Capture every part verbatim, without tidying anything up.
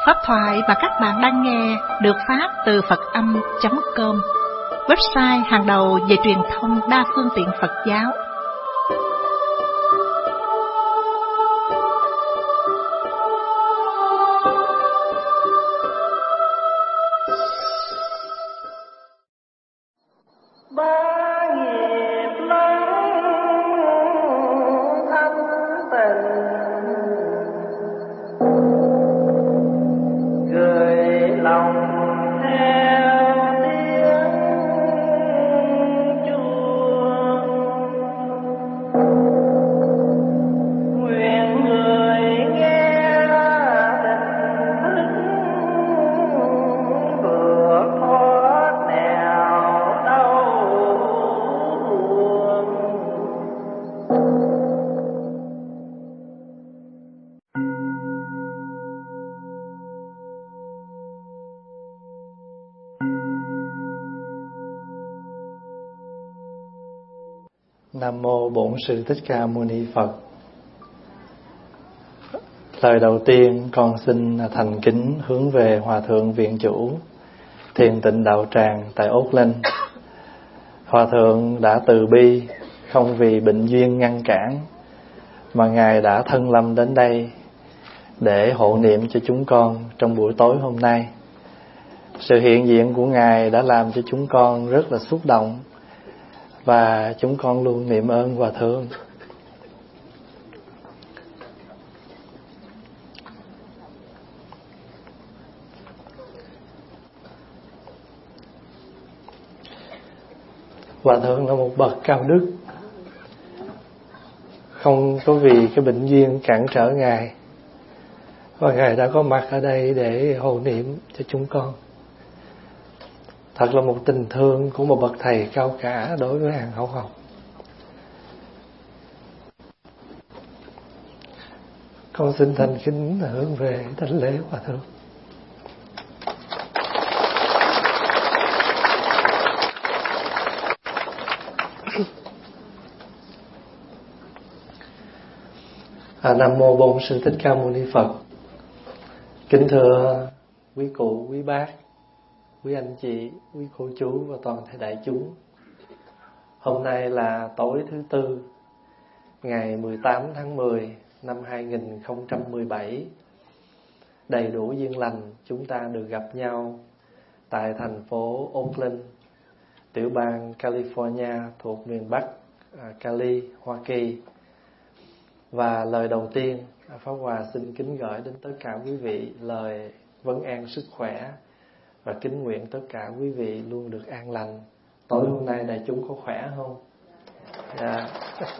Pháp thoại mà các bạn đang nghe được phát từ Phật âm chấm com, website hàng đầu về truyền thông đa phương tiện Phật giáo. Nam mô Bổn Sư Thích Ca Mâu Ni Phật. Lời đầu tiên con xin thành kính hướng về Hòa thượng Viện Chủ Thiền Tịnh Đạo Tràng tại Auckland. Hòa thượng đã từ bi, không vì bệnh duyên ngăn cản mà Ngài đã thân lâm đến đây để hộ niệm cho chúng con trong buổi tối hôm nay. Sự hiện diện của Ngài đã làm cho chúng con rất là xúc động, và chúng con luôn niệm ơn Hòa thượng. Hòa thượng là một bậc cao đức, không có vì cái bệnh duyên cản trở Ngài, và Ngài đã có mặt ở đây để hộ niệm cho chúng con. Thật là một tình thương của một bậc thầy cao cả đối với hàng hậu học. Con xin thành kính hướng về thánh lễ Hòa thượng. À, Nam mô Bổn Sư Thích Ca Mâu Ni Phật. Kính thưa quý cụ, quý bác, quý anh chị, quý cô chú và toàn thể đại chúng. Hôm nay là tối thứ Tư, ngày mười tám tháng mười năm hai nghìn không trăm mười bảy. Đầy đủ duyên lành chúng ta được gặp nhau tại thành phố Auckland, tiểu bang California thuộc miền Bắc Cali, Hoa Kỳ. Và lời đầu tiên, Pháp Hòa xin kính gửi đến tất cả quý vị lời vấn an sức khỏe và kính nguyện tất cả quý vị luôn được an lành. Tối hôm nay đại chúng có khỏe không? Yeah.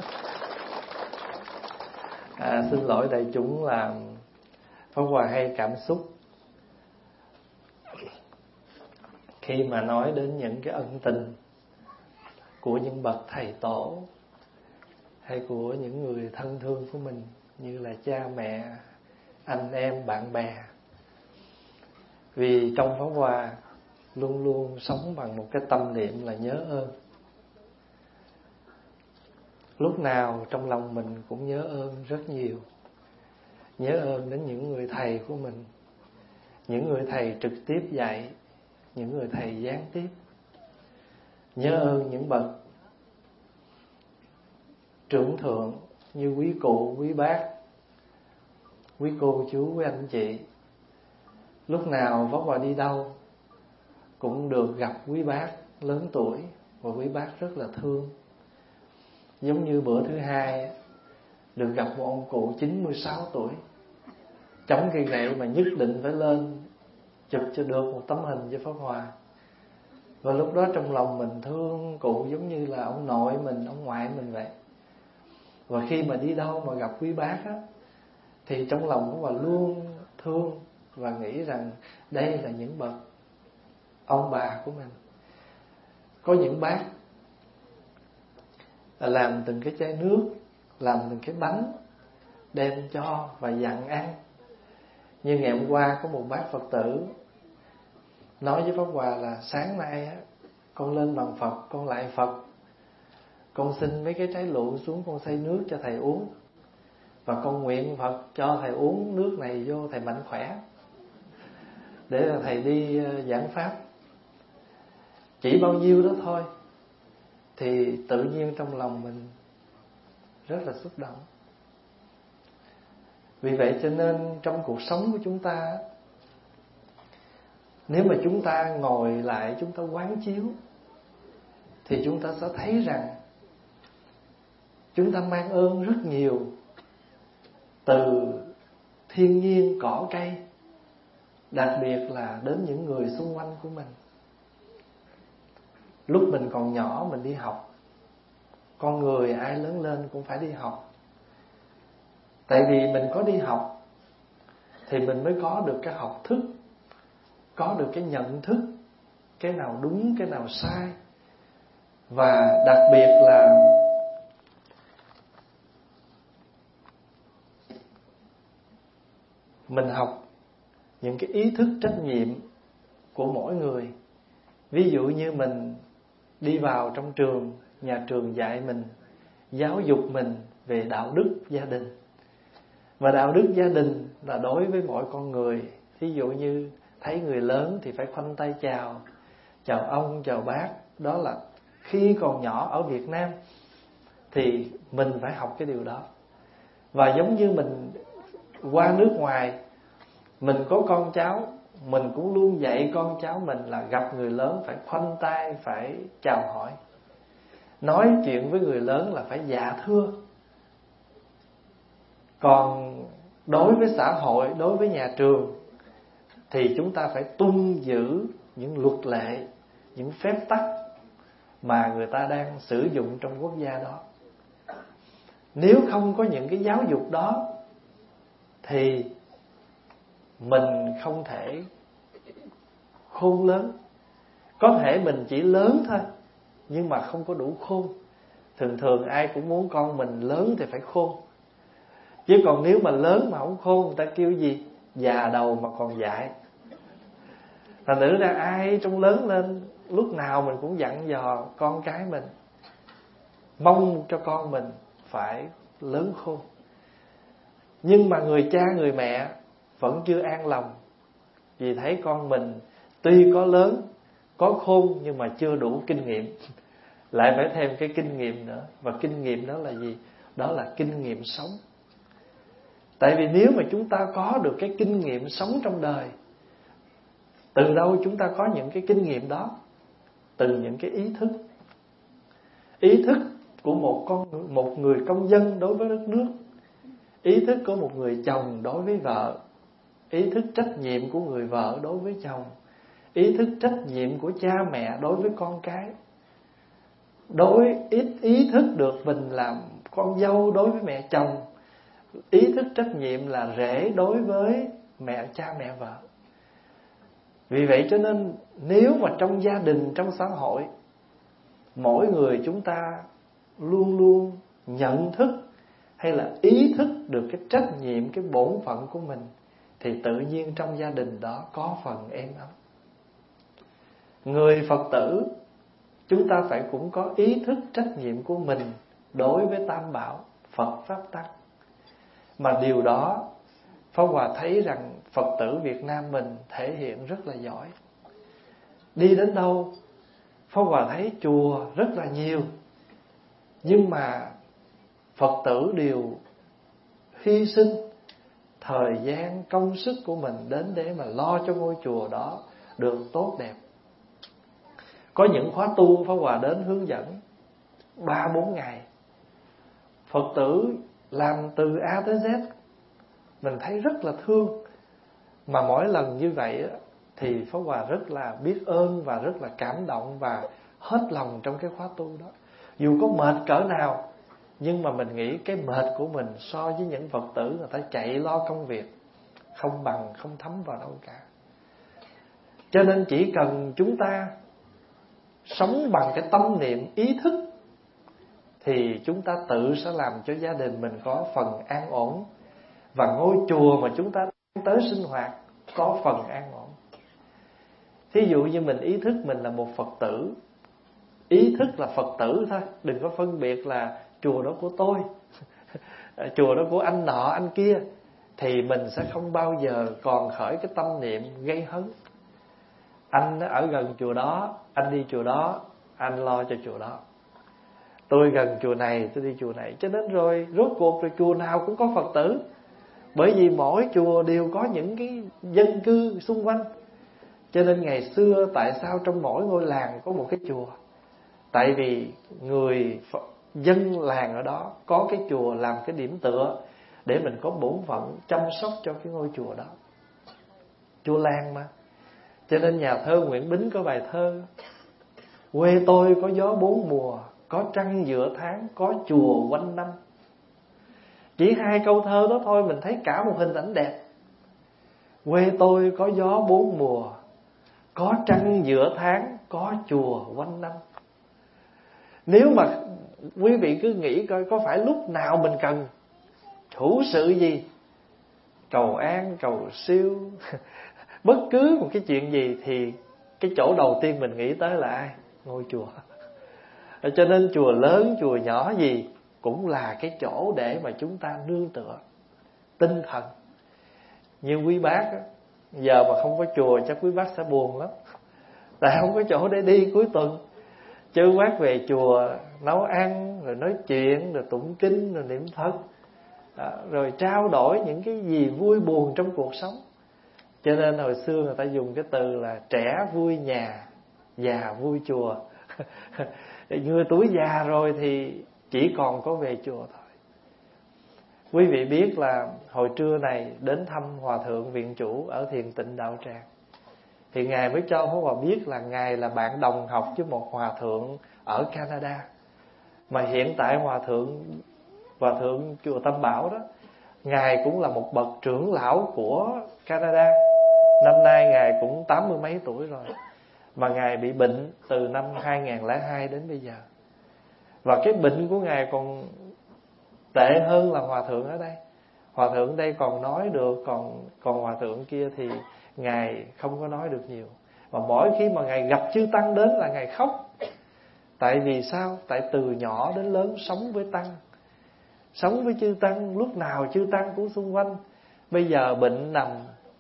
À, xin lỗi đại chúng là Pháp Hòa hay cảm xúc khi mà nói đến những cái ân tình của những bậc thầy tổ hay của những người thân thương của mình, như là cha mẹ, anh em, bạn bè. Vì trong Pháp Hòa luôn luôn sống bằng một cái tâm niệm là nhớ ơn. Lúc nào trong lòng mình cũng nhớ ơn rất nhiều. Nhớ ơn đến những người thầy của mình, những người thầy trực tiếp dạy, những người thầy gián tiếp. Nhớ ơn những bậc trưởng thượng như quý cụ, quý bác, quý cô chú, quý anh chị. Lúc nào Pháp Hòa đi đâu cũng được gặp quý bác lớn tuổi, và quý bác rất là thương. Giống như bữa thứ hai được gặp một ông cụ chín mươi sáu tuổi, chống cây gậy mà nhất định phải lên chụp cho được một tấm hình cho Pháp Hòa. Và lúc đó trong lòng mình thương cụ giống như là ông nội mình, ông ngoại mình vậy. Và khi mà đi đâu mà gặp quý bác á, thì trong lòng Pháp Hòa luôn thương và nghĩ rằng đây là những bậc ông bà của mình. Có những bác là làm từng cái chai nước, làm từng cái bánh đem cho và dặn ăn. Như ngày hôm qua có một bác Phật tử nói với Pháp Hòa là sáng nay á, con lên bằng Phật, con lại Phật, con xin mấy cái trái lựu xuống, con xay nước cho thầy uống, và con nguyện Phật cho thầy uống nước này vô thầy mạnh khỏe. để là thầy đi giảng pháp. Chỉ bao nhiêu đó thôi thì tự nhiên trong lòng mình rất là xúc động. Vì vậy cho nên trong cuộc sống của chúng ta, nếu mà chúng ta ngồi lại, chúng ta quán chiếu, thì chúng ta sẽ thấy rằng chúng ta mang ơn rất nhiều từ thiên nhiên, cỏ cây, đặc biệt là đến những người xung quanh của mình. Lúc mình còn nhỏ mình đi học, con người ai lớn lên cũng phải đi học. Tại vì mình có đi học thì mình mới có được cái học thức, có được cái nhận thức, cái nào đúng, cái nào sai. Và đặc biệt là mình học những cái ý thức trách nhiệm của mỗi người. Ví dụ như mình đi vào trong trường, nhà trường dạy mình, giáo dục mình về đạo đức gia đình. Và đạo đức gia đình là đối với mỗi con người. Ví dụ như thấy người lớn thì phải khoanh tay chào, chào ông, chào bác. Đó là khi còn nhỏ ở Việt Nam thì mình phải học cái điều đó. Và giống như mình qua nước ngoài, mình có con cháu, mình cũng luôn dạy con cháu mình là gặp người lớn phải khoanh tay, phải chào hỏi. Nói chuyện với người lớn là phải dạ thưa. Còn đối với xã hội, đối với nhà trường thì chúng ta phải tuân giữ những luật lệ, những phép tắc mà người ta đang sử dụng trong quốc gia đó. Nếu không có những cái giáo dục đó thì mình không thể khôn lớn. Có thể mình chỉ lớn thôi, nhưng mà không có đủ khôn. Thường thường ai cũng muốn con mình lớn thì phải khôn. Chứ còn nếu mà lớn mà không khôn, người ta kêu gì? Già đầu mà còn dại. Thành thử ra ai trong lớn lên, lúc nào mình cũng dặn dò con cái mình, mong cho con mình phải lớn khôn. Nhưng mà người cha người mẹ vẫn chưa an lòng, vì thấy con mình tuy có lớn, có khôn nhưng mà chưa đủ kinh nghiệm. Lại phải thêm cái kinh nghiệm nữa. Và kinh nghiệm đó là gì? Đó là kinh nghiệm sống. Tại vì nếu mà chúng ta có được cái kinh nghiệm sống trong đời, từ đâu chúng ta có những cái kinh nghiệm đó? Từ những cái ý thức. Ý thức của một con một người công dân đối với đất nước, ý thức của một người chồng đối với vợ, ý thức trách nhiệm của người vợ đối với chồng, ý thức trách nhiệm của cha mẹ đối với con cái. Đối ít ý thức được mình làm con dâu đối với mẹ chồng, ý thức trách nhiệm là rể đối với mẹ cha mẹ vợ. Vì vậy cho nên nếu mà trong gia đình, trong xã hội, mỗi người chúng ta luôn luôn nhận thức hay là ý thức được cái trách nhiệm, cái bổn phận của mình, thì tự nhiên trong gia đình đó có phần êm ấm. Người Phật tử, chúng ta phải cũng có ý thức trách nhiệm của mình đối với Tam Bảo, Phật Pháp Tăng. Mà điều đó Pháp Hòa thấy rằng Phật tử Việt Nam mình thể hiện rất là giỏi. Đi đến đâu Pháp Hòa thấy chùa rất là nhiều, nhưng mà Phật tử đều hy sinh thời gian, công sức của mình đến để mà lo cho ngôi chùa đó được tốt đẹp. Có những khóa tu Pháp Hòa đến hướng dẫn ba bốn ngày, Phật tử làm từ A tới Z, mình thấy rất là thương. Mà mỗi lần như vậy thì Pháp Hòa rất là biết ơn và rất là cảm động và hết lòng trong cái khóa tu đó. Dù có mệt cỡ nào, nhưng mà mình nghĩ cái mệt của mình so với những Phật tử người ta chạy lo công việc không bằng, không thấm vào đâu cả. Cho nên chỉ cần chúng ta sống bằng cái tâm niệm ý thức thì chúng ta tự sẽ làm cho gia đình mình có phần an ổn, và ngôi chùa mà chúng ta tới sinh hoạt có phần an ổn. Thí dụ như mình ý thức mình là một Phật tử, ý thức là Phật tử thôi, đừng có phân biệt là chùa đó của tôi, chùa đó của anh nọ anh kia. thì mình sẽ không bao giờ còn khởi cái tâm niệm gây hấn. Anh ở gần chùa đó, anh đi chùa đó, anh lo cho chùa đó. Tôi gần chùa này, tôi đi chùa này. Cho nên rồi rốt cuộc rồi chùa nào cũng có Phật tử. Bởi vì mỗi chùa đều có những cái dân cư xung quanh. Cho nên ngày xưa tại sao trong mỗi ngôi làng có một cái chùa? Tại vì người dân làng ở đó có cái chùa làm cái điểm tựa để mình có bổn phận chăm sóc cho cái ngôi chùa đó. Chùa làng mà. Cho nên nhà thơ Nguyễn Bính có bài thơ: quê tôi có gió bốn mùa, có trăng giữa tháng, có chùa quanh năm. Chỉ hai câu thơ đó thôi mình thấy cả một hình ảnh đẹp. Quê tôi có gió bốn mùa, có trăng giữa tháng, có chùa quanh năm. Nếu mà quý vị cứ nghĩ coi có phải lúc nào mình cần thủ sự gì, cầu an, cầu siêu, bất cứ một cái chuyện gì, thì cái chỗ đầu tiên mình nghĩ tới là ai? Ngôi chùa. Cho nên chùa lớn, chùa nhỏ gì cũng là cái chỗ để mà chúng ta nương tựa tinh thần. Như quý bác á, giờ mà không có chùa chắc quý bác sẽ buồn lắm. Tại không có chỗ để đi cuối tuần. Chứ bác về chùa nấu ăn, rồi nói chuyện, rồi tụng kinh, rồi niệm Phật, đó, rồi trao đổi những cái gì vui buồn trong cuộc sống. Cho nên hồi xưa người ta dùng cái từ là trẻ vui nhà, già vui chùa. Người tuổi già rồi thì chỉ còn có về chùa thôi. Quý vị biết là hồi trưa này đến thăm Hòa Thượng Viện Chủ ở Thiền Tịnh Đạo Tràng, thì Ngài mới cho Pháp Hòa biết là Ngài là bạn đồng học với một Hòa Thượng ở Canada. Mà hiện tại Hòa Thượng Hòa Thượng chùa Tam Bảo đó, Ngài cũng là một bậc trưởng lão của Canada. Năm nay Ngài cũng tám mươi mấy tuổi rồi. Mà Ngài bị bệnh từ năm hai nghìn lẻ hai đến bây giờ. Và cái bệnh của Ngài còn tệ hơn là Hòa Thượng ở đây. Hòa Thượng đây còn nói được, còn, còn Hòa Thượng kia thì Ngài không có nói được nhiều. Và mỗi khi mà Ngài gặp chư Tăng đến là Ngài khóc. Tại vì sao? Tại từ nhỏ đến lớn sống với Tăng, sống với chư Tăng, lúc nào chư Tăng cũng xung quanh. Bây giờ bệnh nằm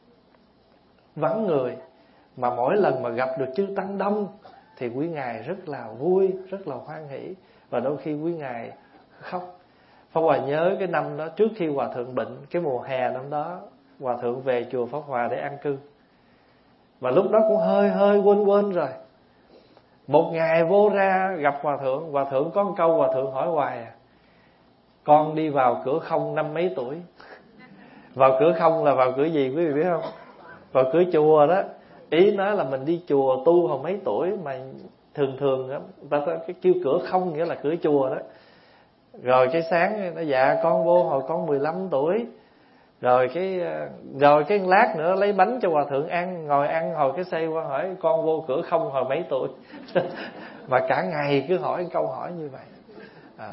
vắng người, mà mỗi lần mà gặp được chư Tăng đông thì quý Ngài rất là vui, rất là hoan hỷ. Và đôi khi quý Ngài khóc. Pháp Hòa nhớ cái năm đó, trước khi Hòa Thượng bệnh, cái mùa hè năm đó, Hòa Thượng về chùa Pháp Hòa để an cư. Và lúc đó cũng hơi hơi quên quên rồi. Một ngày vô ra gặp Hòa Thượng, Hòa Thượng có một câu Hòa Thượng hỏi hoài à: con đi vào cửa không năm mấy tuổi. Vào cửa không là vào cửa gì quý vị biết không? Vào cửa chùa đó. Ý nói là mình đi chùa tu hồi mấy tuổi, mà thường thường đó, ta cái kêu cửa không nghĩa là cửa chùa đó. Rồi cái sáng nó dạ con vô hồi con mười lăm tuổi. Rồi cái rồi cái lát nữa lấy bánh cho Hòa Thượng ăn, ngồi ăn hồi cái xây qua hỏi con vô cửa không hồi mấy tuổi. Mà cả ngày cứ hỏi câu hỏi như vậy. À.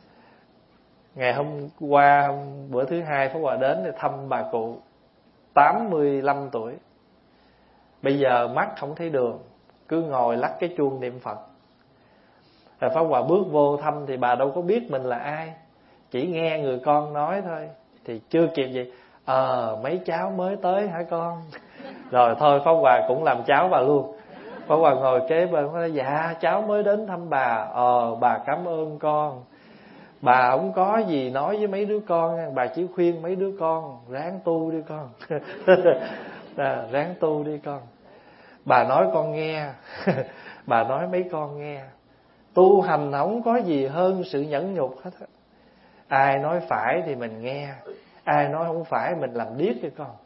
Ngày hôm qua, bữa thứ hai Pháp Hòa đến để thăm bà cụ tám mươi lăm tuổi. Bây giờ mắt không thấy đường, cứ ngồi lắc cái chuông niệm Phật. Rồi Pháp Hòa bước vô thăm thì bà đâu có biết mình là ai, chỉ nghe người con nói thôi. Thì chưa kịp gì, ờ à, mấy cháu mới tới hả con? Rồi thôi Pháp Hòa cũng làm cháu bà luôn. Pháp Hòa ngồi kế bên nói: dạ cháu mới đến thăm bà. Ờ bà cảm ơn con. Bà không có gì nói với mấy đứa con, bà chỉ khuyên mấy đứa con ráng tu đi con. À, ráng tu đi con. Bà nói con nghe. Bà nói mấy con nghe, tu hành không có gì hơn sự nhẫn nhục hết. Ai nói phải thì mình nghe, ai nói không phải mình làm điếc cho con.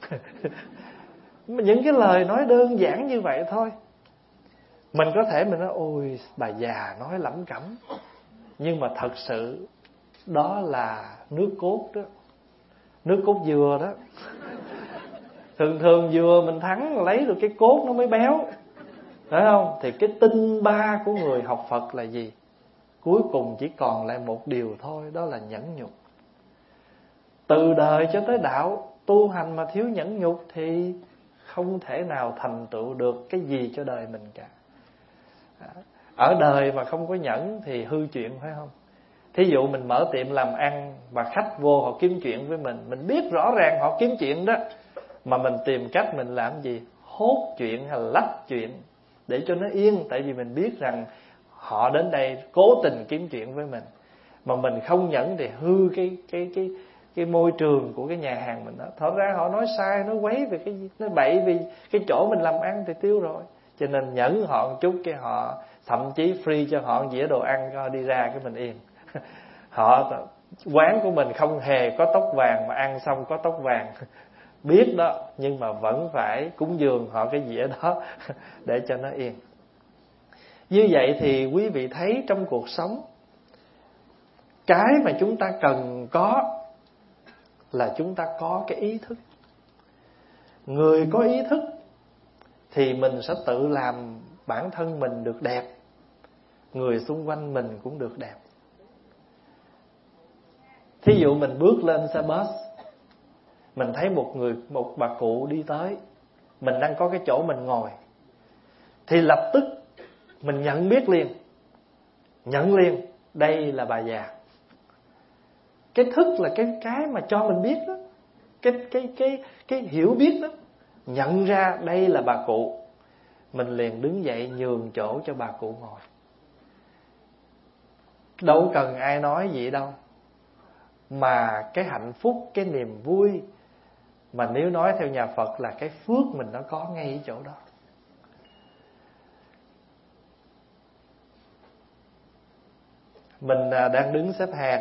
Những cái lời nói đơn giản như vậy thôi. Mình có thể mình nói ôi bà già nói lẩm cẩm, nhưng mà thật sự đó là nước cốt đó, nước cốt dừa đó. Thường thường dừa mình thắng lấy được cái cốt nó mới béo, phải không? Thì cái tinh ba của người học Phật là gì? Cuối cùng chỉ còn lại một điều thôi, đó là nhẫn nhục. Từ đời cho tới đạo, tu hành mà thiếu nhẫn nhục thì không thể nào thành tựu được cái gì cho đời mình cả. Ở đời mà không có nhẫn thì hư chuyện, phải không? Thí dụ mình mở tiệm làm ăn mà khách vô họ kiếm chuyện với mình, mình biết rõ ràng họ kiếm chuyện đó, mà mình tìm cách mình làm gì? Hốt chuyện hay là lách chuyện để cho nó yên. Tại vì mình biết rằng họ đến đây cố tình kiếm chuyện với mình, mà mình không nhẫn thì hư cái cái cái cái môi trường của cái nhà hàng mình đó. Thật ra họ nói sai, nói quấy về cái gì, nói bậy vì cái chỗ mình làm ăn thì tiêu rồi. Cho nên nhẫn họ một chút, cái họ thậm chí free cho họ một dĩa đồ ăn, cho đi ra cái mình yên. Họ quán của mình không hề có tóc vàng mà ăn xong có tóc vàng. Biết đó, nhưng mà vẫn phải cúng dường họ cái dĩa đó để cho nó yên. Như vậy thì quý vị thấy trong cuộc sống, cái mà chúng ta cần có là chúng ta có cái ý thức. Người có ý thức thì mình sẽ tự làm bản thân mình được đẹp, người xung quanh mình cũng được đẹp. Thí dụ mình bước lên xe bus, mình thấy một người, một bà cụ đi tới, mình đang có cái chỗ mình ngồi, thì lập tức mình nhận biết liền, nhận liền đây là bà già. Cái thức là cái cái mà cho mình biết đó, cái cái cái cái hiểu biết đó, nhận ra đây là bà cụ, mình liền đứng dậy nhường chỗ cho bà cụ ngồi. Đâu cần ai nói gì đâu, mà cái hạnh phúc, cái niềm vui, mà nếu nói theo nhà Phật là cái phước mình nó có ngay ở chỗ đó. Mình đang đứng xếp hàng,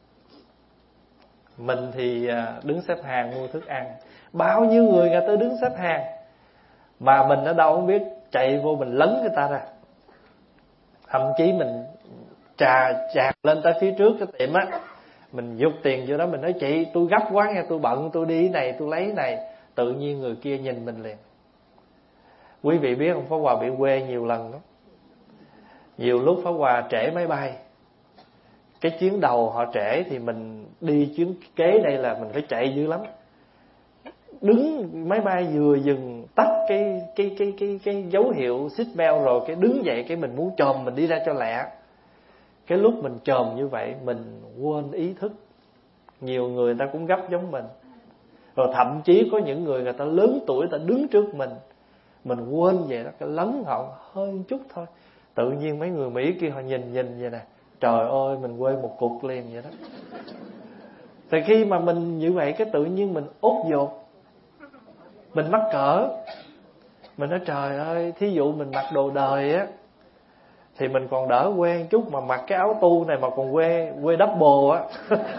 mình thì đứng xếp hàng mua thức ăn, bao nhiêu người người ta đứng xếp hàng, mà mình ở đâu không biết, chạy vô mình lấn người ta ra. Thậm chí mình trà chạc lên tới phía trước cái tiệm á, mình giục tiền vô đó, mình nói chị tôi gấp quá nha, tôi bận, tôi đi này, tôi lấy này. Tự nhiên người kia nhìn mình liền. Quý vị biết không, Pháp Hòa bị quê nhiều lần đó. Nhiều lúc Pháp Hòa trễ máy bay, cái chuyến đầu họ trễ thì mình đi chuyến kế đây là mình phải chạy dữ lắm. Đứng máy bay vừa dừng tắt cái cái cái cái cái dấu hiệu seatbelt rồi, cái đứng dậy cái mình muốn chồm mình đi ra cho lẹ. Cái lúc mình chồm như vậy mình quên ý thức. Nhiều người ta cũng gấp giống mình. Rồi thậm chí có những người người ta lớn tuổi, ta đứng trước mình, mình quên vậy đó, cái lấn họ hơi một chút thôi. Tự nhiên mấy người Mỹ kia họ nhìn nhìn vậy nè, trời ơi mình quên một cục liền vậy đó. Thì khi mà mình như vậy, cái tự nhiên mình ốt dột, mình mắc cỡ. Mình nói trời ơi, thí dụ mình mặc đồ đời á thì mình còn đỡ quen chút, mà mặc cái áo tu này mà còn quê quê double á.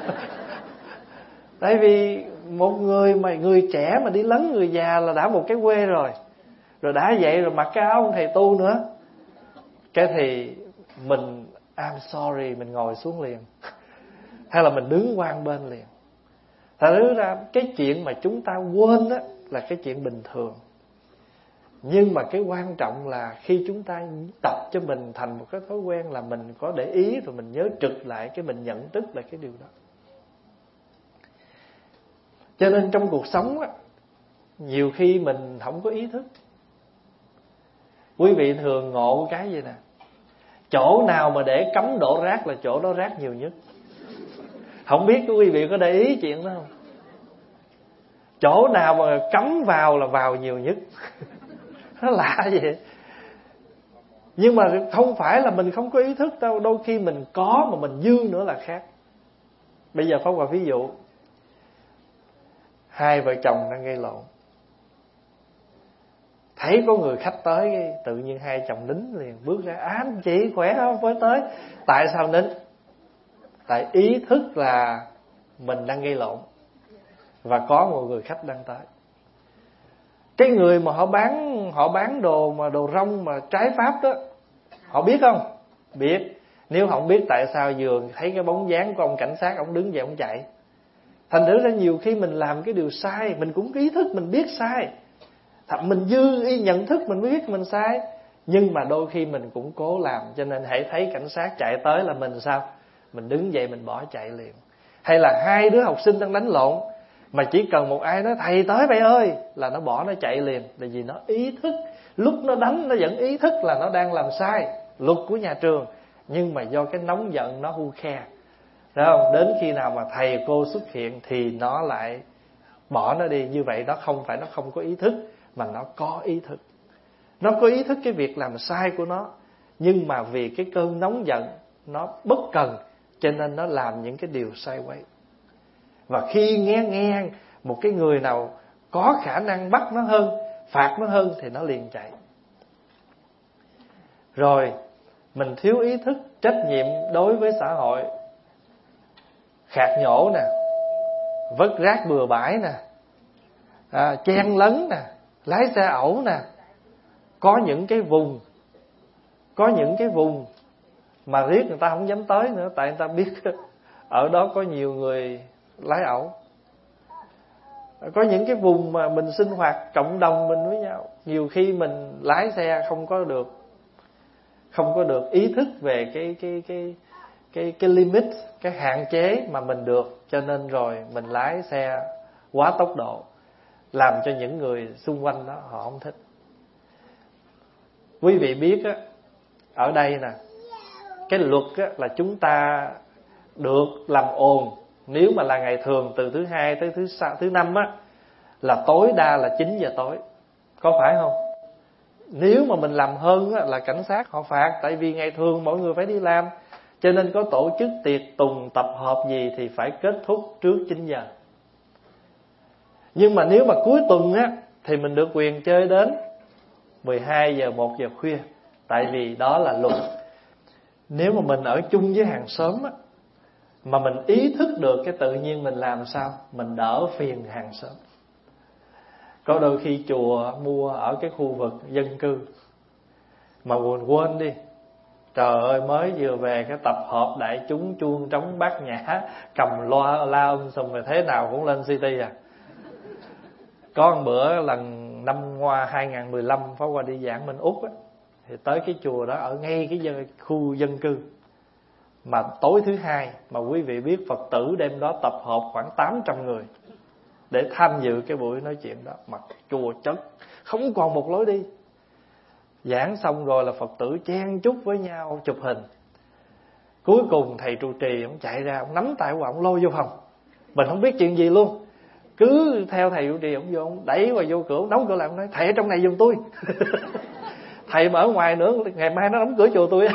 Tại vì một người mà người trẻ mà đi lấn người già là đã một cái quê rồi. Rồi đã vậy rồi mặc cái áo ông thầy tu nữa, cái thì mình I'm sorry, mình ngồi xuống liền. Hay là mình đứng qua bên liền. Thật ra cái chuyện mà chúng ta quên đó là cái chuyện bình thường. Nhưng mà cái quan trọng là khi chúng ta tập cho mình thành một cái thói quen là mình có để ý, rồi mình nhớ trực lại, cái mình nhận thức lại cái điều đó. Cho nên trong cuộc sống á, nhiều khi mình không có ý thức. Quý vị thường ngộ cái gì nè, chỗ nào mà để cấm đổ rác là chỗ đó rác nhiều nhất. Không biết quý vị có để ý chuyện đó không? Chỗ nào mà cấm vào là vào nhiều nhất. Nó lạ vậy. Nhưng mà không phải là mình không có ý thức đâu. Đôi khi mình có mà mình dư nữa là khác. Bây giờ Pháp Hòa ví dụ, hai vợ chồng đang gây lộn, thấy có người khách tới, tự nhiên hai chồng nín liền, bước ra, à, anh chị khỏe không, mới tới. Tại sao nín? Tại ý thức là mình đang gây lộn và có một người khách đang tới. Cái người mà họ bán họ bán đồ mà đồ rong mà trái pháp đó, họ biết không? Biết. Nếu không biết tại sao vừa thấy cái bóng dáng của ông cảnh sát, ông đứng dậy ông chạy. Thành thử ra nhiều khi mình làm cái điều sai, mình cũng ý thức mình biết sai, thậm mình dư ý nhận thức mình mới biết mình sai. Nhưng mà đôi khi mình cũng cố làm. Cho nên hãy thấy cảnh sát chạy tới là mình sao? Mình đứng dậy mình bỏ chạy liền. Hay là hai đứa học sinh đang đánh lộn, mà chỉ cần một ai nói thầy tới vậy ơi là nó bỏ nó chạy liền. Tại vì nó ý thức, lúc nó đánh nó vẫn ý thức là nó đang làm sai luật của nhà trường, nhưng mà do cái nóng giận nó hu khe, Đúng không? Đến khi nào mà thầy cô xuất hiện thì nó lại bỏ nó đi. Như vậy nó không phải nó không có ý thức, mà nó có ý thức. Nó có ý thức cái việc làm sai của nó, nhưng mà vì cái cơn nóng giận nó bất cần, cho nên nó làm những cái điều sai quấy. Và khi nghe nghe một cái người nào có khả năng bắt nó hơn, phạt nó hơn, thì nó liền chạy. Rồi mình thiếu ý thức trách nhiệm đối với xã hội, khạc nhổ nè, vứt rác bừa bãi nè, à, chen lấn nè, lái xe ẩu nè. Có những cái vùng Có những cái vùng mà riết người ta không dám tới nữa, tại người ta biết ở đó có nhiều người lái ẩu. Có những cái vùng mà mình sinh hoạt cộng đồng mình với nhau, nhiều khi mình lái xe không có được Không có được ý thức về cái cái cái cái cái limit, cái hạn chế mà mình được, cho nên rồi mình lái xe quá tốc độ, làm cho những người xung quanh đó họ không thích. Quý vị biết á, ở đây nè, cái luật á, là chúng ta được làm ồn. Nếu mà là ngày thường từ thứ hai tới thứ sáu, thứ năm á, là tối đa là chín giờ tối, có phải không? Nếu mà mình làm hơn á, là cảnh sát họ phạt. Tại vì ngày thường mọi người phải đi làm, cho nên có tổ chức tiệc tùng tập hợp gì thì phải kết thúc trước chín giờ. Nhưng mà nếu mà cuối tuần á, thì mình được quyền chơi đến mười hai giờ, một giờ khuya. Tại vì đó là luật. Nếu mà mình ở chung với hàng xóm á, mà mình ý thức được cái tự nhiên mình làm sao, mình đỡ phiền hàng xóm. Có đôi khi chùa mua ở cái khu vực dân cư mà quên quên đi, trời ơi, mới vừa về cái tập hợp đại chúng chuông trống bát nhã, cầm loa la um sùm, rồi thế nào cũng lên xê tê à. Có một bữa lần năm qua hai không một lăm Pháp Hòa đi giảng bên Úc á, thì tới cái chùa đó ở ngay cái dân, khu dân cư. Mà tối thứ hai, mà quý vị biết Phật tử đêm đó tập hợp khoảng tám trăm người để tham dự cái buổi nói chuyện đó. Mà chùa chất, không còn một lối đi. Giảng xong rồi là Phật tử chen chúc với nhau chụp hình. Cuối cùng thầy trụ trì ông chạy ra, ông nắm tay của ông lôi vô phòng. Mình không biết chuyện gì luôn, cứ theo thầy trụ trì, ông vô, ông đẩy vào vô cửa, ông đóng cửa lại, ông nói thầy ở trong này giùm tôi. Thầy mà ở ngoài nữa, ngày mai nó đóng cửa chùa tôi.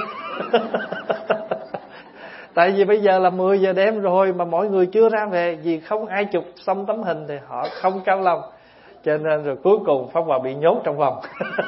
Tại vì bây giờ là mười giờ đêm rồi mà mọi người chưa ra về, vì không ai chụp xong tấm hình thì họ không cao lòng. Cho nên rồi cuối cùng Pháp Hòa bị nhốt trong phòng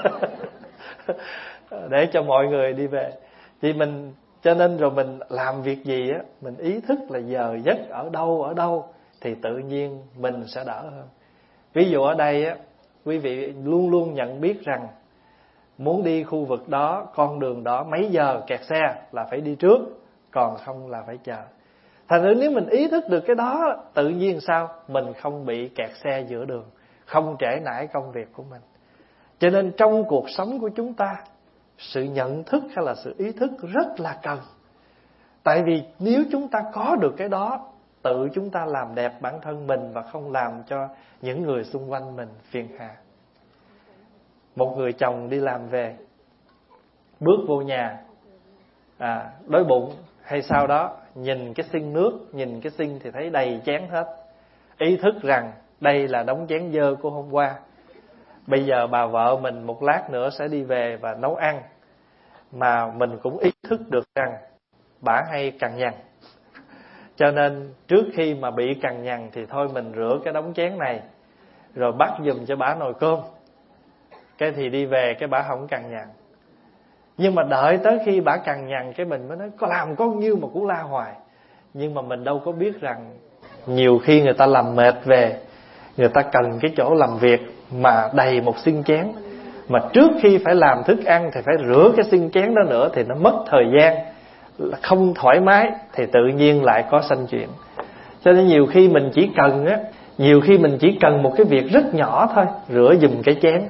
để cho mọi người đi về. Thì mình, cho nên rồi mình làm việc gì á, mình ý thức là giờ giấc ở đâu ở đâu thì tự nhiên mình sẽ đỡ hơn. Ví dụ ở đây á, quý vị luôn luôn nhận biết rằng muốn đi khu vực đó, con đường đó mấy giờ kẹt xe là phải đi trước, còn không là phải chờ. Thành ra nếu mình ý thức được cái đó, tự nhiên sao mình không bị kẹt xe giữa đường, không trễ nải công việc của mình. Cho nên trong cuộc sống của chúng ta, sự nhận thức hay là sự ý thức rất là cần. Tại vì nếu chúng ta có được cái đó, tự chúng ta làm đẹp bản thân mình và không làm cho những người xung quanh mình phiền hà. Một người chồng đi làm về, bước vô nhà, à, đói bụng hay sau đó, nhìn cái xinh nước, nhìn cái xinh thì thấy đầy chén hết. Ý thức rằng đây là đống chén dơ của hôm qua. Bây giờ bà vợ mình một lát nữa sẽ đi về và nấu ăn. Mà mình cũng ý thức được rằng bả hay cằn nhằn. Cho nên trước khi mà bị cằn nhằn thì thôi mình rửa cái đống chén này, rồi bắt giùm cho bả nồi cơm. Cái thì đi về cái bả không cằn nhằn. Nhưng mà đợi tới khi bả cằn nhằn cái mình mới nói có làm có nhiêu mà cũng la hoài. Nhưng mà mình đâu có biết rằng nhiều khi người ta làm mệt về, người ta cần cái chỗ làm việc mà đầy một xinh chén, mà trước khi phải làm thức ăn thì phải rửa cái xinh chén đó nữa, thì nó mất thời gian, không thoải mái, thì tự nhiên lại có sanh chuyện. Cho nên nhiều khi mình chỉ cần á, nhiều khi mình chỉ cần một cái việc rất nhỏ thôi, rửa giùm cái chén,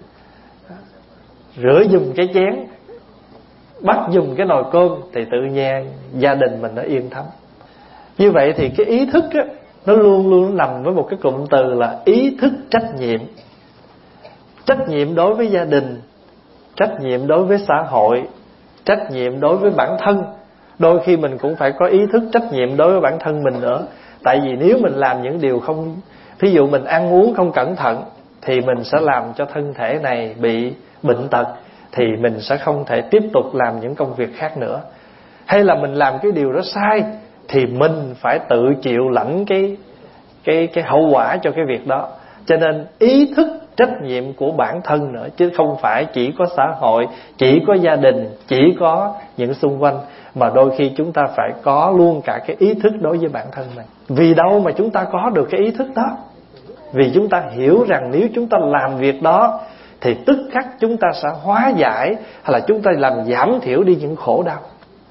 rửa giùm cái chén, bắt giùm cái nồi cơm, thì tự nhiên gia đình mình nó yên thấm. Như vậy thì cái ý thức á, nó luôn luôn nằm với một cái cụm từ là ý thức trách nhiệm. Trách nhiệm đối với gia đình, trách nhiệm đối với xã hội, trách nhiệm đối với bản thân, Đôi khi mình cũng phải có ý thức trách nhiệm đối với bản thân mình nữa. Tại vì nếu mình làm những điều không, ví dụ mình ăn uống không cẩn thận, thì mình sẽ làm cho thân thể này bị bệnh tật, thì mình sẽ không thể tiếp tục làm những công việc khác nữa. Hay là mình làm cái điều đó sai, thì mình phải tự chịu lãnh cái, cái, cái hậu quả cho cái việc đó. Cho nên ý thức trách nhiệm của bản thân nữa, chứ không phải chỉ có xã hội, chỉ có gia đình, chỉ có những xung quanh, mà đôi khi chúng ta phải có luôn cả cái ý thức đối với bản thân mình. Vì đâu mà chúng ta có được cái ý thức đó? Vì chúng ta hiểu rằng nếu chúng ta làm việc đó thì tức khắc chúng ta sẽ hóa giải, hay là chúng ta làm giảm thiểu đi những khổ đau.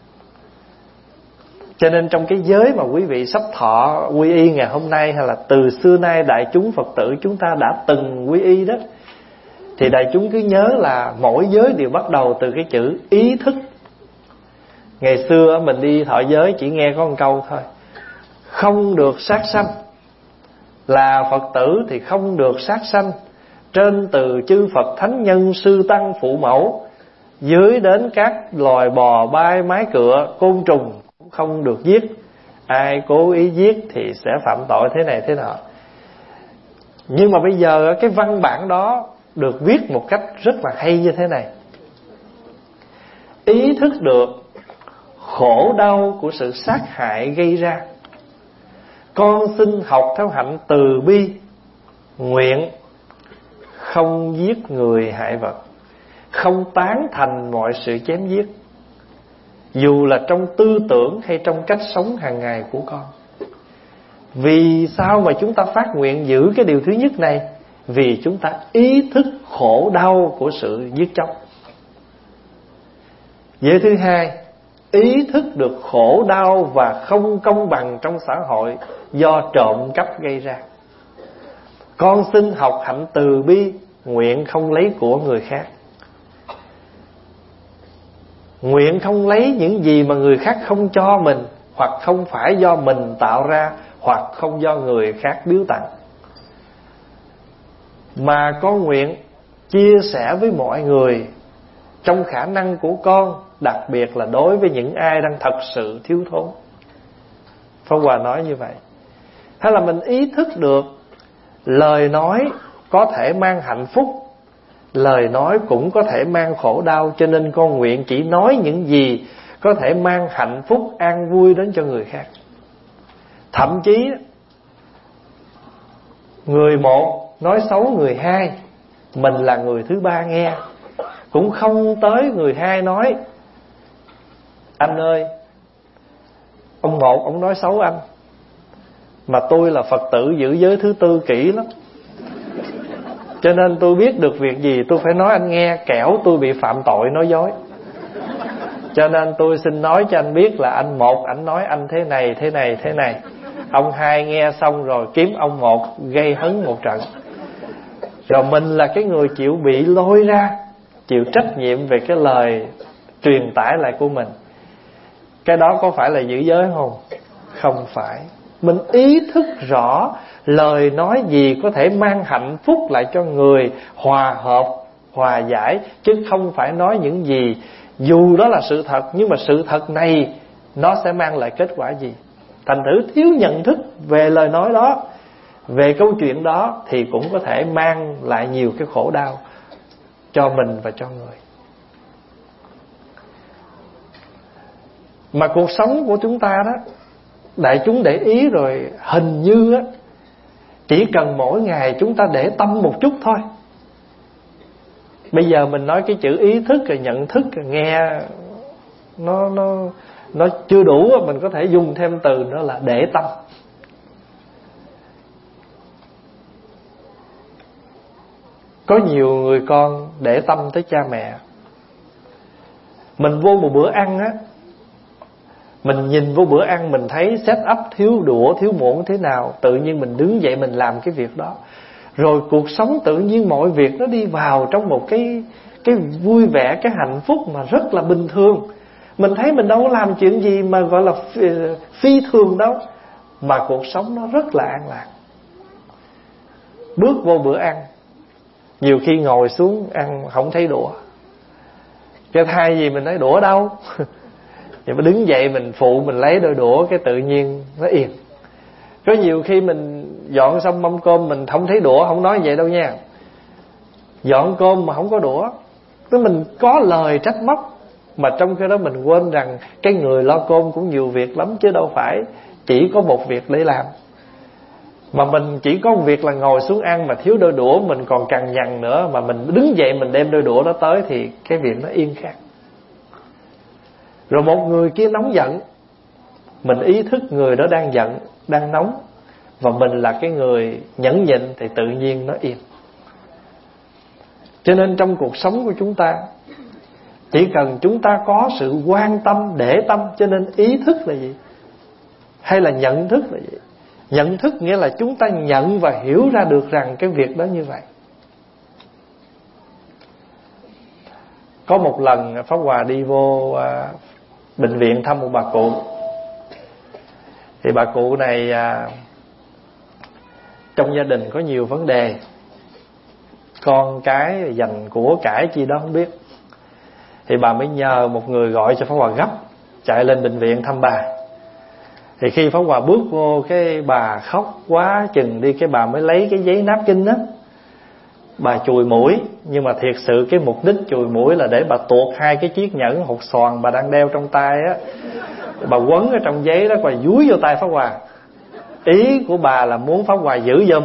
Cho nên trong cái giới mà quý vị sắp thọ quy y ngày hôm nay, hay là từ xưa nay đại chúng Phật tử chúng ta đã từng quy y đó, thì đại chúng cứ nhớ là mỗi giới đều bắt đầu từ cái chữ ý thức. Ngày xưa mình đi thọ giới chỉ nghe có một câu thôi: không được sát sanh. Là Phật tử thì không được sát sanh, trên từ chư Phật thánh nhân sư tăng phụ mẫu, dưới đến các loài bò bay mái cựa côn trùng cũng không được giết. Ai cố ý giết thì sẽ phạm tội thế này thế nọ. Nhưng mà bây giờ cái văn bản đó được viết một cách rất là hay như thế này: ý thức được khổ đau của sự sát hại gây ra, con xin học theo hạnh từ bi, nguyện không giết người hại vật, không tán thành mọi sự chém giết, dù là trong tư tưởng hay trong cách sống hàng ngày của con. Vì sao mà chúng ta phát nguyện giữ cái điều thứ nhất này? Vì chúng ta ý thức khổ đau của sự giết chóc. Giới thứ hai, ý thức được khổ đau và không công bằng trong xã hội do trộm cắp gây ra. Con xin học hạnh từ bi, nguyện không lấy của người khác. Nguyện không lấy những gì mà người khác không cho mình, hoặc không phải do mình tạo ra, hoặc không do người khác biếu tặng, mà con nguyện chia sẻ với mọi người trong khả năng của con, đặc biệt là đối với những ai đang thật sự thiếu thốn. Pháp Hòa nói như vậy. Hay là mình ý thức được lời nói có thể mang hạnh phúc, lời nói cũng có thể mang khổ đau, cho nên con nguyện chỉ nói những gì có thể mang hạnh phúc, an vui đến cho người khác. Thậm chí người một nói xấu người hai, mình là người thứ ba nghe, cũng không tới người hai nói: anh ơi, ông một ông nói xấu anh, mà tôi là Phật tử giữ giới thứ tư kỹ lắm, cho nên tôi biết được việc gì tôi phải nói anh nghe, kẻo tôi bị phạm tội nói dối. Cho nên tôi xin nói cho anh biết là anh một ảnh nói anh thế này thế này thế này. Ông hai nghe xong rồi kiếm ông một gây hấn một trận. Rồi mình là cái người chịu bị lôi ra, chịu trách nhiệm về cái lời truyền tải lại của mình. Cái đó có phải là giữ giới không? Không phải. Mình ý thức rõ lời nói gì có thể mang hạnh phúc lại cho người, hòa hợp, hòa giải, chứ không phải nói những gì dù đó là sự thật, nhưng mà sự thật này nó sẽ mang lại kết quả gì. Thành thử thiếu nhận thức về lời nói đó, về câu chuyện đó, thì cũng có thể mang lại nhiều cái khổ đau cho mình và cho người. Mà cuộc sống của chúng ta đó, đại chúng để ý rồi, hình như á, chỉ cần mỗi ngày chúng ta để tâm một chút thôi. Bây giờ mình nói cái chữ ý thức rồi nhận thức rồi nghe nó nó nó chưa đủ, mình có thể dùng thêm từ nữa là để tâm. Có nhiều người con để tâm tới cha mẹ. Mình vô một bữa ăn á, mình nhìn vô bữa ăn, mình thấy set up thiếu đũa, thiếu muỗng thế nào, tự nhiên mình đứng dậy mình làm cái việc đó. Rồi cuộc sống tự nhiên mọi việc nó đi vào trong một cái cái vui vẻ, cái hạnh phúc mà rất là bình thường. Mình thấy mình đâu có làm chuyện gì mà gọi là phi, phi thường đâu, mà cuộc sống nó rất là an lạc. Bước vô bữa ăn, nhiều khi ngồi xuống ăn không thấy đũa. Cái thay gì mình nói đũa đâu Nhưng mà đứng dậy mình phụ, mình lấy đôi đũa, cái tự nhiên nó yên. Có nhiều khi mình dọn xong mâm cơm mình không thấy đũa, không nói vậy đâu nha. Dọn cơm mà không có đũa, tức mình có lời trách móc, mà trong khi đó mình quên rằng cái người lo cơm cũng nhiều việc lắm, chứ đâu phải chỉ có một việc để làm. Mà mình chỉ có một việc là ngồi xuống ăn, mà thiếu đôi đũa mình còn cằn nhằn nữa, mà mình đứng dậy mình đem đôi đũa đó tới thì cái việc nó yên khác. Rồi một người kia nóng giận, mình ý thức người đó đang giận, đang nóng, và mình là cái người nhẫn nhịn thì tự nhiên nó yên. Cho nên trong cuộc sống của chúng ta, chỉ cần chúng ta có sự quan tâm, để tâm. Cho nên ý thức là gì? Hay là nhận thức là gì? Nhận thức nghĩa là chúng ta nhận và hiểu ra được rằng cái việc đó như vậy. Có một lần Pháp Hòa đi vô à, bệnh viện thăm một bà cụ. Thì bà cụ này à, trong gia đình có nhiều vấn đề, con cái dành của cải chi đó không biết. Thì bà mới nhờ một người gọi cho Pháp Hòa gấp, chạy lên bệnh viện thăm bà. Thì khi Pháp Hòa bước vô, cái bà khóc quá chừng đi, cái bà mới lấy cái giấy náp kinh á, bà chùi mũi. Nhưng mà thiệt sự cái mục đích chùi mũi là để bà tuột hai cái chiếc nhẫn hột xoàn bà đang đeo trong tay á, bà quấn ở trong giấy đó, bà dúi vô tay Pháp Hòa. Ý của bà là muốn Pháp Hòa giữ giùm.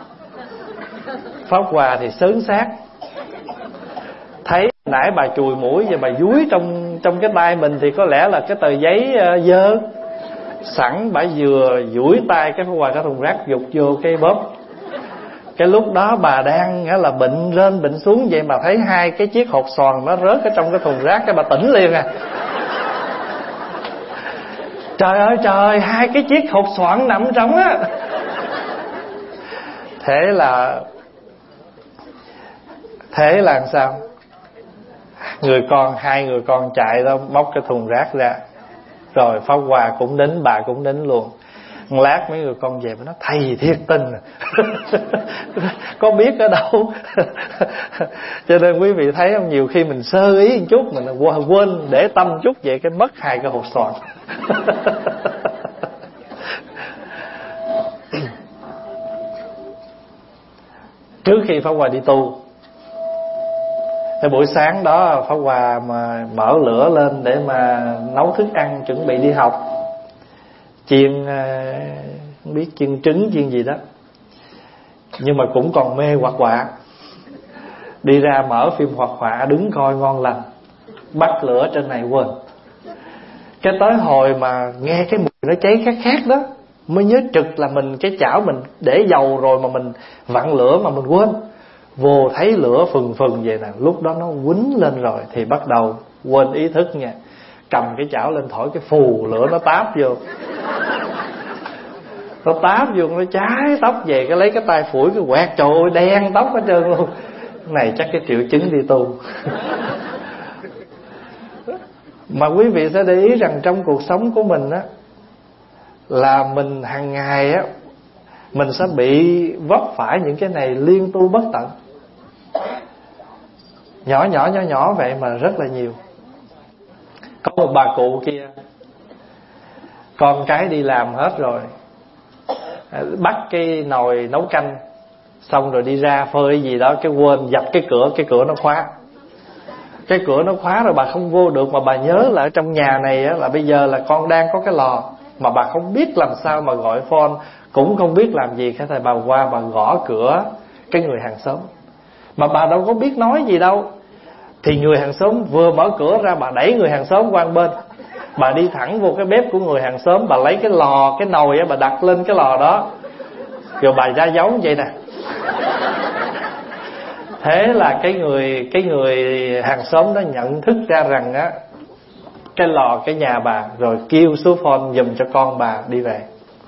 Pháp Hòa thì sớn xác, thấy nãy bà chùi mũi và bà dúi trong trong cái tay mình thì có lẽ là cái tờ giấy uh, dơ. Sẵn bà vừa duỗi tay, cái Pháp Hòa cái thùng rác dục vô cái bóp. Cái lúc đó bà đang là bệnh lên bệnh xuống vậy mà thấy hai cái chiếc hột xoàn nó rớt ở trong cái thùng rác, cái bà tỉnh liền à. Trời ơi trời, hai cái chiếc hột xoàn nằm trong á. Thế là Thế là làm sao? Người con, hai người con chạy ra bóc cái thùng rác ra. Rồi Pháp Hòa cũng đến, bà cũng đến luôn. Một lát mấy người con về mới nói thầy thiệt tình. Có biết ở đâu. Cho nên quý vị thấy không, nhiều khi mình sơ ý một chút, mình quên để tâm chút vậy cái mất hai cái hột xoàn. Trước khi Pháp Hòa đi tu, cái buổi sáng đó Pháp Hòa mà mở lửa lên để mà nấu thức ăn chuẩn bị đi học, chiên không biết chiên trứng chiên gì đó, nhưng mà cũng còn mê hoạt họa. Đi ra mở phim hoạt họa đứng coi ngon lành, bắt lửa trên này quên. Cái tới hồi mà nghe cái mùi nó cháy khát khát đó mới nhớ trực là mình cái chảo mình để dầu rồi mà mình vặn lửa mà mình quên. Vô thấy lửa phừng phừng vậy nè, lúc đó nó quýnh lên rồi thì bắt đầu quên ý thức nha. Cầm cái chảo lên thổi cái phù lửa nó táp vô. Nó táp vô nó cháy tóc về, cái lấy cái tay phủi cái quẹt, trời ơi đen tóc hết trơn luôn. Này chắc cái triệu chứng đi tu. Mà quý vị sẽ để ý rằng trong cuộc sống của mình á, là mình hàng ngày á, mình sẽ bị vấp phải những cái này liên tu bất tận. Nhỏ nhỏ nhỏ nhỏ vậy mà rất là nhiều. Có một bà cụ kia, con cái đi làm hết rồi, bắt cái nồi nấu canh, xong rồi đi ra phơi gì đó, cái quên dập cái cửa, cái cửa nó khóa. Cái cửa nó khóa rồi bà không vô được. Mà bà nhớ là ở trong nhà này á, là bây giờ là con đang có cái lò, mà bà không biết làm sao mà gọi phone, cũng không biết làm gì. Cái thời bà qua bà gõ cửa cái người hàng xóm, mà bà đâu có biết nói gì đâu. Thì người hàng xóm vừa mở cửa ra, bà đẩy người hàng xóm qua bên, bà đi thẳng vô cái bếp của người hàng xóm, bà lấy cái lò, cái nồi á, bà đặt lên cái lò đó, rồi bà ra dấu vậy nè. Thế là cái người cái người hàng xóm đó nhận thức ra rằng á, cái lò cái nhà bà, rồi kêu số phone giùm cho con bà đi về.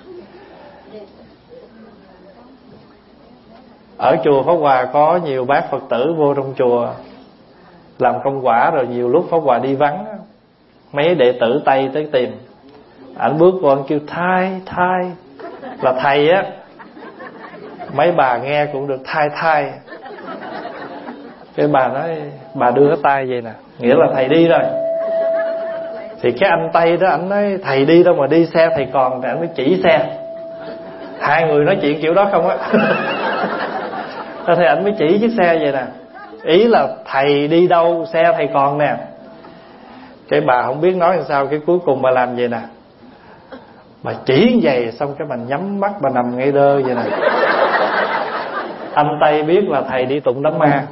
Ở chùa Pháp Hòa có nhiều bác Phật tử vô trong chùa làm công quả, rồi nhiều lúc Pháp Hòa đi vắng, mấy đệ tử Tây tới tìm. Ảnh bước vô, anh kêu thai thai là thầy á. Mấy bà nghe cũng được thai thai. Cái bà nói, bà đưa cái tay vậy nè, nghĩa là thầy đi rồi. Thì cái anh Tây đó, anh nói thầy đi đâu mà đi xe thầy còn, thì anh mới chỉ xe. Hai người nói chuyện kiểu đó không á. Thì anh mới chỉ chiếc xe vậy nè, ý là thầy đi đâu xe thầy còn nè. Cái bà không biết nói làm sao, cái cuối cùng bà làm vậy nè, bà chỉ vậy xong cái bà nhắm mắt bà nằm ngay đơ vậy nè. Anh Tây biết là thầy đi tụng đám ma.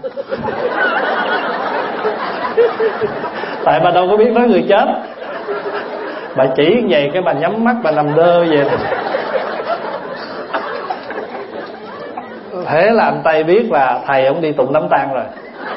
Tại bà đâu có biết nói người chết. Bà chỉ vậy cái bà nhắm mắt bà nằm đơ vậy nè. Thế là anh Tây biết là thầy ông đi tụng đám tang rồi.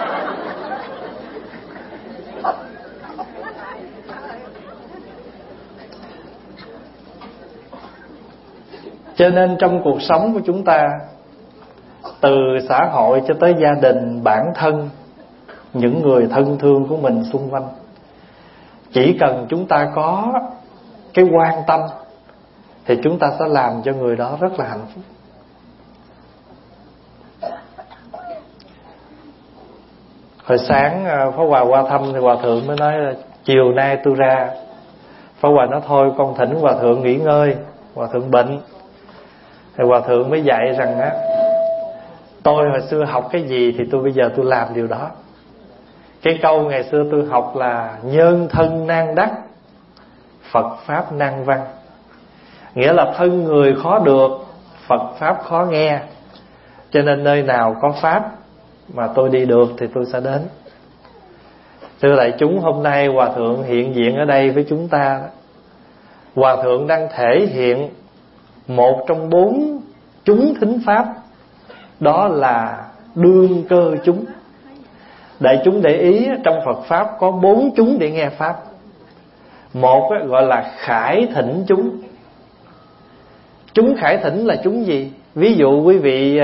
Cho nên trong cuộc sống của chúng ta, từ xã hội cho tới gia đình, bản thân, những người thân thương của mình xung quanh, chỉ cần chúng ta có cái quan tâm thì chúng ta sẽ làm cho người đó rất là hạnh phúc. Hồi sáng Pháp Hòa qua thăm thì Hòa Thượng mới nói là chiều nay tôi ra. Pháp Hòa nói thôi con thỉnh Hòa Thượng nghỉ ngơi, Hòa Thượng bệnh. Thì Hòa Thượng mới dạy rằng á, tôi hồi xưa học cái gì thì tôi bây giờ tôi làm điều đó. Cái câu ngày xưa tôi học là nhân thân nan đắc, Phật Pháp nan văn. Nghĩa là thân người khó được, Phật Pháp khó nghe. Cho nên nơi nào có Pháp mà tôi đi được thì tôi sẽ đến. Thưa đại chúng, hôm nay Hòa Thượng hiện diện ở đây với chúng ta, Hòa Thượng đang thể hiện một trong bốn chúng thính Pháp, đó là đương cơ chúng. Đại chúng để ý, trong Phật Pháp có bốn chúng để nghe Pháp. Một gọi là khải thỉnh chúng. Chúng khải thỉnh là chúng gì? Ví dụ quý vị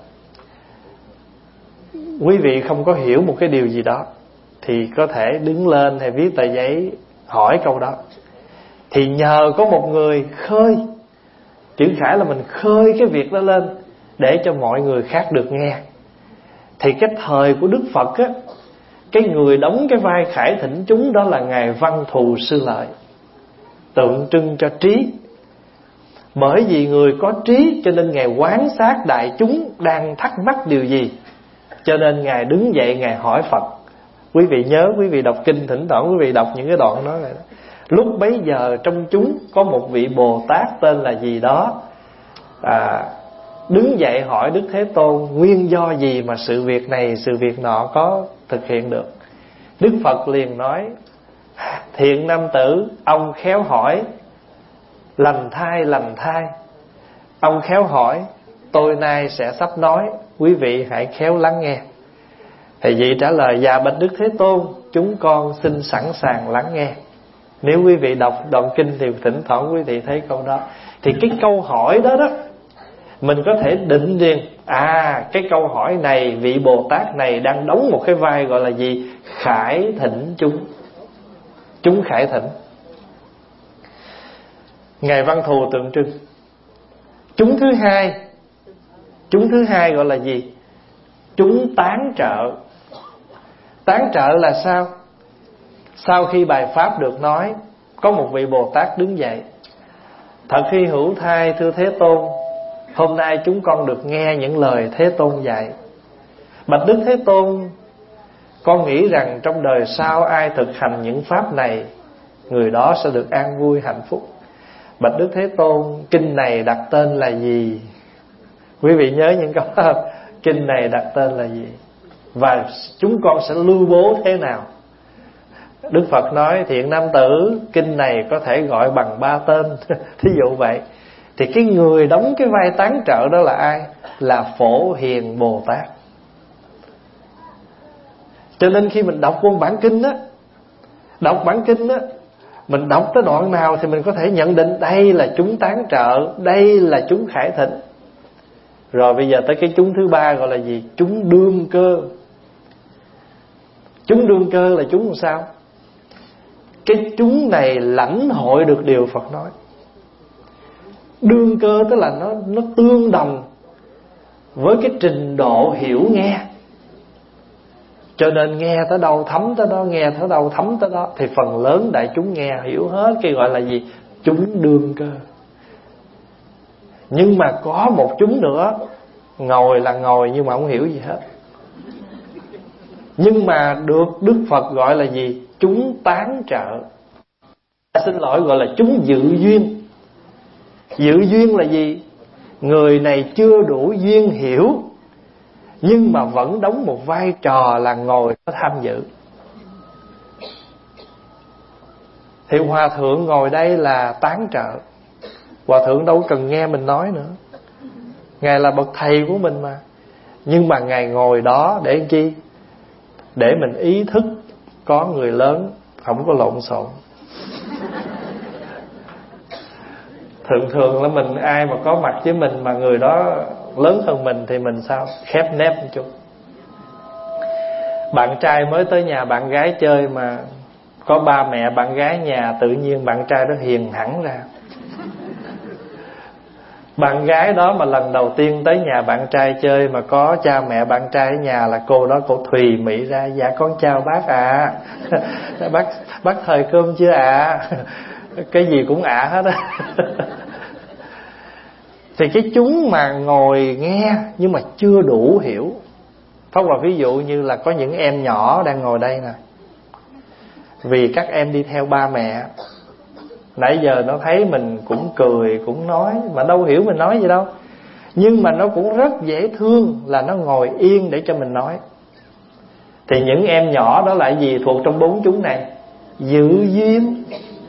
Quý vị không có hiểu một cái điều gì đó thì có thể đứng lên hay viết tờ giấy hỏi câu đó. Thì nhờ có một người khơi, chữ khải là mình khơi cái việc đó lên để cho mọi người khác được nghe. Thì cái thời của Đức Phật á, cái người đóng cái vai khải thỉnh chúng đó là Ngài Văn Thù Sư Lợi, tượng trưng cho trí. Bởi vì người có trí cho nên Ngài quan sát đại chúng đang thắc mắc điều gì, cho nên Ngài đứng dậy Ngài hỏi Phật. Quý vị nhớ, quý vị đọc kinh thỉnh thoảng quý vị đọc những cái đoạn đó này đó. Lúc bấy giờ trong chúng có một vị Bồ Tát tên là gì đó, à, đứng dậy hỏi Đức Thế Tôn nguyên do gì mà sự việc này sự việc nọ có thực hiện được. Đức Phật liền nói: thiện nam tử, ông khéo hỏi, lành thai lành thai. Ông khéo hỏi, tôi nay sẽ sắp nói, quý vị hãy khéo lắng nghe. Thì vị trả lời: dạ bạch Đức Thế Tôn, chúng con xin sẵn sàng lắng nghe. Nếu quý vị đọc đoạn kinh thì thỉnh thoảng quý vị thấy câu đó. Thì cái câu hỏi đó đó, mình có thể định liền, à cái câu hỏi này, vị Bồ Tát này đang đóng một cái vai gọi là gì? Khải thỉnh chúng. Chúng khải thỉnh. Ngài Văn Thù tượng trưng. Chúng thứ hai, chúng thứ hai gọi là gì? Chúng tán trợ. Tán trợ là sao? Sau khi bài pháp được nói, có một vị Bồ Tát đứng dậy: thật hy hữu thay thưa Thế Tôn, hôm nay chúng con được nghe những lời Thế Tôn dạy. Bạch Đức Thế Tôn, con nghĩ rằng trong đời sau ai thực hành những pháp này, người đó sẽ được an vui hạnh phúc. Bạch Đức Thế Tôn, kinh này đặt tên là gì? Quý vị nhớ những câu đó, kinh này đặt tên là gì? Và chúng con sẽ lưu bố thế nào? Đức Phật nói: thiện nam tử, kinh này có thể gọi bằng ba tên. Thí dụ vậy. Thì cái người đóng cái vai tán trợ đó là ai? Là Phổ Hiền Bồ Tát. Cho nên khi mình đọc con bản kinh á, đọc bản kinh á, mình đọc tới đoạn nào thì mình có thể nhận định đây là chúng tán trợ, đây là chúng khải thịnh. Rồi bây giờ tới cái chúng thứ ba gọi là gì? Chúng đương cơ. Chúng đương cơ là chúng làm sao? Cái chúng này lãnh hội được điều Phật nói. Đương cơ tức là nó, nó tương đồng với cái trình độ hiểu nghe. Cho nên nghe tới đâu thấm tới đó, nghe tới đâu thấm tới đó. Thì phần lớn đại chúng nghe hiểu hết cái gọi là gì? Chúng đương cơ. Nhưng mà có một chúng nữa, ngồi là ngồi nhưng mà không hiểu gì hết. Nhưng mà được Đức Phật gọi là gì? Chúng tán trợ. Xin lỗi, gọi là chúng dự duyên. Dự duyên là gì? Người này chưa đủ duyên hiểu, nhưng mà vẫn đóng một vai trò là ngồi tham dự. Thì Hòa Thượng ngồi đây là tán trợ. Hòa Thượng đâu cần nghe mình nói nữa, Ngài là bậc thầy của mình mà. Nhưng mà Ngài ngồi đó để chi? Để mình ý thức có người lớn, không có lộn xộn. Thường thường là mình, ai mà có mặt với mình mà người đó lớn hơn mình thì mình sao? Khép nép một chút. Bạn trai mới tới nhà bạn gái chơi mà có ba mẹ bạn gái nhà, tự nhiên bạn trai đó hiền hẳn ra. Bạn gái đó mà lần đầu tiên tới nhà bạn trai chơi mà có cha mẹ bạn trai ở nhà là cô đó cổ thùy mị ra: dạ con chào bác ạ. À. Bác bác thời cơm chưa ạ? À? Cái gì cũng ạ à hết á. Thì cái chúng mà ngồi nghe nhưng mà chưa đủ hiểu. Pháp Hòa ví dụ như là có những em nhỏ đang ngồi đây nè. Vì các em đi theo ba mẹ, nãy giờ nó thấy mình cũng cười, cũng nói, mà đâu hiểu mình nói gì đâu. Nhưng mà nó cũng rất dễ thương là nó ngồi yên để cho mình nói. Thì những em nhỏ đó là gì? Thuộc trong bốn chúng này? Dự duyên.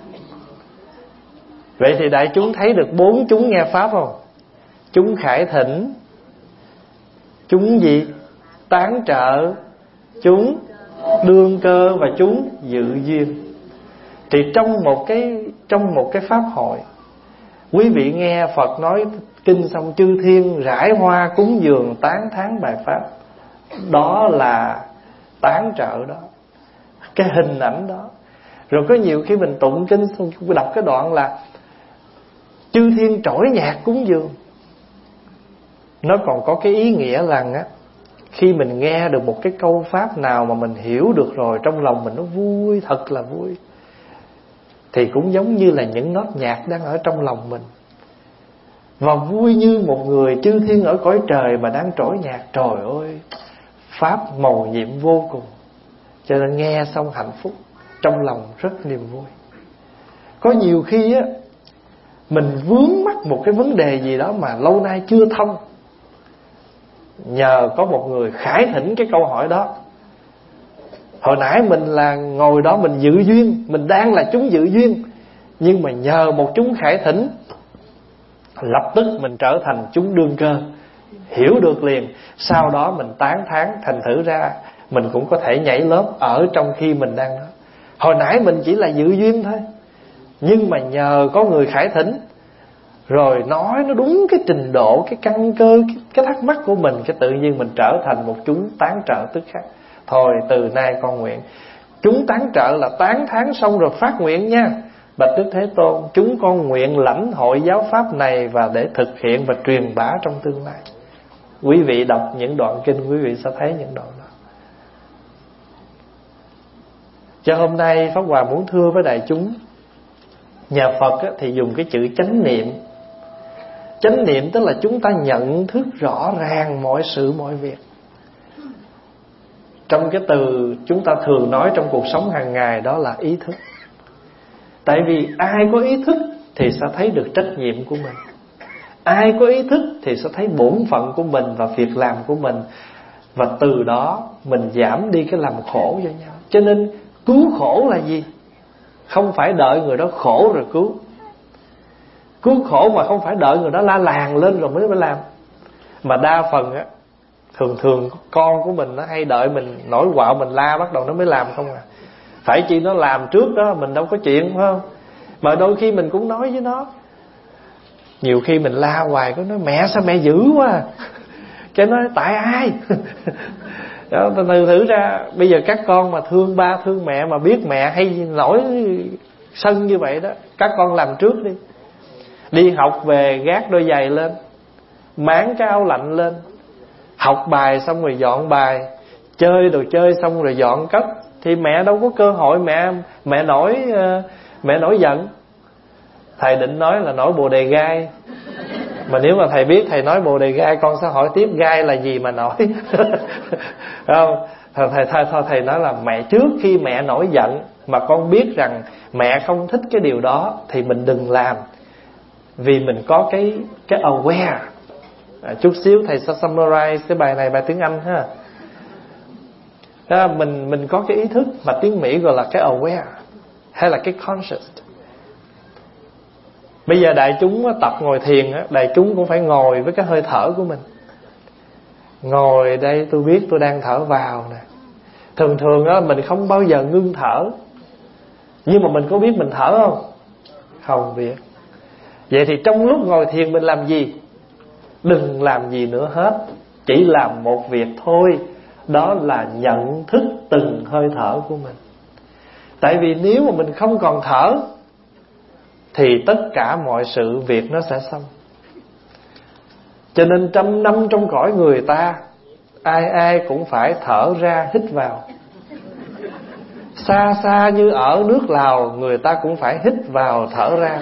Vậy thì đại chúng thấy được bốn chúng nghe Pháp không? Chúng khải thỉnh, chúng gì? Tán trợ, chúng đương cơ và chúng dự duyên. Thì trong một cái trong một cái pháp hội, quý vị nghe Phật nói kinh xong, chư thiên rải hoa cúng dường tán thán bài pháp, đó là tán trợ đó, cái hình ảnh đó. Rồi có nhiều khi mình tụng kinh xong đọc cái đoạn là chư thiên trỗi nhạc cúng dường. Nó còn có cái ý nghĩa rằng á, khi mình nghe được một cái câu pháp nào mà mình hiểu được rồi, trong lòng mình nó vui, thật là vui. Thì cũng giống như là những nốt nhạc đang ở trong lòng mình, và vui như một người chư thiên ở cõi trời mà đang trỗi nhạc. Trời ơi, pháp mầu nhiệm vô cùng. Cho nên nghe xong hạnh phúc, trong lòng rất niềm vui. Có nhiều khi á, mình vướng mắc một cái vấn đề gì đó mà lâu nay chưa thông, nhờ có một người khải thỉnh cái câu hỏi đó. Hồi nãy mình là ngồi đó mình dự duyên, mình đang là chúng dự duyên, nhưng mà nhờ một chúng khải thỉnh, lập tức mình trở thành chúng đương cơ, hiểu được liền. Sau đó mình tán thán, thành thử ra mình cũng có thể nhảy lớp ở trong khi mình đang đó. Hồi nãy mình chỉ là dự duyên thôi, nhưng mà nhờ có người khải thỉnh, rồi nói nó đúng cái trình độ, cái căn cơ, cái, cái thắc mắc của mình, cái tự nhiên mình trở thành một chúng tán trợ tức khắc. Thôi từ nay con nguyện. Chúng tán trợ là tán thán xong rồi phát nguyện nha. Bạch Đức Thế Tôn, chúng con nguyện lãnh hội giáo pháp này và để thực hiện và truyền bá trong tương lai. Quý vị đọc những đoạn kinh, quý vị sẽ thấy những đoạn đó. Cho hôm nay Pháp Hòa muốn thưa với đại chúng, nhà Phật thì dùng cái chữ chánh niệm. Chánh niệm tức là chúng ta nhận thức rõ ràng mọi sự mọi việc. Trong cái từ chúng ta thường nói trong cuộc sống hàng ngày đó là ý thức. Tại vì ai có ý thức thì sẽ thấy được trách nhiệm của mình. Ai có ý thức thì sẽ thấy bổn phận của mình và việc làm của mình. Và từ đó mình giảm đi cái làm khổ cho nhau. Cho nên cứu khổ là gì? Không phải đợi người đó khổ rồi cứu. Cứu khổ mà không phải đợi người đó la làng lên rồi mới mới làm. Mà đa phần á, thường thường con của mình nó hay đợi mình nổi quạo, mình la bắt đầu nó mới làm không à. Phải chi nó làm trước đó, mình đâu có chuyện, phải không? Mà đôi khi mình cũng nói với nó. Nhiều khi mình la hoài, có nói mẹ sao mẹ dữ quá à? Cái nói tại ai? Đó, từ thử ra bây giờ các con mà thương ba thương mẹ, mà biết mẹ hay nổi sân như vậy đó, các con làm trước đi. Đi học về gác đôi giày lên, máng cái áo lạnh lên, học bài xong rồi dọn bài, chơi đồ chơi xong rồi dọn cất, thì mẹ đâu có cơ hội mẹ mẹ nổi mẹ nổi giận. Thầy định nói là nổi bồ đề gai, mà nếu mà thầy biết thầy nói bồ đề gai, con sẽ hỏi tiếp gai là gì mà nổi. Không, thầy, thầy, thầy, thầy, thầy nói là mẹ trước khi mẹ nổi giận mà con biết rằng mẹ không thích cái điều đó thì mình đừng làm, vì mình có cái cái aware. À, chút xíu thầy sẽ summarize cái bài này, bài tiếng Anh ha. Đó, mình mình có cái ý thức mà tiếng Mỹ gọi là cái aware hay là cái conscious. Bây giờ đại chúng tập ngồi thiền, đại chúng cũng phải ngồi với cái hơi thở của mình. Ngồi đây tôi biết tôi đang thở vào nè. Thường thường đó mình không bao giờ ngưng thở, nhưng mà mình có biết mình thở không? Không biết. Vậy thì trong lúc ngồi thiền mình làm gì? Đừng làm gì nữa hết, chỉ làm một việc thôi, đó là nhận thức từng hơi thở của mình. Tại vì nếu mà mình không còn thở thì tất cả mọi sự việc nó sẽ xong. Cho nên trăm năm trong cõi người ta, ai ai cũng phải thở ra hít vào. Xa xa như ở nước Lào, người ta cũng phải hít vào thở ra.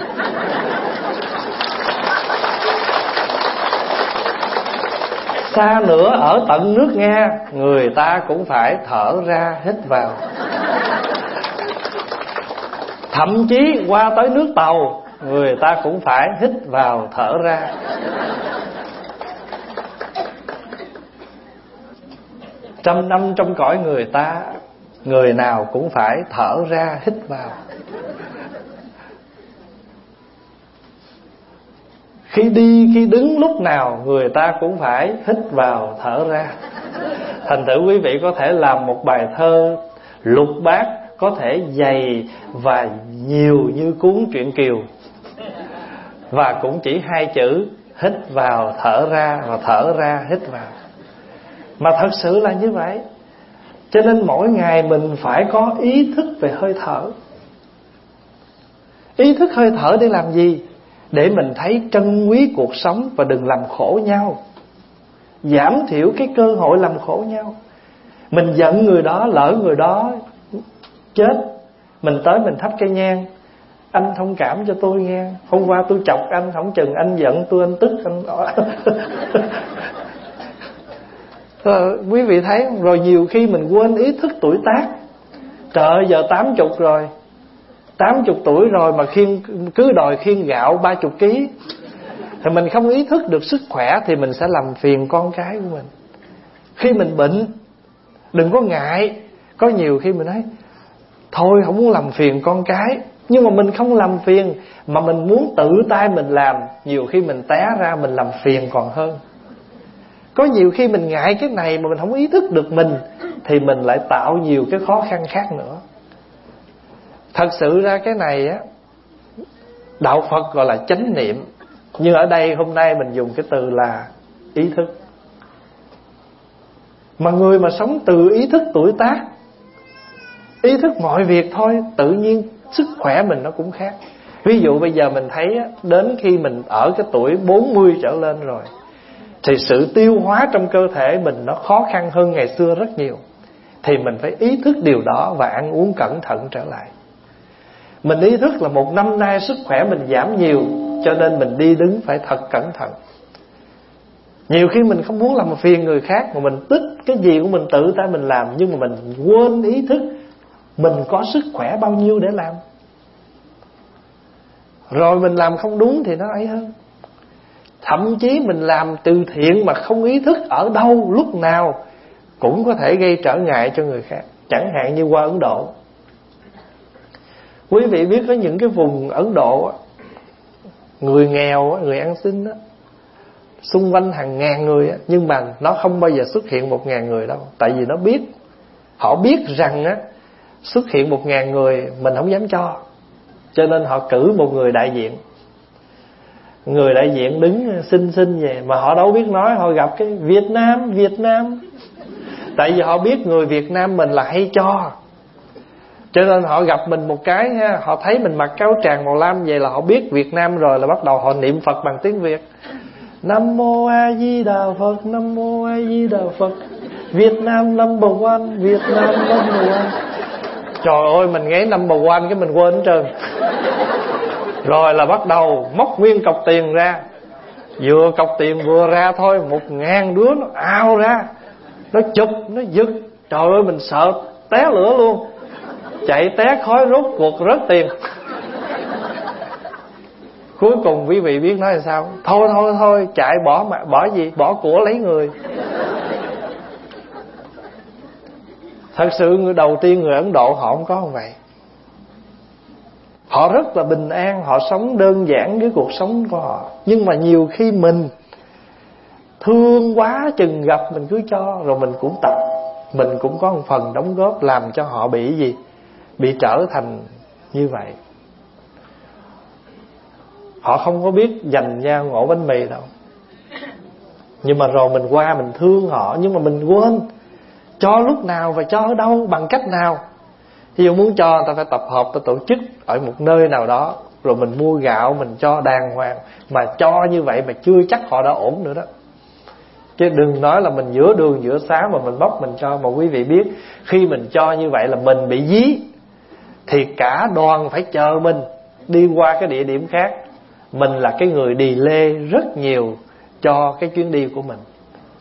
Xa nữa ở tận nước Nga, người ta cũng phải thở ra hít vào. Thậm chí qua tới nước Tàu, người ta cũng phải hít vào thở ra. Trăm năm trong cõi người ta, người nào cũng phải thở ra hít vào. Khi đi khi đứng lúc nào, người ta cũng phải hít vào thở ra. Thành thử quý vị có thể làm một bài thơ lục bát, có thể dày và nhiều như cuốn truyện Kiều, và cũng chỉ hai chữ hít vào thở ra, và thở ra hít vào. Mà thật sự là như vậy. Cho nên mỗi ngày mình phải có ý thức về hơi thở. Ý thức hơi thở để làm gì? Để mình thấy trân quý cuộc sống và đừng làm khổ nhau, giảm thiểu cái cơ hội làm khổ nhau. Mình giận người đó, lỡ người đó chết, mình tới mình thắp cây nhang: anh thông cảm cho tôi nghe, hôm qua tôi chọc anh, không chừng anh giận tôi, anh tức anh. Rồi, quý vị thấy không? Rồi nhiều khi mình quên ý thức tuổi tác. Trời ơi, giờ tám chục rồi, tám chục tuổi rồi mà khiêng, cứ đòi khiêng gạo ba chục ký. Thì mình không ý thức được sức khỏe thì mình sẽ làm phiền con cái của mình. Khi mình bệnh, đừng có ngại. Có nhiều khi mình nói thôi không muốn làm phiền con cái, nhưng mà mình không làm phiền, mà mình muốn tự tay mình làm. Nhiều khi mình té ra mình làm phiền còn hơn. Có nhiều khi mình ngại cái này mà mình không ý thức được mình, thì mình lại tạo nhiều cái khó khăn khác nữa. Thật sự ra cái này á, đạo Phật gọi là chánh niệm, nhưng ở đây hôm nay mình dùng cái từ là ý thức. Mà người mà sống từ ý thức tuổi tác, ý thức mọi việc thôi, tự nhiên sức khỏe mình nó cũng khác. Ví dụ bây giờ mình thấy á, đến khi mình ở cái tuổi bốn mươi trở lên rồi, thì sự tiêu hóa trong cơ thể mình nó khó khăn hơn ngày xưa rất nhiều. Thì mình phải ý thức điều đó và ăn uống cẩn thận trở lại. Mình ý thức là một năm nay sức khỏe mình giảm nhiều, cho nên mình đi đứng phải thật cẩn thận. Nhiều khi mình không muốn làm phiền người khác, mà mình tức cái gì của mình tự tay mình làm, nhưng mà mình quên ý thức mình có sức khỏe bao nhiêu để làm. Rồi mình làm không đúng thì nó ấy hơn. Thậm chí mình làm từ thiện mà không ý thức ở đâu, lúc nào cũng có thể gây trở ngại cho người khác. Chẳng hạn như qua Ấn Độ. Quý vị biết có những cái vùng Ấn Độ, người nghèo, người ăn xin đó, xung quanh hàng ngàn người, nhưng mà nó không bao giờ xuất hiện một ngàn người đâu. Tại vì nó biết, họ biết rằng á, xuất hiện một ngàn người mình không dám cho, cho nên họ cử một người đại diện. Người đại diện đứng xinh xinh về, mà họ đâu biết nói, họ gặp cái Việt Nam, Việt Nam. Tại vì họ biết người Việt Nam mình là hay cho, cho nên họ gặp mình một cái ha, họ thấy mình mặc áo tràng màu lam vậy là họ biết Việt Nam rồi, là bắt đầu họ niệm Phật bằng tiếng Việt. Nam mô A Di Đà Phật, Nam mô A Di Đà Phật. Việt Nam number one, Việt Nam number one. Trời ơi, mình nghe number one cái mình quên hết trơn. Rồi là bắt đầu móc nguyên cọc tiền ra. Vừa cọc tiền vừa ra thôi, một ngàn đứa nó ao ra, nó chụp, nó giật. Trời ơi, mình sợ té lửa luôn. Chạy té khói, rốt cuộc rớt tiền. Cuối cùng quý vị biết nói là sao? Thôi thôi thôi, chạy bỏ mà bỏ gì? Bỏ của lấy người. Thật sự người đầu tiên người Ấn Độ họ không có như vậy. Họ rất là bình an, họ sống đơn giản với cuộc sống của họ. Nhưng mà nhiều khi mình thương quá chừng gặp mình cứ cho, rồi mình cũng tập, mình cũng có một phần đóng góp làm cho họ bị gì? Bị trở thành như vậy. Họ không có biết dành nhau ngộ bánh mì đâu. Nhưng mà rồi mình qua mình thương họ, nhưng mà mình quên cho lúc nào và cho ở đâu, bằng cách nào. Ví dụ muốn cho, ta phải tập hợp, ta tổ chức ở một nơi nào đó, rồi mình mua gạo, mình cho đàng hoàng. Mà cho như vậy mà chưa chắc họ đã ổn nữa đó. Chứ đừng nói là mình giữa đường giữa xá mà mình bóc mình cho. Mà quý vị biết, khi mình cho như vậy là mình bị dí, thì cả đoàn phải chờ mình đi qua cái địa điểm khác. Mình là cái người delay rất nhiều cho cái chuyến đi của mình.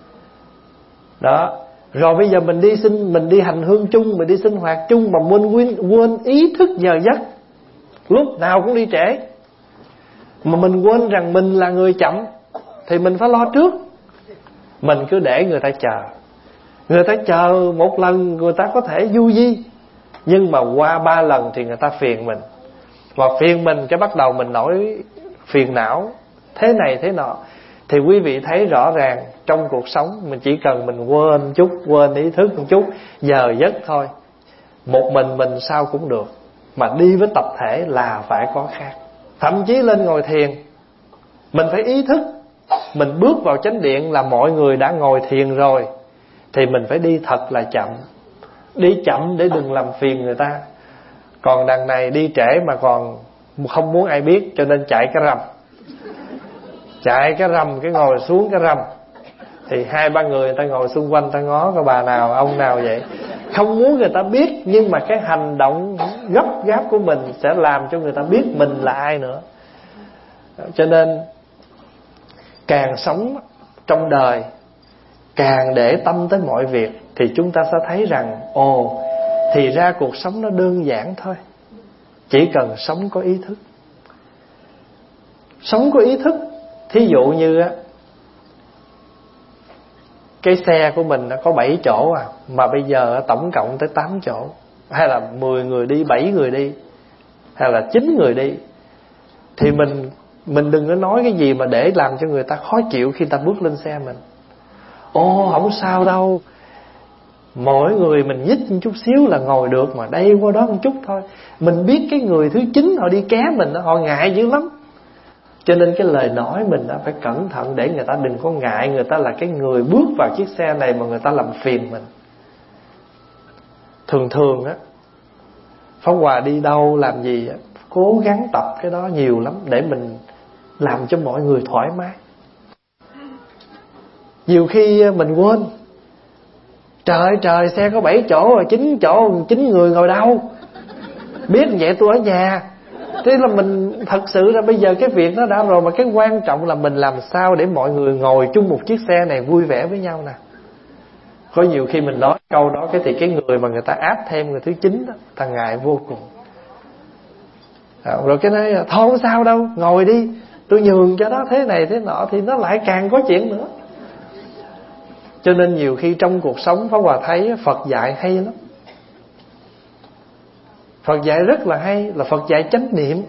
Đó. Rồi bây giờ mình đi xin, mình đi hành hương chung, mình đi sinh hoạt chung mà quên, quên, quên ý thức giờ giấc. Lúc nào cũng đi trễ. Mà mình quên rằng mình là người chậm, thì mình phải lo trước. Mình cứ để người ta chờ. Người ta chờ một lần người ta có thể du di, nhưng mà qua ba lần thì người ta phiền mình. Và phiền mình cái bắt đầu mình nổi phiền não thế này thế nọ. Thì quý vị thấy rõ ràng trong cuộc sống mình chỉ cần mình quên chút, quên ý thức một chút, giờ giấc thôi, một mình mình sao cũng được. Mà đi với tập thể là phải có khác. Thậm chí lên ngồi thiền, mình phải ý thức. Mình bước vào chánh điện là mọi người đã ngồi thiền rồi, thì mình phải đi thật là chậm. Đi chậm để đừng làm phiền người ta. Còn đằng này đi trễ mà còn không muốn ai biết, cho nên chạy cái rầm. Chạy cái rầm, cái ngồi xuống cái rầm. Thì hai ba người, người ta ngồi xung quanh, ta ngó có bà nào, ông nào vậy. Không muốn người ta biết, nhưng mà cái hành động gấp gáp của mình sẽ làm cho người ta biết mình là ai nữa. Cho nên càng sống trong đời, càng để tâm tới mọi việc, thì chúng ta sẽ thấy rằng ồ, thì ra cuộc sống nó đơn giản thôi. Chỉ cần sống có ý thức. Sống có ý thức. Thí dụ như á, cái xe của mình có bảy chỗ à, mà bây giờ tổng cộng tới tám chỗ. Hay là mười người đi, bảy người đi, hay là chín người đi. Thì mình Mình đừng có nói cái gì mà để làm cho người ta khó chịu khi ta bước lên xe mình. Ồ, không sao đâu, mỗi người mình nhích một chút xíu là ngồi được, mà đây qua đó một chút thôi. Mình biết cái người thứ chín họ đi ké mình, họ ngại dữ lắm. Cho nên cái lời nói mình phải cẩn thận để người ta đừng có ngại. Người ta là cái người bước vào chiếc xe này mà người ta làm phiền mình. Thường thường á, Pháp Hòa đi đâu làm gì á, cố gắng tập cái đó nhiều lắm, để mình làm cho mọi người thoải mái. Nhiều khi mình quên, trời trời xe có bảy chỗ rồi, chín chỗ, chín người ngồi đâu. Biết vậy tôi ở nhà. Thế là mình thật sự ra bây giờ cái việc nó đã rồi, mà cái quan trọng là mình làm sao để mọi người ngồi chung một chiếc xe này vui vẻ với nhau nè. Có nhiều khi mình nói câu đó, cái thì cái người mà người ta áp thêm người thứ chín đó, ta ngại vô cùng. Rồi cái nói thôi không sao đâu, ngồi đi, tôi nhường cho đó thế này thế nọ, thì nó lại càng có chuyện nữa. Cho nên nhiều khi trong cuộc sống Pháp Hòa thấy Phật dạy hay lắm. Phật dạy rất là hay, là Phật dạy chánh niệm.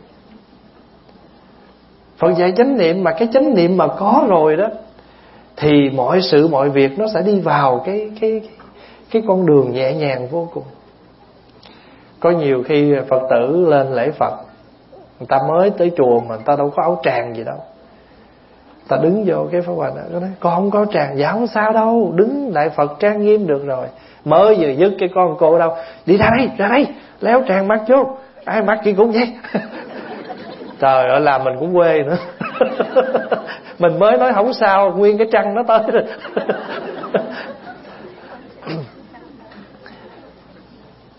Phật dạy chánh niệm, mà cái chánh niệm mà có rồi đó, thì mọi sự mọi việc nó sẽ đi vào cái cái cái con đường nhẹ nhàng vô cùng. Có nhiều khi Phật tử lên lễ Phật, người ta mới tới chùa mà người ta đâu có áo tràng gì đâu. Ta đứng vô cái Pháp Hòa nói, con không có tràng. Dạ không sao đâu, đứng đại Phật trang nghiêm được rồi. Mới vừa dứt cái con cô đâu, đi ra đây, ra đây, léo tràng mặc vô. Ai mặc gì cũng vậy. Trời ơi, làm mình cũng quê nữa. Mình mới nói không sao, nguyên cái trăng nó tới rồi.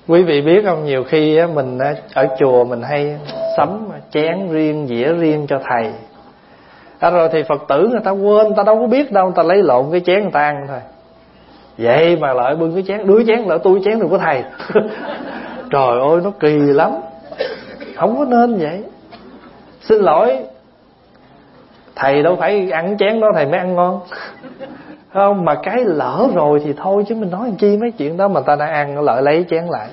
Quý vị biết không, nhiều khi mình ở chùa mình hay sắm chén riêng, dĩa riêng cho thầy. Đó rồi thì Phật tử người ta quên, người ta đâu có biết đâu, người ta lấy lộn cái chén người ta ăn thôi. Vậy mà lại bưng cái chén, đuối chén lại tôi chén được của thầy. Trời ơi nó kỳ lắm. Không có nên vậy. Xin lỗi, thầy đâu phải ăn chén đó thầy mới ăn ngon. Không, mà cái lỡ rồi thì thôi, chứ mình nói làm chi mấy chuyện đó mà ta đã ăn nó lại lấy chén lại.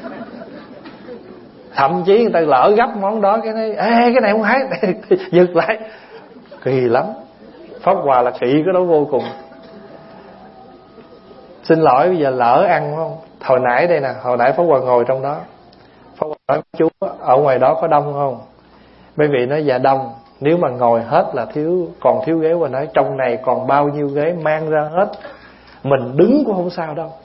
Thậm chí người ta lỡ gấp món đó, cái này ê cái này không phải, giật lại. Kỳ lắm. Pháp Hòa là kỵ cái đó vô cùng. Xin lỗi, bây giờ lỡ ăn không? Hồi nãy đây nè, hồi nãy Pháp Hòa ngồi trong đó. Pháp Hòa nói chú ở ngoài đó có đông không? Mấy vị nói dạ đông. Nếu mà ngồi hết là thiếu, còn thiếu ghế. Và nói trong này còn bao nhiêu ghế mang ra hết, mình đứng cũng không sao đâu.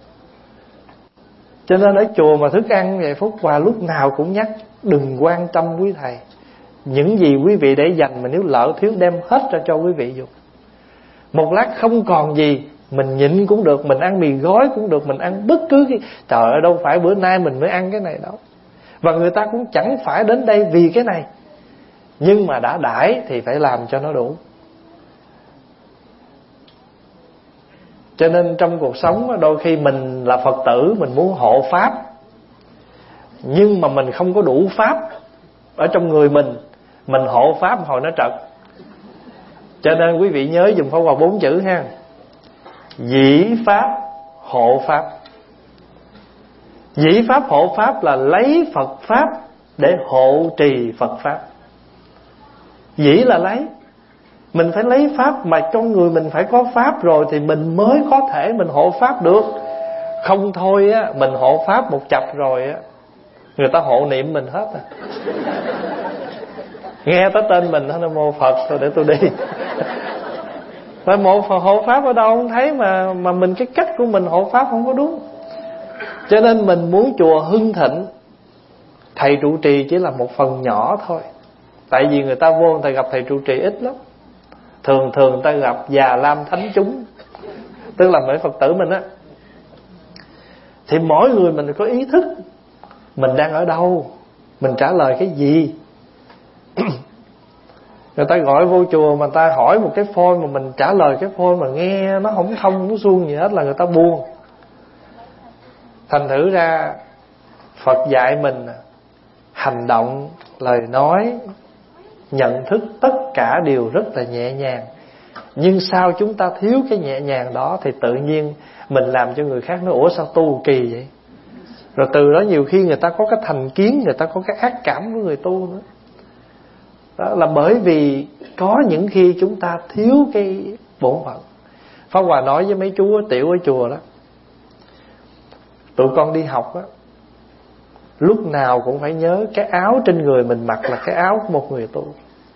Cho nên ở chùa mà thức ăn vậy, Pháp Hòa lúc nào cũng nhắc đừng quan tâm quý thầy. Những gì quý vị để dành mà nếu lỡ thiếu đem hết ra cho quý vị dùng. Một lát không còn gì, mình nhịn cũng được, mình ăn mì gói cũng được, mình ăn bất cứ cái. Trời ơi đâu phải bữa nay mình mới ăn cái này đâu. Và người ta cũng chẳng phải đến đây vì cái này. Nhưng mà đã đãi thì phải làm cho nó đủ. Cho nên trong cuộc sống đôi khi mình là Phật tử, mình muốn hộ Pháp, nhưng mà mình không có đủ Pháp ở trong người mình, mình hộ Pháp hồi nó trật. Cho nên quý vị nhớ dùm Pháp Hòa bốn chữ ha: dĩ Pháp hộ Pháp. Dĩ Pháp hộ Pháp là lấy Phật Pháp để hộ trì Phật Pháp. Dĩ là lấy. Mình phải lấy Pháp, mà trong người mình phải có Pháp rồi thì mình mới có thể mình hộ Pháp được. Không thôi á, mình hộ Pháp một chập rồi á, người ta hộ niệm mình hết à. Nghe tới tên mình Nam Mô Phật thôi để tôi đi. Phải một hộ Pháp ở đâu không thấy, mà mà mình cái cách của mình hộ Pháp không có đúng. Cho nên mình muốn chùa hưng thịnh, thầy trụ trì chỉ là một phần nhỏ thôi. Tại vì người ta vô, người ta gặp thầy trụ trì ít lắm. Thường thường người ta gặp già lam thánh chúng, tức là mấy Phật tử mình á. Thì mỗi người mình có ý thức mình đang ở đâu, mình trả lời cái gì. Người ta gọi vô chùa mà người ta hỏi một cái phone mà mình trả lời cái phone mà nghe nó không thông không suông gì hết là người ta buông. Thành thử ra Phật dạy mình hành động, lời nói, nhận thức tất cả đều rất là nhẹ nhàng. Nhưng sao chúng ta thiếu cái nhẹ nhàng đó thì tự nhiên mình làm cho người khác nói ủa sao tu kỳ vậy. Rồi từ đó nhiều khi người ta có cái thành kiến, người ta có cái ác cảm với người tu nữa. Đó là bởi vì có những khi chúng ta thiếu cái bổn phận. Pháp Hòa nói với mấy chú tiểu ở chùa đó, tụi con đi học á, lúc nào cũng phải nhớ cái áo trên người mình mặc là cái áo của một người tu.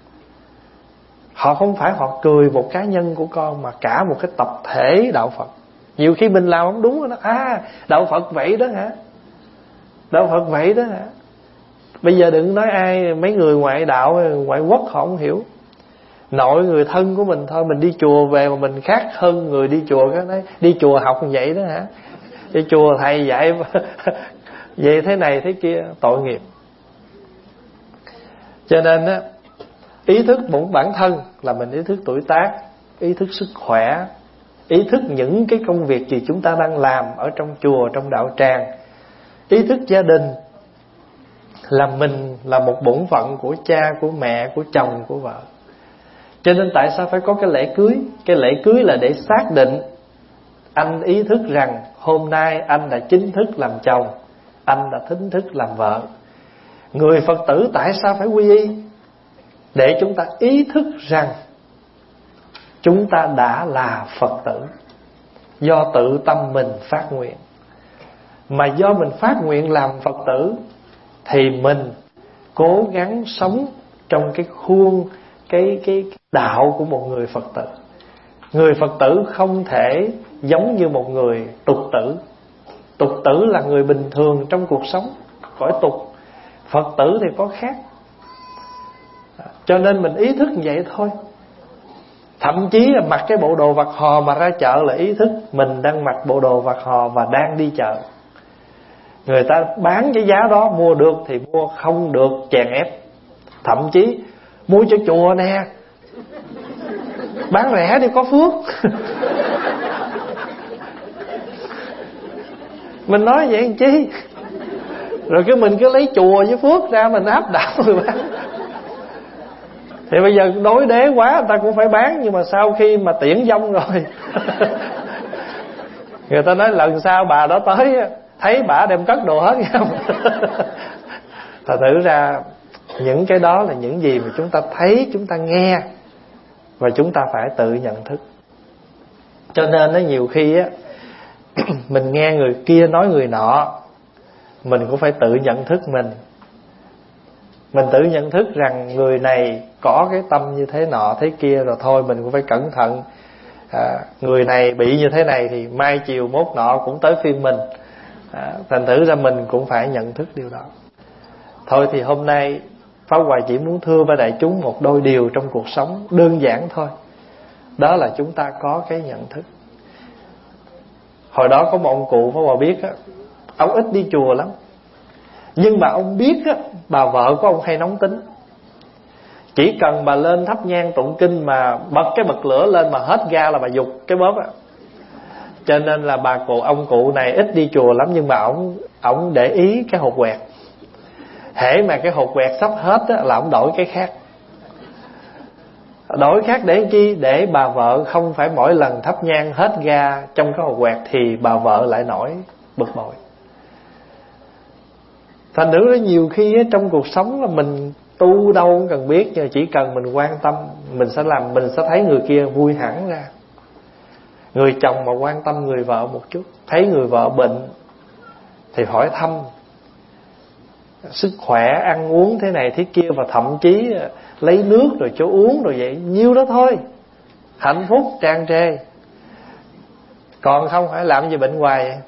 Họ không phải họ cười một cá nhân của con, mà cả một cái tập thể đạo Phật. Nhiều khi mình làm không đúng rồi đó. À đạo Phật vậy đó hả? Đạo Phật vậy đó hả? Bây giờ đừng nói ai, mấy người ngoại đạo, ngoại quốc họ không hiểu. Nội người thân của mình thôi, mình đi chùa về mà mình khác hơn người đi chùa cái đấy. Đi chùa học vậy đó hả? Đi chùa thầy dạy vậy thế này thế kia, tội nghiệp. Cho nên á, ý thức bổn bản thân là mình ý thức tuổi tác, ý thức sức khỏe, ý thức những cái công việc gì chúng ta đang làm ở trong chùa, trong đạo tràng, ý thức gia đình là mình là một bổn phận của cha, của mẹ, của chồng, của vợ. Cho nên tại sao phải có cái lễ cưới? Cái lễ cưới là để xác định anh ý thức rằng hôm nay anh đã chính thức làm chồng, anh đã chính thức làm vợ. Người Phật tử tại sao phải quy y? Để chúng ta ý thức rằng chúng ta đã là Phật tử, do tự tâm mình phát nguyện. Mà do mình phát nguyện làm Phật tử thì mình cố gắng sống trong cái khuôn cái, cái đạo của một người Phật tử. Người Phật tử không thể giống như một người tục tử. Tục tử là người bình thường trong cuộc sống, cõi tục. Phật tử thì có khác. Cho nên mình ý thức như vậy thôi. Thậm chí là mặc cái bộ đồ vặt hò mà ra chợ là ý thức mình đang mặc bộ đồ vặt hò và đang đi chợ. Người ta bán cái giá đó, mua được thì mua, không được chèn ép. Thậm chí mua cho chùa nè, bán rẻ đi có phước. Mình nói vậy làm chi? Rồi cái mình cứ lấy chùa với phước ra mình áp đảo người bán. Thì bây giờ đối đế quá người ta cũng phải bán. Nhưng mà sau khi mà tiễn vong rồi người ta nói lần sau bà đó tới thấy bà đem cất đồ hết nghe không? Thật thử ra những cái đó là những gì mà chúng ta thấy, chúng ta nghe, và chúng ta phải tự nhận thức. Cho nên nó nhiều khi á, mình nghe người kia nói người nọ, mình cũng phải tự nhận thức mình. Mình tự nhận thức rằng người này có cái tâm như thế nọ thế kia, rồi thôi mình cũng phải cẩn thận. à, Người này bị như thế này thì mai chiều mốt nọ cũng tới phiên mình. à, Thành thử ra mình cũng phải nhận thức điều đó. Thôi thì hôm nay Pháp Hòa chỉ muốn thưa với đại chúng một đôi điều trong cuộc sống đơn giản thôi. Đó là chúng ta có cái nhận thức. Hồi đó có một ông cụ Pháp Hòa biết á, ông ít đi chùa lắm, nhưng mà ông biết á, bà vợ của ông hay nóng tính. Chỉ cần bà lên thắp nhang tụng kinh mà bật cái bật lửa lên mà hết ga là bà giục cái bóp á. Cho nên là bà cụ, ông cụ này ít đi chùa lắm, nhưng mà ông ông để ý cái hột quẹt. Hễ mà cái hột quẹt sắp hết á, là ông đổi cái khác. Đổi khác để chi? Để bà vợ không phải mỗi lần thắp nhang hết ga trong cái hột quẹt thì bà vợ lại nổi bực bội. Thành nữ nhiều khi á, trong cuộc sống là mình tu đâu cũng cần biết, nhưng chỉ cần mình quan tâm, mình sẽ làm, mình sẽ thấy người kia vui hẳn ra. Người chồng mà quan tâm người vợ một chút, thấy người vợ bệnh thì hỏi thăm sức khỏe, ăn uống thế này thế kia, và thậm chí lấy nước rồi cho uống rồi vậy, nhiêu đó thôi, hạnh phúc tràn trề. Còn không phải làm gì bệnh hoài vậy?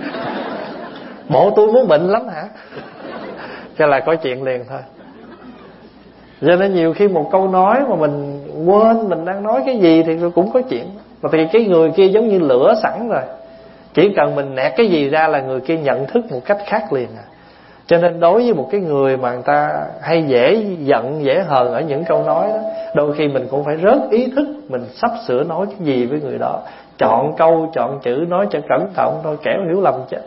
Bộ tôi muốn bệnh lắm hả? Cho là có chuyện liền thôi. Cho nên nhiều khi một câu nói mà mình quên mình đang nói cái gì thì cũng có chuyện. Và thì cái người kia giống như lửa sẵn rồi, chỉ cần mình nẹt cái gì ra là người kia nhận thức một cách khác liền à. Cho nên đối với một cái người mà người ta hay dễ giận, dễ hờn ở những câu nói đó, đôi khi mình cũng phải rớt ý thức, mình sắp sửa nói cái gì với người đó, chọn câu, chọn chữ nói cho cẩn thận thôi, kẻo hiểu lầm chứ.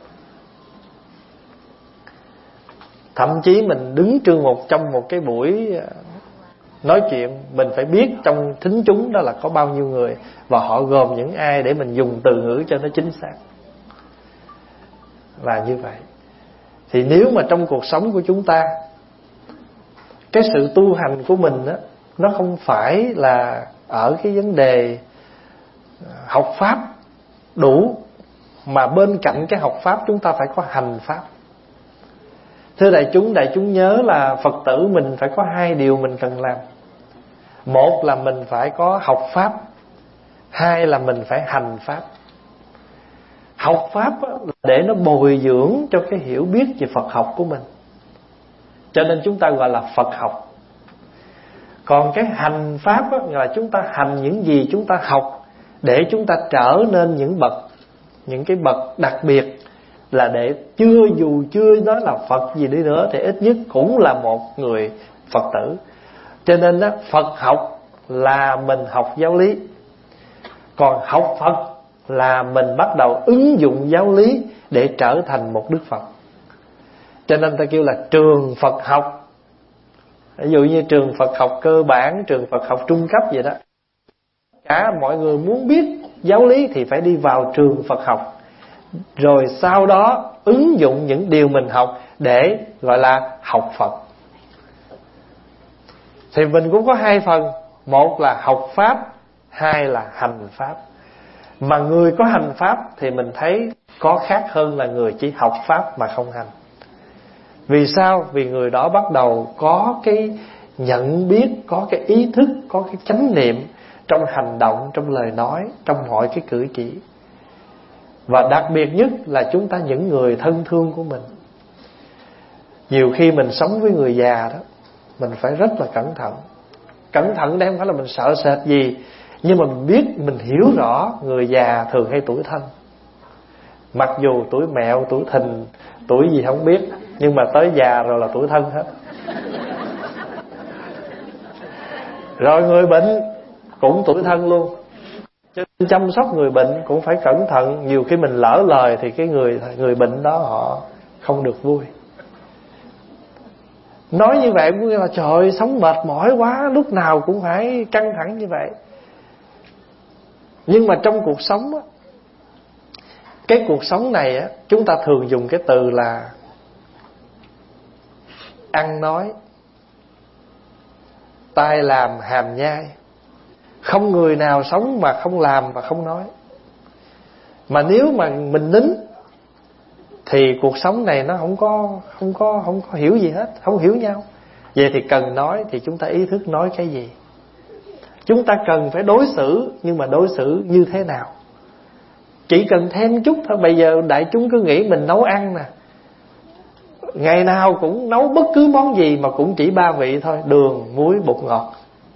Thậm chí mình đứng trước một trong một cái buổi nói chuyện, mình phải biết trong thính chúng đó là có bao nhiêu người, và họ gồm những ai, để mình dùng từ ngữ cho nó chính xác. Là như vậy. Thì nếu mà trong cuộc sống của chúng ta, cái sự tu hành của mình đó, nó không phải là ở cái vấn đề học pháp đủ, mà bên cạnh cái học pháp chúng ta phải có hành pháp. Thưa đại chúng, đại chúng nhớ là Phật tử mình phải có hai điều mình cần làm. Một là mình phải có học pháp, hai là mình phải hành pháp. Học pháp để nó bồi dưỡng cho cái hiểu biết về Phật học của mình, cho nên chúng ta gọi là Phật học. Còn cái hành pháp là chúng ta hành những gì chúng ta học, để chúng ta trở nên những bậc, những cái bậc đặc biệt, là để chưa dù chưa nói là Phật gì đi nữa thì ít nhất cũng là một người Phật tử. Cho nên đó, Phật học là mình học giáo lý, còn học Phật là mình bắt đầu ứng dụng giáo lý để trở thành một Đức Phật. Cho nên ta kêu là trường Phật học. Ví dụ như trường Phật học cơ bản, trường Phật học trung cấp vậy đó. Cả mọi người muốn biết giáo lý thì phải đi vào trường Phật học, rồi sau đó ứng dụng những điều mình học để gọi là học Phật. Thì mình cũng có hai phần, một là học pháp, hai là hành pháp. Mà người có hành pháp thì mình thấy có khác hơn là người chỉ học pháp mà không hành. Vì sao? Vì người đó bắt đầu có cái nhận biết, có cái ý thức, có cái chánh niệm trong hành động, trong lời nói, trong mọi cái cử chỉ. Và đặc biệt nhất là chúng ta những người thân thương của mình. Nhiều khi mình sống với người già đó, mình phải rất là cẩn thận. Cẩn thận đây không phải là mình sợ sệt gì, nhưng mà mình biết, mình hiểu rõ người già thường hay tủi thân. Mặc dù tuổi mẹo, tuổi thìn, tuổi gì không biết, nhưng mà tới già rồi là tuổi thân hết. Rồi người bệnh cũng tuổi thân luôn. Cho nên chăm sóc người bệnh cũng phải cẩn thận. Nhiều khi mình lỡ lời thì cái người người bệnh đó họ không được vui. Nói như vậy cũng như là trời ơi, sống mệt mỏi quá, lúc nào cũng phải căng thẳng như vậy. Nhưng mà trong cuộc sống á, cái cuộc sống này á, chúng ta thường dùng cái từ là ăn nói, tai làm hàm nhai. Không người nào sống mà không làm và không nói. Mà nếu mà mình nín thì cuộc sống này nó không có không có không có hiểu gì hết, không hiểu nhau. Vậy thì cần nói thì chúng ta ý thức nói cái gì. Chúng ta cần phải đối xử, nhưng mà đối xử như thế nào? Chỉ cần thêm chút thôi. Bây giờ đại chúng cứ nghĩ mình nấu ăn nè, ngày nào cũng nấu bất cứ món gì mà cũng chỉ ba vị thôi: đường, muối, bột ngọt.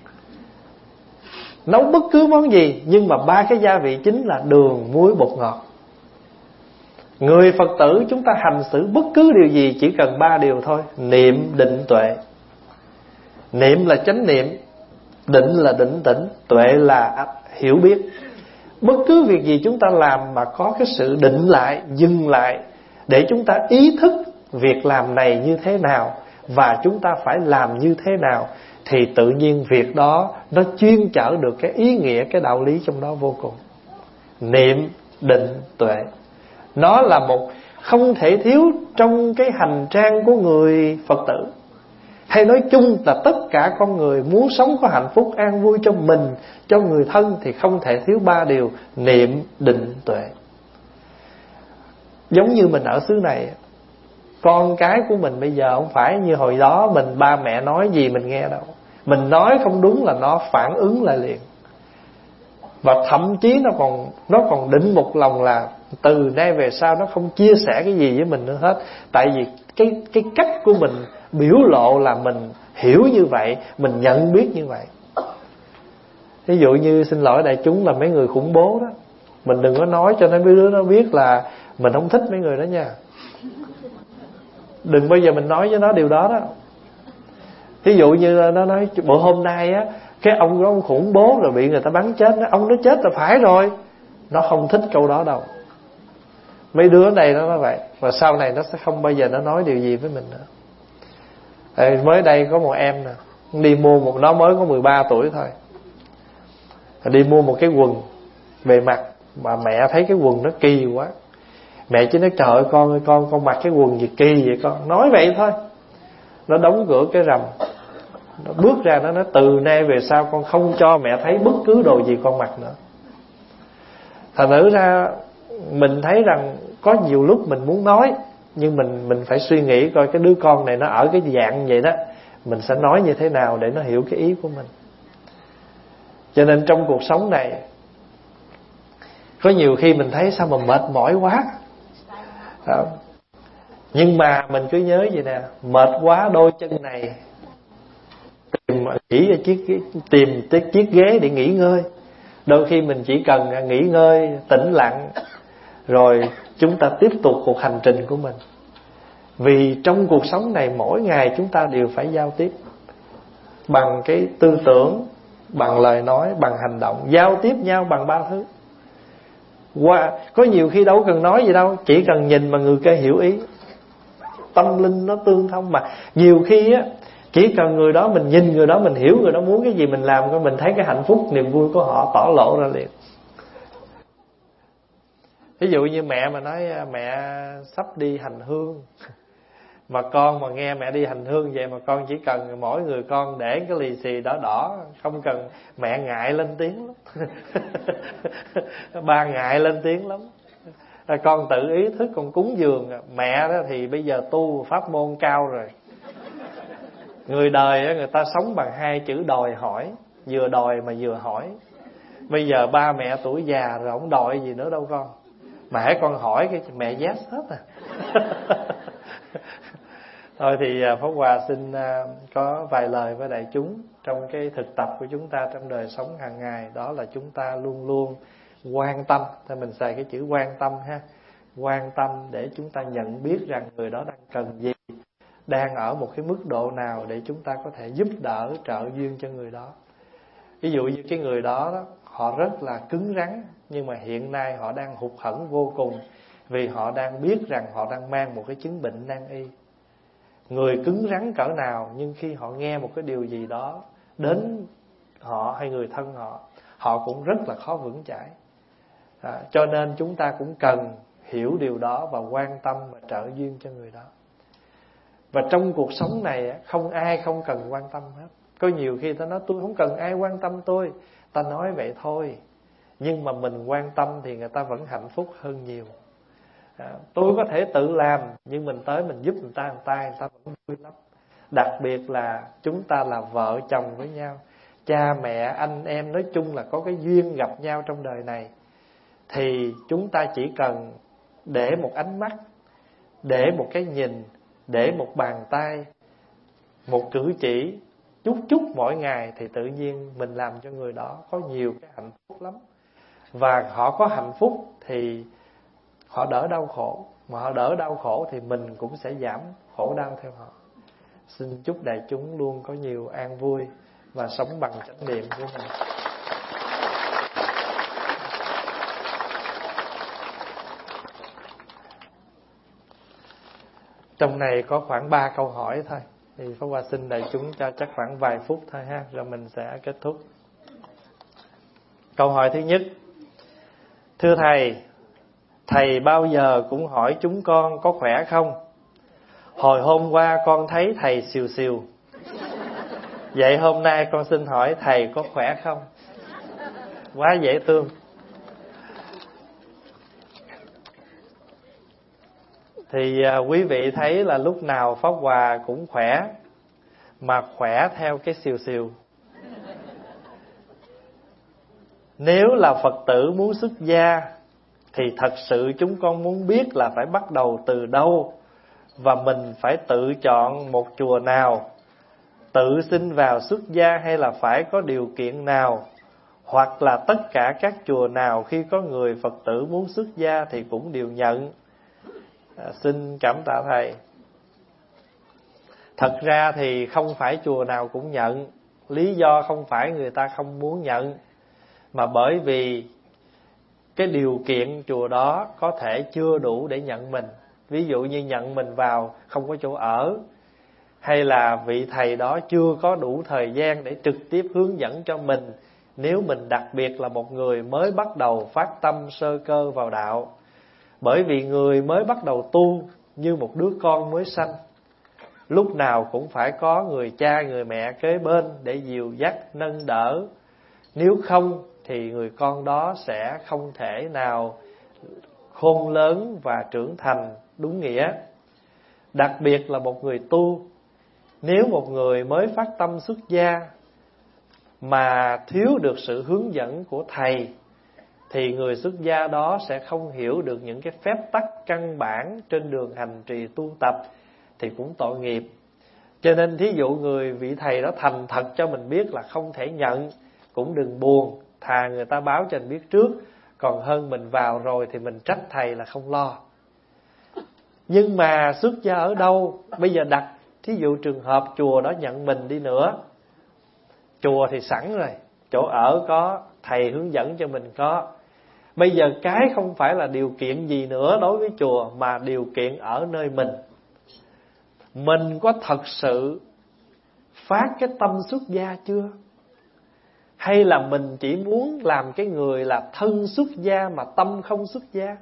Nấu bất cứ món gì nhưng mà ba cái gia vị chính là đường, muối, bột ngọt. Người Phật tử chúng ta hành xử bất cứ điều gì chỉ cần ba điều thôi: niệm, định, tuệ. Niệm là chánh niệm, định là định tĩnh, tuệ là hiểu biết. Bất cứ việc gì chúng ta làm mà có cái sự định lại, dừng lại, để chúng ta ý thức việc làm này như thế nào và chúng ta phải làm như thế nào, thì tự nhiên việc đó nó chuyên chở được cái ý nghĩa, cái đạo lý trong đó vô cùng. Niệm, định, tuệ, nó là một không thể thiếu trong cái hành trang của người Phật tử. Hay nói chung là tất cả con người muốn sống có hạnh phúc an vui cho mình, cho người thân, thì không thể thiếu ba điều: niệm, định, tuệ. Giống như mình ở xứ này, con cái của mình bây giờ không phải như hồi đó mình ba mẹ nói gì mình nghe đâu. Mình nói không đúng là nó phản ứng lại liền. Và thậm chí nó còn Nó còn định một lòng là từ nay về sau nó không chia sẻ cái gì với mình nữa hết. Tại vì cái, cái cách của mình biểu lộ là mình hiểu như vậy, mình nhận biết như vậy. Ví dụ như xin lỗi đại chúng là mấy người khủng bố đó, mình đừng có nói cho mấy đứa nó biết là mình không thích mấy người đó nha. Đừng bao giờ mình nói với nó điều đó đó. Ví dụ như nó nói bộ hôm nay á, cái ông đó ông khủng bố rồi bị người ta bắn chết đó. Ông nó chết là phải rồi. Nó không thích câu đó đâu. Mấy đứa này nó nói vậy. Và sau này nó sẽ không bao giờ nó nói điều gì với mình nữa. Ê, mới đây có một em nè, đi mua một, nó mới có mười ba tuổi thôi, đi mua một cái quần về mặc mà mẹ thấy cái quần nó kỳ quá. Mẹ chỉ nói trời ơi con ơi, con con mặc cái quần gì kỳ vậy con. Nói vậy thôi. Nó đóng cửa cái rầm, nó bước ra, nó nói từ nay về sau con không cho mẹ thấy bất cứ đồ gì con mặc nữa. Thành thử ra mình thấy rằng có nhiều lúc mình muốn nói, nhưng mình mình phải suy nghĩ coi cái đứa con này nó ở cái dạng vậy đó, mình sẽ nói như thế nào để nó hiểu cái ý của mình. Cho nên trong cuộc sống này có nhiều khi mình thấy sao mà mệt mỏi quá à, nhưng mà mình cứ nhớ vậy nè: mệt quá đôi chân này tìm chỉ cho chiếc tìm tới chiếc ghế để nghỉ ngơi. Đôi khi mình chỉ cần nghỉ ngơi, tĩnh lặng, rồi chúng ta tiếp tục cuộc hành trình của mình. Vì trong cuộc sống này mỗi ngày chúng ta đều phải giao tiếp bằng cái tư tưởng, bằng lời nói, bằng hành động, giao tiếp nhau bằng ba thứ. Qua, có nhiều khi đâu cần nói gì đâu, chỉ cần nhìn mà người kia hiểu ý, tâm linh nó tương thông. Mà nhiều khi á, chỉ cần người đó, mình nhìn người đó, mình hiểu người đó muốn cái gì mình làm, coi mình thấy cái hạnh phúc, niềm vui của họ tỏ lộ ra liền. Ví dụ như mẹ mà nói mẹ sắp đi hành hương, mà con mà nghe mẹ đi hành hương vậy mà con chỉ cần mỗi người con để cái lì xì đỏ đỏ, không cần, mẹ ngại lên tiếng lắm. Ba ngại lên tiếng lắm. Con tự ý thức con cúng dường. Mẹ đó thì bây giờ tu pháp môn cao rồi. Người đời người ta sống bằng hai chữ đòi hỏi, vừa đòi mà vừa hỏi. Bây giờ ba mẹ tuổi già rồi, không đòi gì nữa đâu con. Mà hãy con hỏi cái mẹ yes hết à. Thôi thì Pháp Hòa xin có vài lời với đại chúng trong cái thực tập của chúng ta trong đời sống hàng ngày. Đó là chúng ta luôn luôn quan tâm, thì mình xài cái chữ quan tâm ha. quan tâm để chúng ta nhận biết rằng người đó đang cần gì, đang ở một cái mức độ nào để chúng ta có thể giúp đỡ, trợ duyên cho người đó. Ví dụ như cái người đó, đó họ rất là cứng rắn, nhưng mà hiện nay họ đang hụt hẫng vô cùng, vì họ đang biết rằng họ đang mang một cái chứng bệnh nan y. Người cứng rắn cỡ nào, nhưng khi họ nghe một cái điều gì đó đến họ hay người thân họ, họ cũng rất là khó vững chãi. à, Cho nên chúng ta cũng cần hiểu điều đó và quan tâm và trợ duyên cho người đó. Và trong cuộc sống này không ai không cần quan tâm hết. Có nhiều khi ta nói tôi không cần ai quan tâm tôi, ta nói vậy thôi, nhưng mà mình quan tâm thì người ta vẫn hạnh phúc hơn nhiều. à, Tôi có thể tự làm, nhưng mình tới mình giúp người ta một tay, người ta vẫn vui lắm. Đặc biệt là chúng ta là vợ chồng với nhau, cha mẹ, anh em, nói chung là có cái duyên gặp nhau trong đời này, thì chúng ta chỉ cần để một ánh mắt, để một cái nhìn, để một bàn tay, một cử chỉ, chút chút mỗi ngày, thì tự nhiên mình làm cho người đó có nhiều cái hạnh phúc lắm. Và họ có hạnh phúc thì họ đỡ đau khổ, mà họ đỡ đau khổ thì mình cũng sẽ giảm khổ đau theo họ. Xin chúc đại chúng luôn có nhiều an vui và sống bằng chánh niệm của mình. Trong này có khoảng ba câu hỏi thôi, thì Pháp Hòa xin đại chúng cho chắc khoảng vài phút thôi ha, rồi mình sẽ kết thúc. Câu hỏi thứ nhất: thưa Thầy, Thầy bao giờ cũng hỏi chúng con có khỏe không? Hồi hôm qua con thấy Thầy xìu xìu, vậy hôm nay con xin hỏi Thầy có khỏe không? Quá dễ thương. Thì à, quý vị thấy là lúc nào Pháp Hòa cũng khỏe, mà khỏe theo cái xìu xìu. Nếu là Phật tử muốn xuất gia, thì thật sự chúng con muốn biết là phải bắt đầu từ đâu, và mình phải tự chọn một chùa nào, tự xin vào xuất gia, hay là phải có điều kiện nào, hoặc là tất cả các chùa nào khi có người Phật tử muốn xuất gia thì cũng đều nhận. à, Xin cảm tạ Thầy. Thật ra thì không phải chùa nào cũng nhận. Lý do không phải người ta không muốn nhận, mà bởi vì cái điều kiện chùa đó có thể chưa đủ để nhận mình. Ví dụ như nhận mình vào không có chỗ ở, hay là vị thầy đó chưa có đủ thời gian để trực tiếp hướng dẫn cho mình, nếu mình đặc biệt là một người mới bắt đầu phát tâm sơ cơ vào đạo. Bởi vì người mới bắt đầu tu như một đứa con mới sanh, lúc nào cũng phải có người cha, người mẹ kế bên để dìu dắt, nâng đỡ. Nếu không thì người con đó sẽ không thể nào khôn lớn và trưởng thành đúng nghĩa. Đặc biệt là một người tu, nếu một người mới phát tâm xuất gia mà thiếu được sự hướng dẫn của thầy, thì người xuất gia đó sẽ không hiểu được những cái phép tắc căn bản trên đường hành trì tu tập, thì cũng tội nghiệp. Cho nên thí dụ người vị thầy đó thành thật cho mình biết là không thể nhận, cũng đừng buồn, thà người ta báo cho mình biết trước, còn hơn mình vào rồi thì mình trách thầy là không lo. Nhưng mà xuất gia ở đâu? Bây giờ đặt thí dụ trường hợp chùa đó nhận mình đi nữa, chùa thì sẵn rồi, chỗ ở có, thầy hướng dẫn cho mình có. Bây giờ cái không phải là điều kiện gì nữa đối với chùa, mà điều kiện ở nơi mình. Mình có thật sự phát cái tâm xuất gia chưa? Hay là mình chỉ muốn làm cái người là thân xuất gia mà tâm không xuất gia?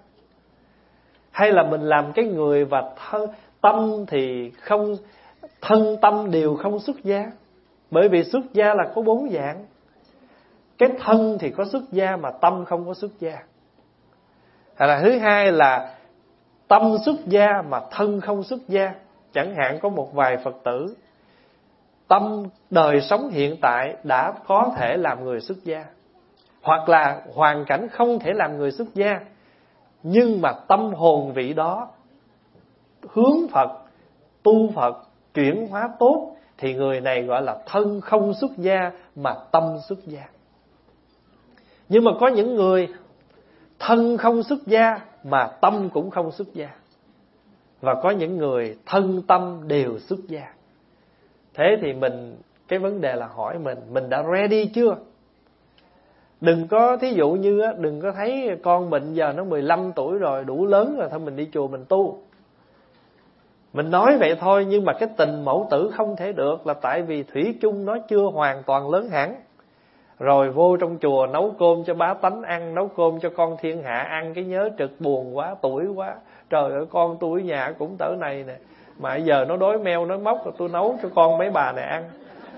Hay là mình làm cái người và thân, tâm thì không, thân tâm đều không xuất gia? Bởi vì xuất gia là có bốn dạng. Cái thân thì có xuất gia mà tâm không có xuất gia. Hay là thứ hai là tâm xuất gia mà thân không xuất gia. Chẳng hạn có một vài Phật tử tâm đời sống hiện tại đã có thể làm người xuất gia, hoặc là hoàn cảnh không thể làm người xuất gia, nhưng mà tâm hồn vị đó hướng Phật, tu Phật, chuyển hóa tốt, thì người này gọi là thân không xuất gia mà tâm xuất gia. Nhưng mà có những người thân không xuất gia mà tâm cũng không xuất gia. Và có những người thân tâm đều xuất gia. Thế thì mình, cái vấn đề là hỏi mình, mình đã ready chưa? Đừng có, thí dụ như đừng có thấy con mình giờ nó mười lăm tuổi rồi, đủ lớn rồi, thôi mình đi chùa mình tu. Mình nói vậy thôi, nhưng mà cái tình mẫu tử không thể được, là tại vì thủy chung nó chưa hoàn toàn lớn hẳn. Rồi vô trong chùa nấu cơm cho bá tánh ăn, nấu cơm cho con thiên hạ ăn, cái nhớ trực buồn quá, tuổi quá. Trời ơi, con tôi ở nhà cũng cỡ này nè, mà giờ nó đói meo nói móc, rồi tôi nấu cho con mấy bà này ăn.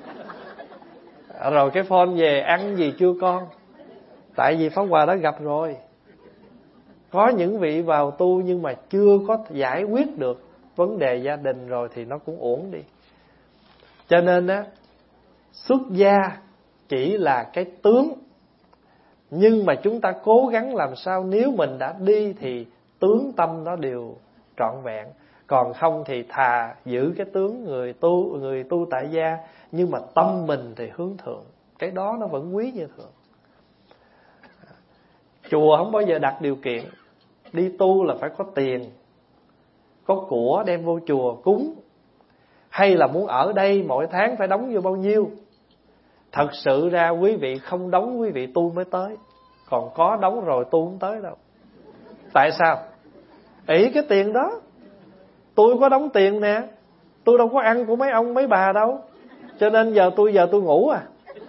Rồi cái phone về, ăn gì chưa con? Tại vì Pháp Hòa đã gặp rồi. Có những vị vào tu nhưng mà chưa có giải quyết được vấn đề gia đình rồi thì nó cũng uổng đi. Cho nên á, xuất gia chỉ là cái tướng, nhưng mà chúng ta cố gắng làm sao nếu mình đã đi thì tướng tâm nó đều trọn vẹn. Còn không thì thà giữ cái tướng người tu, người tu tại gia, nhưng mà tâm mình thì hướng thượng. Cái đó nó vẫn quý như thường. Chùa không bao giờ đặt điều kiện. Đi tu là phải có tiền, có của đem vô chùa cúng, hay là muốn ở đây mỗi tháng phải đóng vô bao nhiêu. Thật sự ra quý vị không đóng quý vị tu mới tới, còn có đóng rồi tu không tới đâu. Tại sao? Ý cái tiền đó. Tôi có đóng tiền nè, tôi đâu có ăn của mấy ông mấy bà đâu, cho nên giờ tôi giờ tôi ngủ à.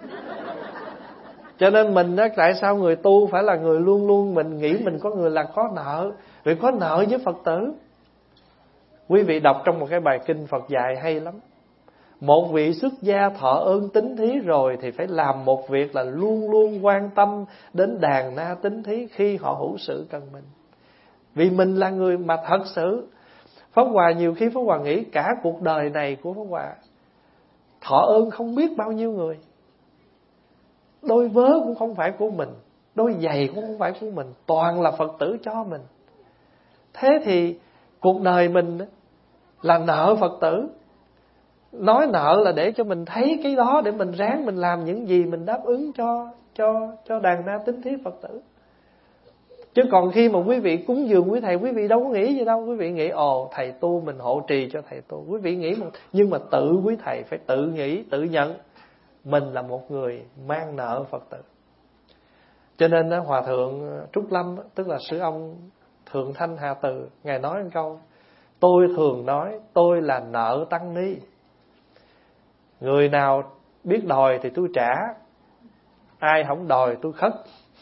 Cho nên mình đó, tại sao người tu phải là người luôn luôn mình nghĩ mình có người là có nợ. Vì có nợ với Phật tử. Quý vị đọc trong một cái bài kinh Phật dạy hay lắm. Một vị xuất gia thọ ơn tín thí rồi thì phải làm một việc là luôn luôn quan tâm đến đàn na tín thí khi họ hữu sự cần mình. Vì mình là người mà thật sự, Pháp Hòa nhiều khi Pháp Hòa nghĩ cả cuộc đời này của Pháp Hòa thọ ơn không biết bao nhiêu người. Đôi vớ cũng không phải của mình, đôi giày cũng không phải của mình, toàn là Phật tử cho mình. Thế thì cuộc đời mình là nợ Phật tử. Nói nợ là để cho mình thấy cái đó, để mình ráng mình làm những gì mình đáp ứng cho cho cho đàn na tín thí Phật tử. Chứ còn khi mà quý vị cúng dường quý thầy, quý vị đâu có nghĩ gì đâu. Quý vị nghĩ ồ thầy tu mình hộ trì cho thầy tu. Quý vị nghĩ một, nhưng mà tự quý thầy phải tự nghĩ, tự nhận mình là một người mang nợ Phật tử. Cho nên đó, Hòa thượng Trúc Lâm, tức là sư ông Thượng Thanh Hà Từ, ngài nói một câu: tôi thường nói tôi là nợ tăng ni. Người nào biết đòi thì tôi trả, ai không đòi tôi khất.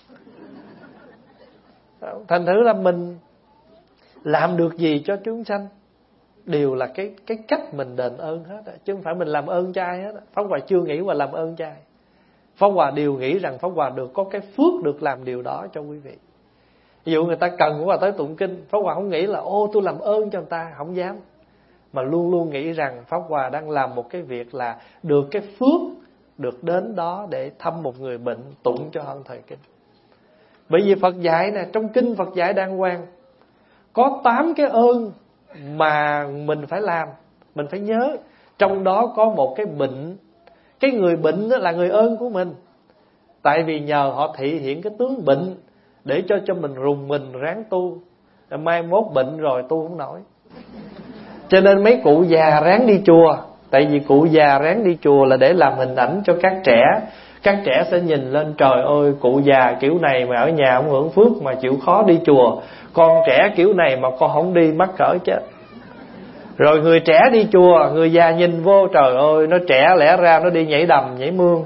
Thành thử là mình làm được gì cho chúng sanh đều là cái cái cách mình đền ơn hết, chứ không phải mình làm ơn cho ai hết. Pháp Hòa chưa nghĩ qua làm ơn cho ai. Pháp Hòa đều nghĩ rằng Pháp Hòa được có cái phước được làm điều đó cho quý vị. Ví dụ người ta cần Pháp Hòa tới tụng kinh, Pháp Hòa không nghĩ là ô tôi làm ơn cho người ta, không dám. Mà luôn luôn nghĩ rằng Pháp Hòa đang làm một cái việc là được cái phước được đến đó để thăm một người bệnh, tụng cho hơn thời kinh. Bởi vì Phật dạy nè, trong kinh Phật dạy đàng hoàng có tám cái ơn mà mình phải làm, mình phải nhớ. Trong đó có một cái bệnh. Cái người bệnh đó là người ơn của mình. Tại vì nhờ họ thị hiện cái tướng bệnh để cho cho mình rùng mình ráng tu. Mai mốt bệnh rồi tu không nổi. Cho nên mấy cụ già ráng đi chùa. Tại vì cụ già ráng đi chùa là để làm hình ảnh cho các trẻ. Các trẻ sẽ nhìn lên, trời ơi cụ già kiểu này mà ở nhà không hưởng phước mà chịu khó đi chùa. Con trẻ kiểu này mà con không đi mắc cỡ chết. Rồi người trẻ đi chùa, người già nhìn vô, trời ơi nó trẻ lẽ ra nó đi nhảy đầm nhảy mương.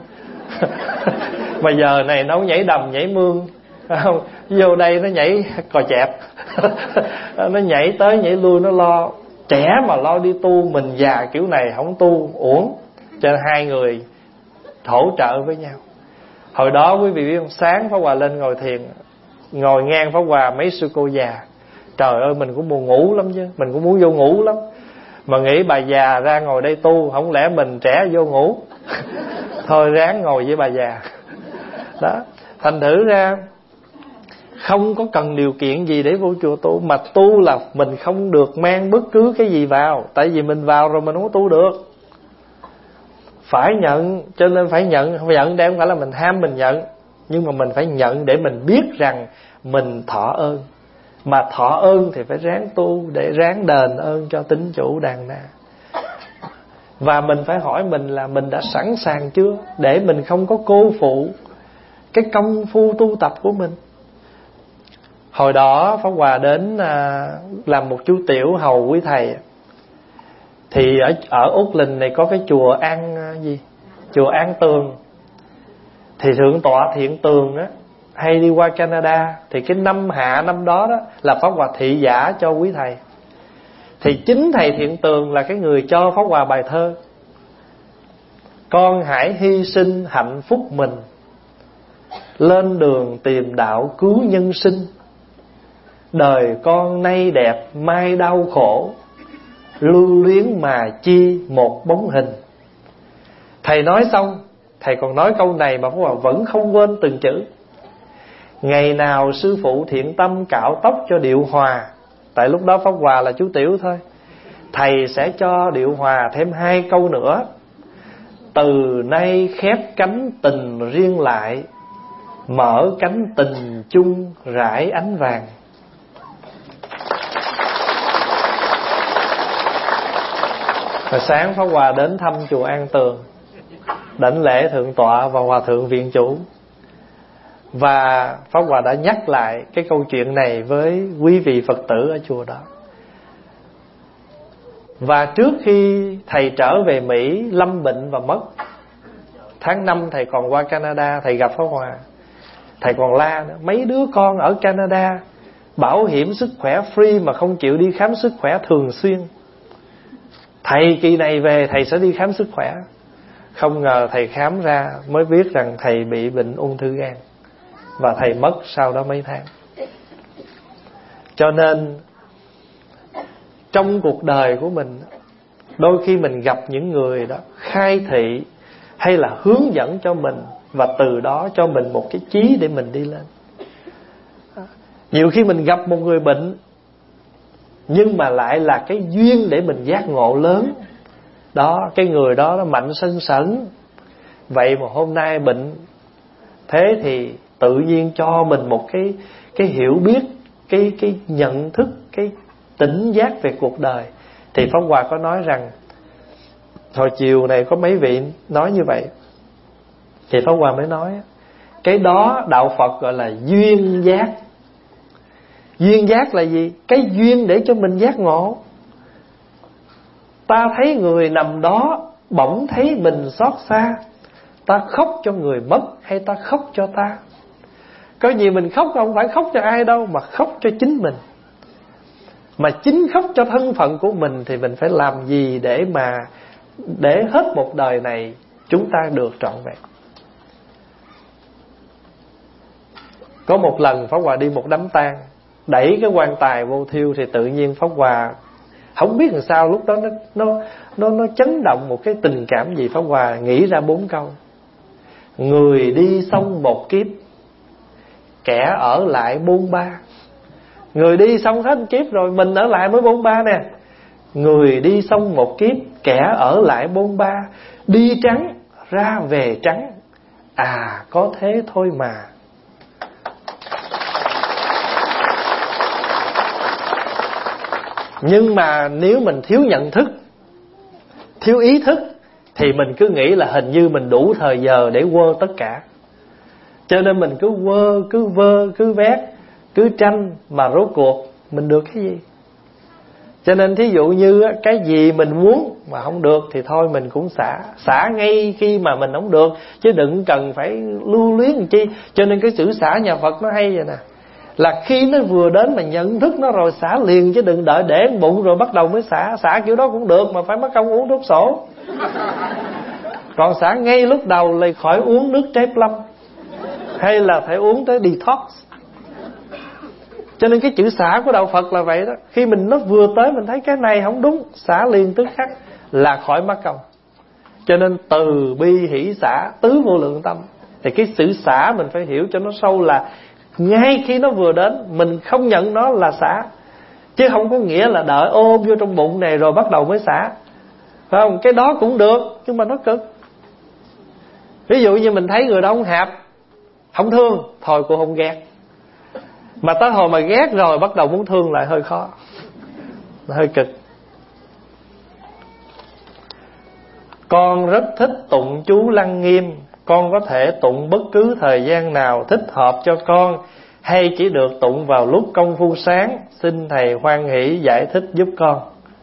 Mà giờ này nó nhảy đầm nhảy mương, không, vô đây nó nhảy cò chẹp. Nó nhảy tới nhảy lui, nó lo. Trẻ mà lo đi tu, mình già kiểu này không tu uổng. Cho nên hai người hỗ trợ với nhau. Hồi đó quý vị biết không, sáng Pháp Hòa lên ngồi thiền, ngồi ngang Pháp Hòa mấy sư cô già. Trời ơi mình cũng buồn ngủ lắm chứ, mình cũng muốn vô ngủ lắm. Mà nghĩ bà già ra ngồi đây tu, không lẽ mình trẻ vô ngủ. Thôi ráng ngồi với bà già. Đó, thành thử ra không có cần điều kiện gì để vô chùa tu. Mà tu là mình không được mang bất cứ cái gì vào. Tại vì mình vào rồi mình không có tu được. Phải nhận, cho nên phải nhận. Không nhận để không phải là mình ham mình nhận, nhưng mà mình phải nhận để mình biết rằng mình thọ ơn. Mà thọ ơn thì phải ráng tu để ráng đền ơn cho tín chủ đàn na. Và mình phải hỏi mình là mình đã sẵn sàng chưa, để mình không có cô phụ cái công phu tu tập của mình. Hồi đó Pháp Hòa đến à, làm một chú tiểu hầu quý thầy. Thì ở, ở Úc Linh này có cái chùa An gì chùa An Tường. Thì thượng tọa Thiện Tường á hay đi qua Canada. Thì cái năm hạ năm đó đó là Pháp Hòa thị giả cho quý thầy. Thì chính thầy Thiện Tường là cái người cho Pháp Hòa bài thơ: con hãy hy sinh hạnh phúc mình, lên đường tìm đạo cứu nhân sinh. Đời con nay đẹp mai đau khổ, lưu luyến mà chi một bóng hình. Thầy nói xong, thầy còn nói câu này mà Pháp Hòa vẫn không quên từng chữ: ngày nào sư phụ thiện tâm cạo tóc cho Điệu Hòa. Tại lúc đó Pháp Hòa là chú tiểu thôi. Thầy sẽ cho Điệu Hòa thêm hai câu nữa: từ nay khép cánh tình riêng lại, mở cánh tình chung rải ánh vàng. Rồi sáng Pháp Hòa đến thăm chùa An Tường, đảnh lễ thượng tọa và hòa thượng viện chủ. Và Pháp Hòa đã nhắc lại cái câu chuyện này với quý vị Phật tử ở chùa đó. Và trước khi thầy trở về Mỹ lâm bệnh và mất, tháng năm thầy còn qua Canada, thầy gặp Pháp Hòa. Thầy còn la nữa: mấy đứa con ở Canada bảo hiểm sức khỏe free mà không chịu đi khám sức khỏe thường xuyên. Thầy kỳ này về thầy sẽ đi khám sức khỏe. Không ngờ thầy khám ra mới biết rằng thầy bị bệnh ung thư gan, và thầy mất sau đó mấy tháng. Cho nên trong cuộc đời của mình, đôi khi mình gặp những người đó khai thị hay là hướng dẫn cho mình, và từ đó cho mình một cái chí để mình đi lên. Nhiều khi mình gặp một người bệnh, nhưng mà lại là cái duyên để mình giác ngộ lớn. Đó, cái người đó nó mạnh sân sẩn. Vậy mà hôm nay bệnh, thế thì tự nhiên cho mình một cái cái hiểu biết, cái cái nhận thức, cái tỉnh giác về cuộc đời. Thì Pháp Hòa có nói rằng, hồi chiều này có mấy vị nói như vậy, thì Pháp Hòa mới nói, cái đó đạo Phật gọi là duyên giác. Duyên giác là gì? Cái duyên để cho mình giác ngộ. Ta thấy người nằm đó, bỗng thấy mình xót xa. Ta khóc cho người mất hay ta khóc cho ta? Có gì mình khóc không phải khóc cho ai đâu, mà khóc cho chính mình. Mà chính khóc cho thân phận của mình thì mình phải làm gì để mà để hết một đời này chúng ta được trọn vẹn. Có một lần Pháp Hòa đi một đám tang, đẩy cái quan tài vô thiêu, thì tự nhiên Pháp Hòa không biết làm sao lúc đó nó nó nó nó chấn động một cái tình cảm gì. Pháp Hòa nghĩ ra bốn câu: người đi xong một kiếp, kẻ ở lại bôn ba. Người đi xong hết kiếp rồi, mình ở lại mới bôn ba nè. Người đi xong một kiếp, kẻ ở lại bôn ba. Đi trắng ra về trắng, à có thế thôi mà. Nhưng mà nếu mình thiếu nhận thức, thiếu ý thức, thì mình cứ nghĩ là hình như mình đủ thời giờ để quơ tất cả. Cho nên mình cứ quơ, cứ vơ, cứ vét, cứ tranh, mà rốt cuộc mình được cái gì? Cho nên thí dụ như cái gì mình muốn mà không được thì thôi mình cũng xả. Xả ngay khi mà mình không được, chứ đừng cần phải lưu luyến làm chi. Cho nên cái chữ xả nhà Phật nó hay vậy nè, là khi nó vừa đến mà nhận thức nó rồi xả liền, chứ đừng đợi để bụng rồi bắt đầu mới xả. Xả kiểu đó cũng được mà phải mất công uống thuốc sổ. Còn xả ngay lúc đầu là khỏi uống nước trái plum, hay là phải uống tới detox. Cho nên cái chữ xả của đạo Phật là vậy đó. Khi mình nó vừa tới mình thấy cái này không đúng, xả liền tức khắc là khỏi mất công. Cho nên từ bi hỷ xả tứ vô lượng tâm. Thì cái chữ xả mình phải hiểu cho nó sâu, là ngay khi nó vừa đến mình không nhận nó là xả, chứ không có nghĩa là đợi ôm vô trong bụng này rồi bắt đầu mới xả, phải không? Cái đó cũng được nhưng mà nó cực. Ví dụ như mình thấy người đó không hạp, không thương, thôi cô không ghét. Mà tới hồi mà ghét rồi bắt đầu muốn thương lại hơi khó, hơi cực. Con rất thích tụng chú Lăng Nghiêm. Con có thể tụng bất cứ thời gian nào thích hợp cho con, hay chỉ được tụng vào lúc công phu sáng? Xin Thầy hoan hỷ giải thích giúp con.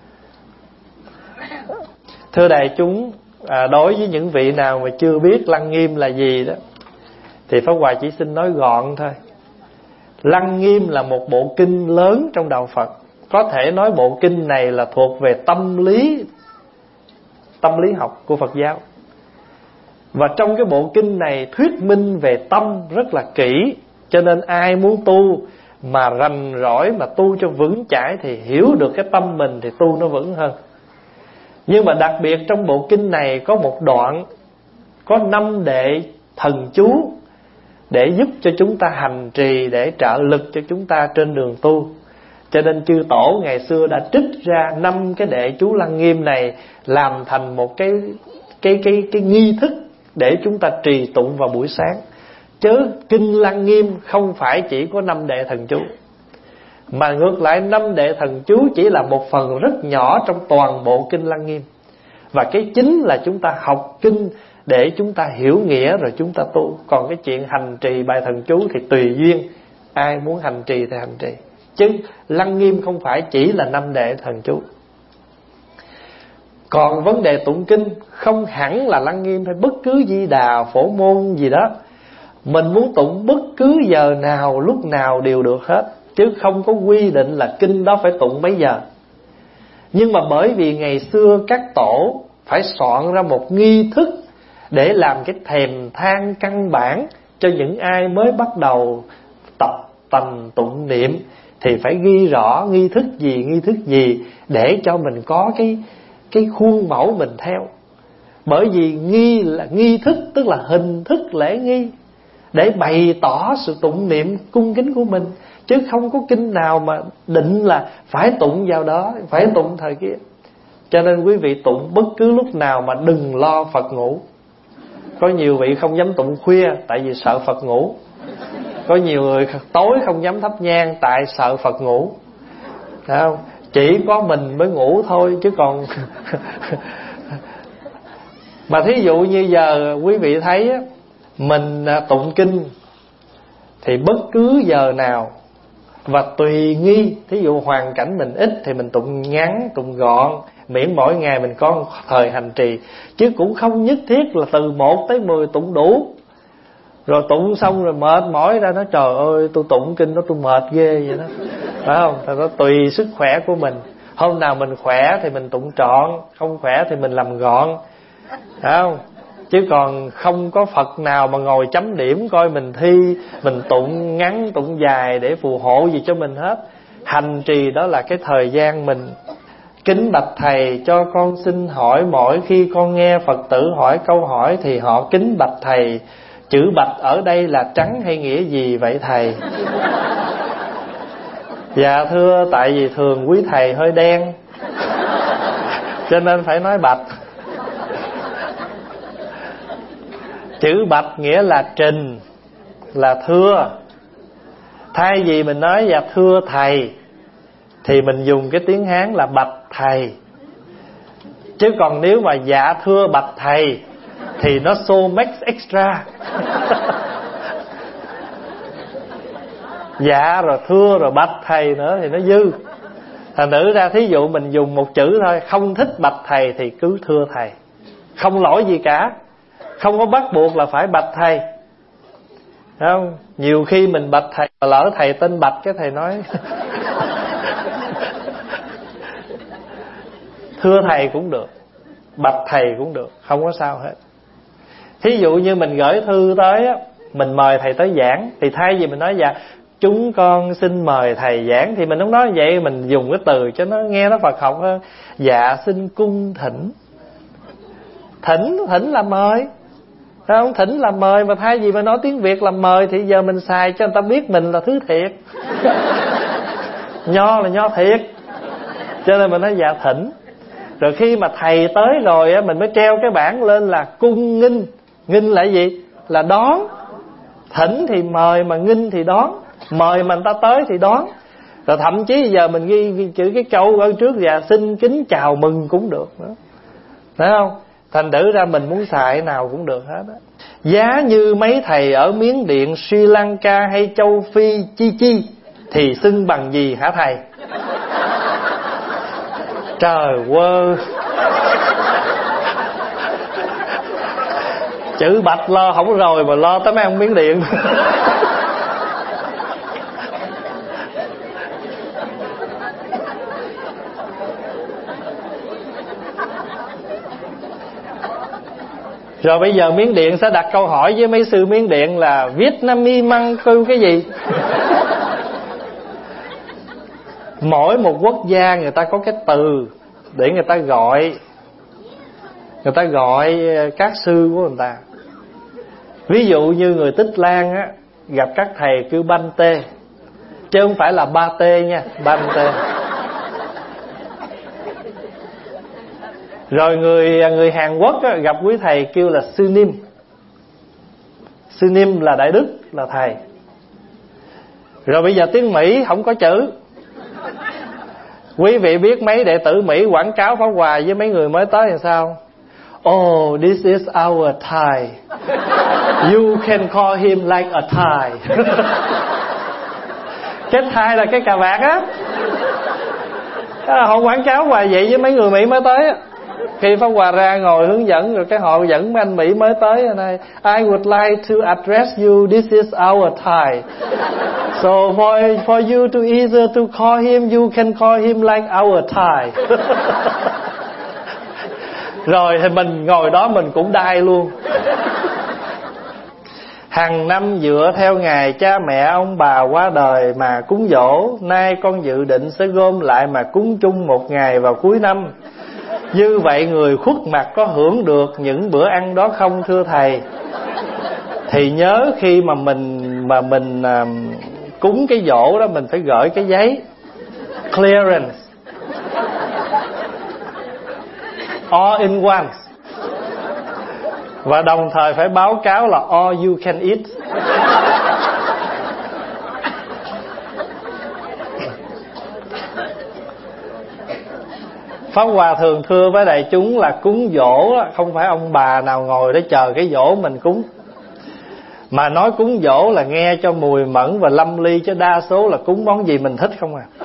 Thưa đại chúng, à, đối với những vị nào mà chưa biết Lăng Nghiêm là gì đó, thì Pháp Hòa chỉ xin nói gọn thôi. Lăng Nghiêm là một bộ kinh lớn trong đạo Phật. Có thể nói bộ kinh này là thuộc về tâm lý, tâm lý học của Phật giáo. Và trong cái bộ kinh này thuyết minh về tâm rất là kỹ, cho nên ai muốn tu mà rành rỗi, mà tu cho vững chãi thì hiểu được cái tâm mình thì tu nó vững hơn. Nhưng mà đặc biệt trong bộ kinh này có một đoạn có năm đệ thần chú để giúp cho chúng ta hành trì, để trợ lực cho chúng ta trên đường tu. Cho nên chư tổ ngày xưa đã trích ra năm cái đệ chú Lăng Nghiêm này làm thành một cái cái cái cái nghi thức để chúng ta trì tụng vào buổi sáng. Chứ kinh Lăng Nghiêm không phải chỉ có năm đệ thần chú, mà ngược lại năm đệ thần chú chỉ là một phần rất nhỏ trong toàn bộ kinh Lăng Nghiêm. Và cái chính là chúng ta học kinh để chúng ta hiểu nghĩa rồi chúng ta tu. Còn cái chuyện hành trì bài thần chú thì tùy duyên, ai muốn hành trì thì hành trì. Chứ Lăng Nghiêm không phải chỉ là năm đệ thần chú. Còn vấn đề tụng kinh không hẳn là Lăng Nghiêm hay bất cứ Di Đà, Phổ Môn gì đó. Mình muốn tụng bất cứ giờ nào, lúc nào đều được hết, chứ không có quy định là kinh đó phải tụng mấy giờ. Nhưng mà bởi vì ngày xưa các tổ phải soạn ra một nghi thức để làm cái thèm than căn bản cho những ai mới bắt đầu tập tành tụng niệm, thì phải ghi rõ nghi thức gì, nghi thức gì để cho mình có cái cái khuôn mẫu mình theo. Bởi vì nghi là nghi thức, tức là hình thức lễ nghi để bày tỏ sự tụng niệm cung kính của mình, chứ không có kinh nào mà định là phải tụng vào đó, phải tụng thời kia. Cho nên quý vị tụng bất cứ lúc nào mà đừng lo Phật ngủ. Có nhiều vị không dám tụng khuya tại vì sợ Phật ngủ. Có nhiều người tối không dám thắp nhang tại sợ Phật ngủ. Thấy không? Chỉ có mình mới ngủ thôi chứ còn mà thí dụ như giờ quý vị thấy á, mình tụng kinh thì bất cứ giờ nào và tùy nghi. Thí dụ hoàn cảnh mình ít thì mình tụng ngắn, tụng gọn, miễn mỗi ngày mình có thời hành trì. Chứ cũng không nhất thiết là từ một tới mười tụng đủ. Rồi tụng xong rồi mệt mỏi ra nói trời ơi tôi tụng kinh đó tôi mệt ghê vậy đó. Phải không? Thì nó tùy sức khỏe của mình. Hôm nào mình khỏe thì mình tụng trọn, không khỏe thì mình làm gọn. Phải không? Chứ còn không có Phật nào mà ngồi chấm điểm coi mình thi, mình tụng ngắn tụng dài để phù hộ gì cho mình hết. Hành trì đó là cái thời gian mình. Kính bạch thầy, cho con xin hỏi, mỗi khi con nghe Phật tử hỏi câu hỏi thì họ kính bạch thầy, chữ bạch ở đây là trắng hay nghĩa gì vậy thầy? Dạ thưa, tại vì thường quý thầy hơi đen cho nên phải nói bạch. Chữ bạch nghĩa là trình, là thưa. Thay vì mình nói dạ thưa thầy thì mình dùng cái tiếng Hán là bạch thầy. Chứ còn nếu mà dạ thưa bạch thầy thì nó so much extra. Dạ rồi thưa rồi bạch thầy nữa thì nó dư. Thành nữ ra thí dụ mình dùng một chữ thôi, không thích bạch thầy thì cứ thưa thầy, không lỗi gì cả. Không có bắt buộc là phải bạch thầy. Thấy không? Nhiều khi mình bạch thầy mà lỡ thầy tên Bạch cái thầy nói thưa thầy cũng được, bạch thầy cũng được, không có sao hết. Thí dụ như mình gửi thư tới á, mình mời thầy tới giảng, thì thay vì mình nói dạ chúng con xin mời thầy giảng, thì mình không nói vậy, mình dùng cái từ cho nó nghe nó Phật học hơn. Dạ xin cung thỉnh. Thỉnh, thỉnh là mời. Thấy không? Thỉnh là mời, mà thay vì mà nói tiếng Việt là mời thì giờ mình xài cho người ta biết mình là thứ thiệt. Nho là nho thiệt, cho nên mình nói dạ thỉnh. Rồi khi mà thầy tới rồi á, mình mới treo cái bảng lên là cung nghinh. Nghinh là gì? Là đón. Thỉnh thì mời mà nghinh thì đón. mời mà người ta tới thì đón. Rồi thậm chí giờ mình ghi, ghi chữ cái câu ở trước và xin kính chào mừng cũng được nữa, thấy không? Thành thử ra mình muốn xài nào cũng được hết á. Giá như mấy thầy ở Miến Điện, Sri Lanka hay châu Phi chi chi thì xưng bằng gì hả thầy? Trời ơi, chữ bạch lo không rồi mà lo tới mấy ông Miến Điện. Rồi bây giờ Miến Điện sẽ đặt câu hỏi với mấy sư Miến Điện là Vietnamese măng kêu cái gì? Mỗi một quốc gia người ta có cái từ để người ta gọi, người ta gọi các sư của người ta. Ví dụ như người Tích Lan á, gặp các thầy kêu Banh Tê, chứ không phải là Ba Tê nha, Banh Tê. Rồi người người Hàn Quốc á, gặp quý thầy kêu là Sư Nim. Sư Nim là Đại Đức, là thầy. Rồi bây giờ tiếng Mỹ không có chữ. Quý vị biết mấy đệ tử Mỹ quảng cáo Pháp Hòa với mấy người mới tới làm sao? Oh, this is our Thai. You can call him like a Thai. Cái Thai là cái cà vạt á. Họ quảng cáo hoài vậy với mấy người Mỹ mới tới á. Khi Pháp Hòa ra ngồi hướng dẫn, rồi cái họ dẫn mấy anh Mỹ mới tới này, I would like to address you, this is our Thai. So for, for you to either to call him, you can call him like our Thai. Rồi thì mình ngồi đó mình cũng đai luôn. Hàng năm dựa theo ngày cha mẹ ông bà qua đời mà cúng dỗ, nay con dự định sẽ gom lại mà cúng chung một ngày vào cuối năm. Như vậy người khuất mặt có hưởng được những bữa ăn đó không thưa thầy? Thì nhớ khi mà mình mà mình uh, cúng cái giỗ đó, mình phải gửi cái giấy clearance all in one, và đồng thời phải báo cáo là all you can eat. Pháp Hòa thường thưa với đại chúng là cúng giỗ không phải ông bà nào ngồi để chờ cái giỗ mình cúng, mà nói cúng giỗ là nghe cho mùi mẫn và lâm ly, chứ đa số là cúng món gì mình thích không à.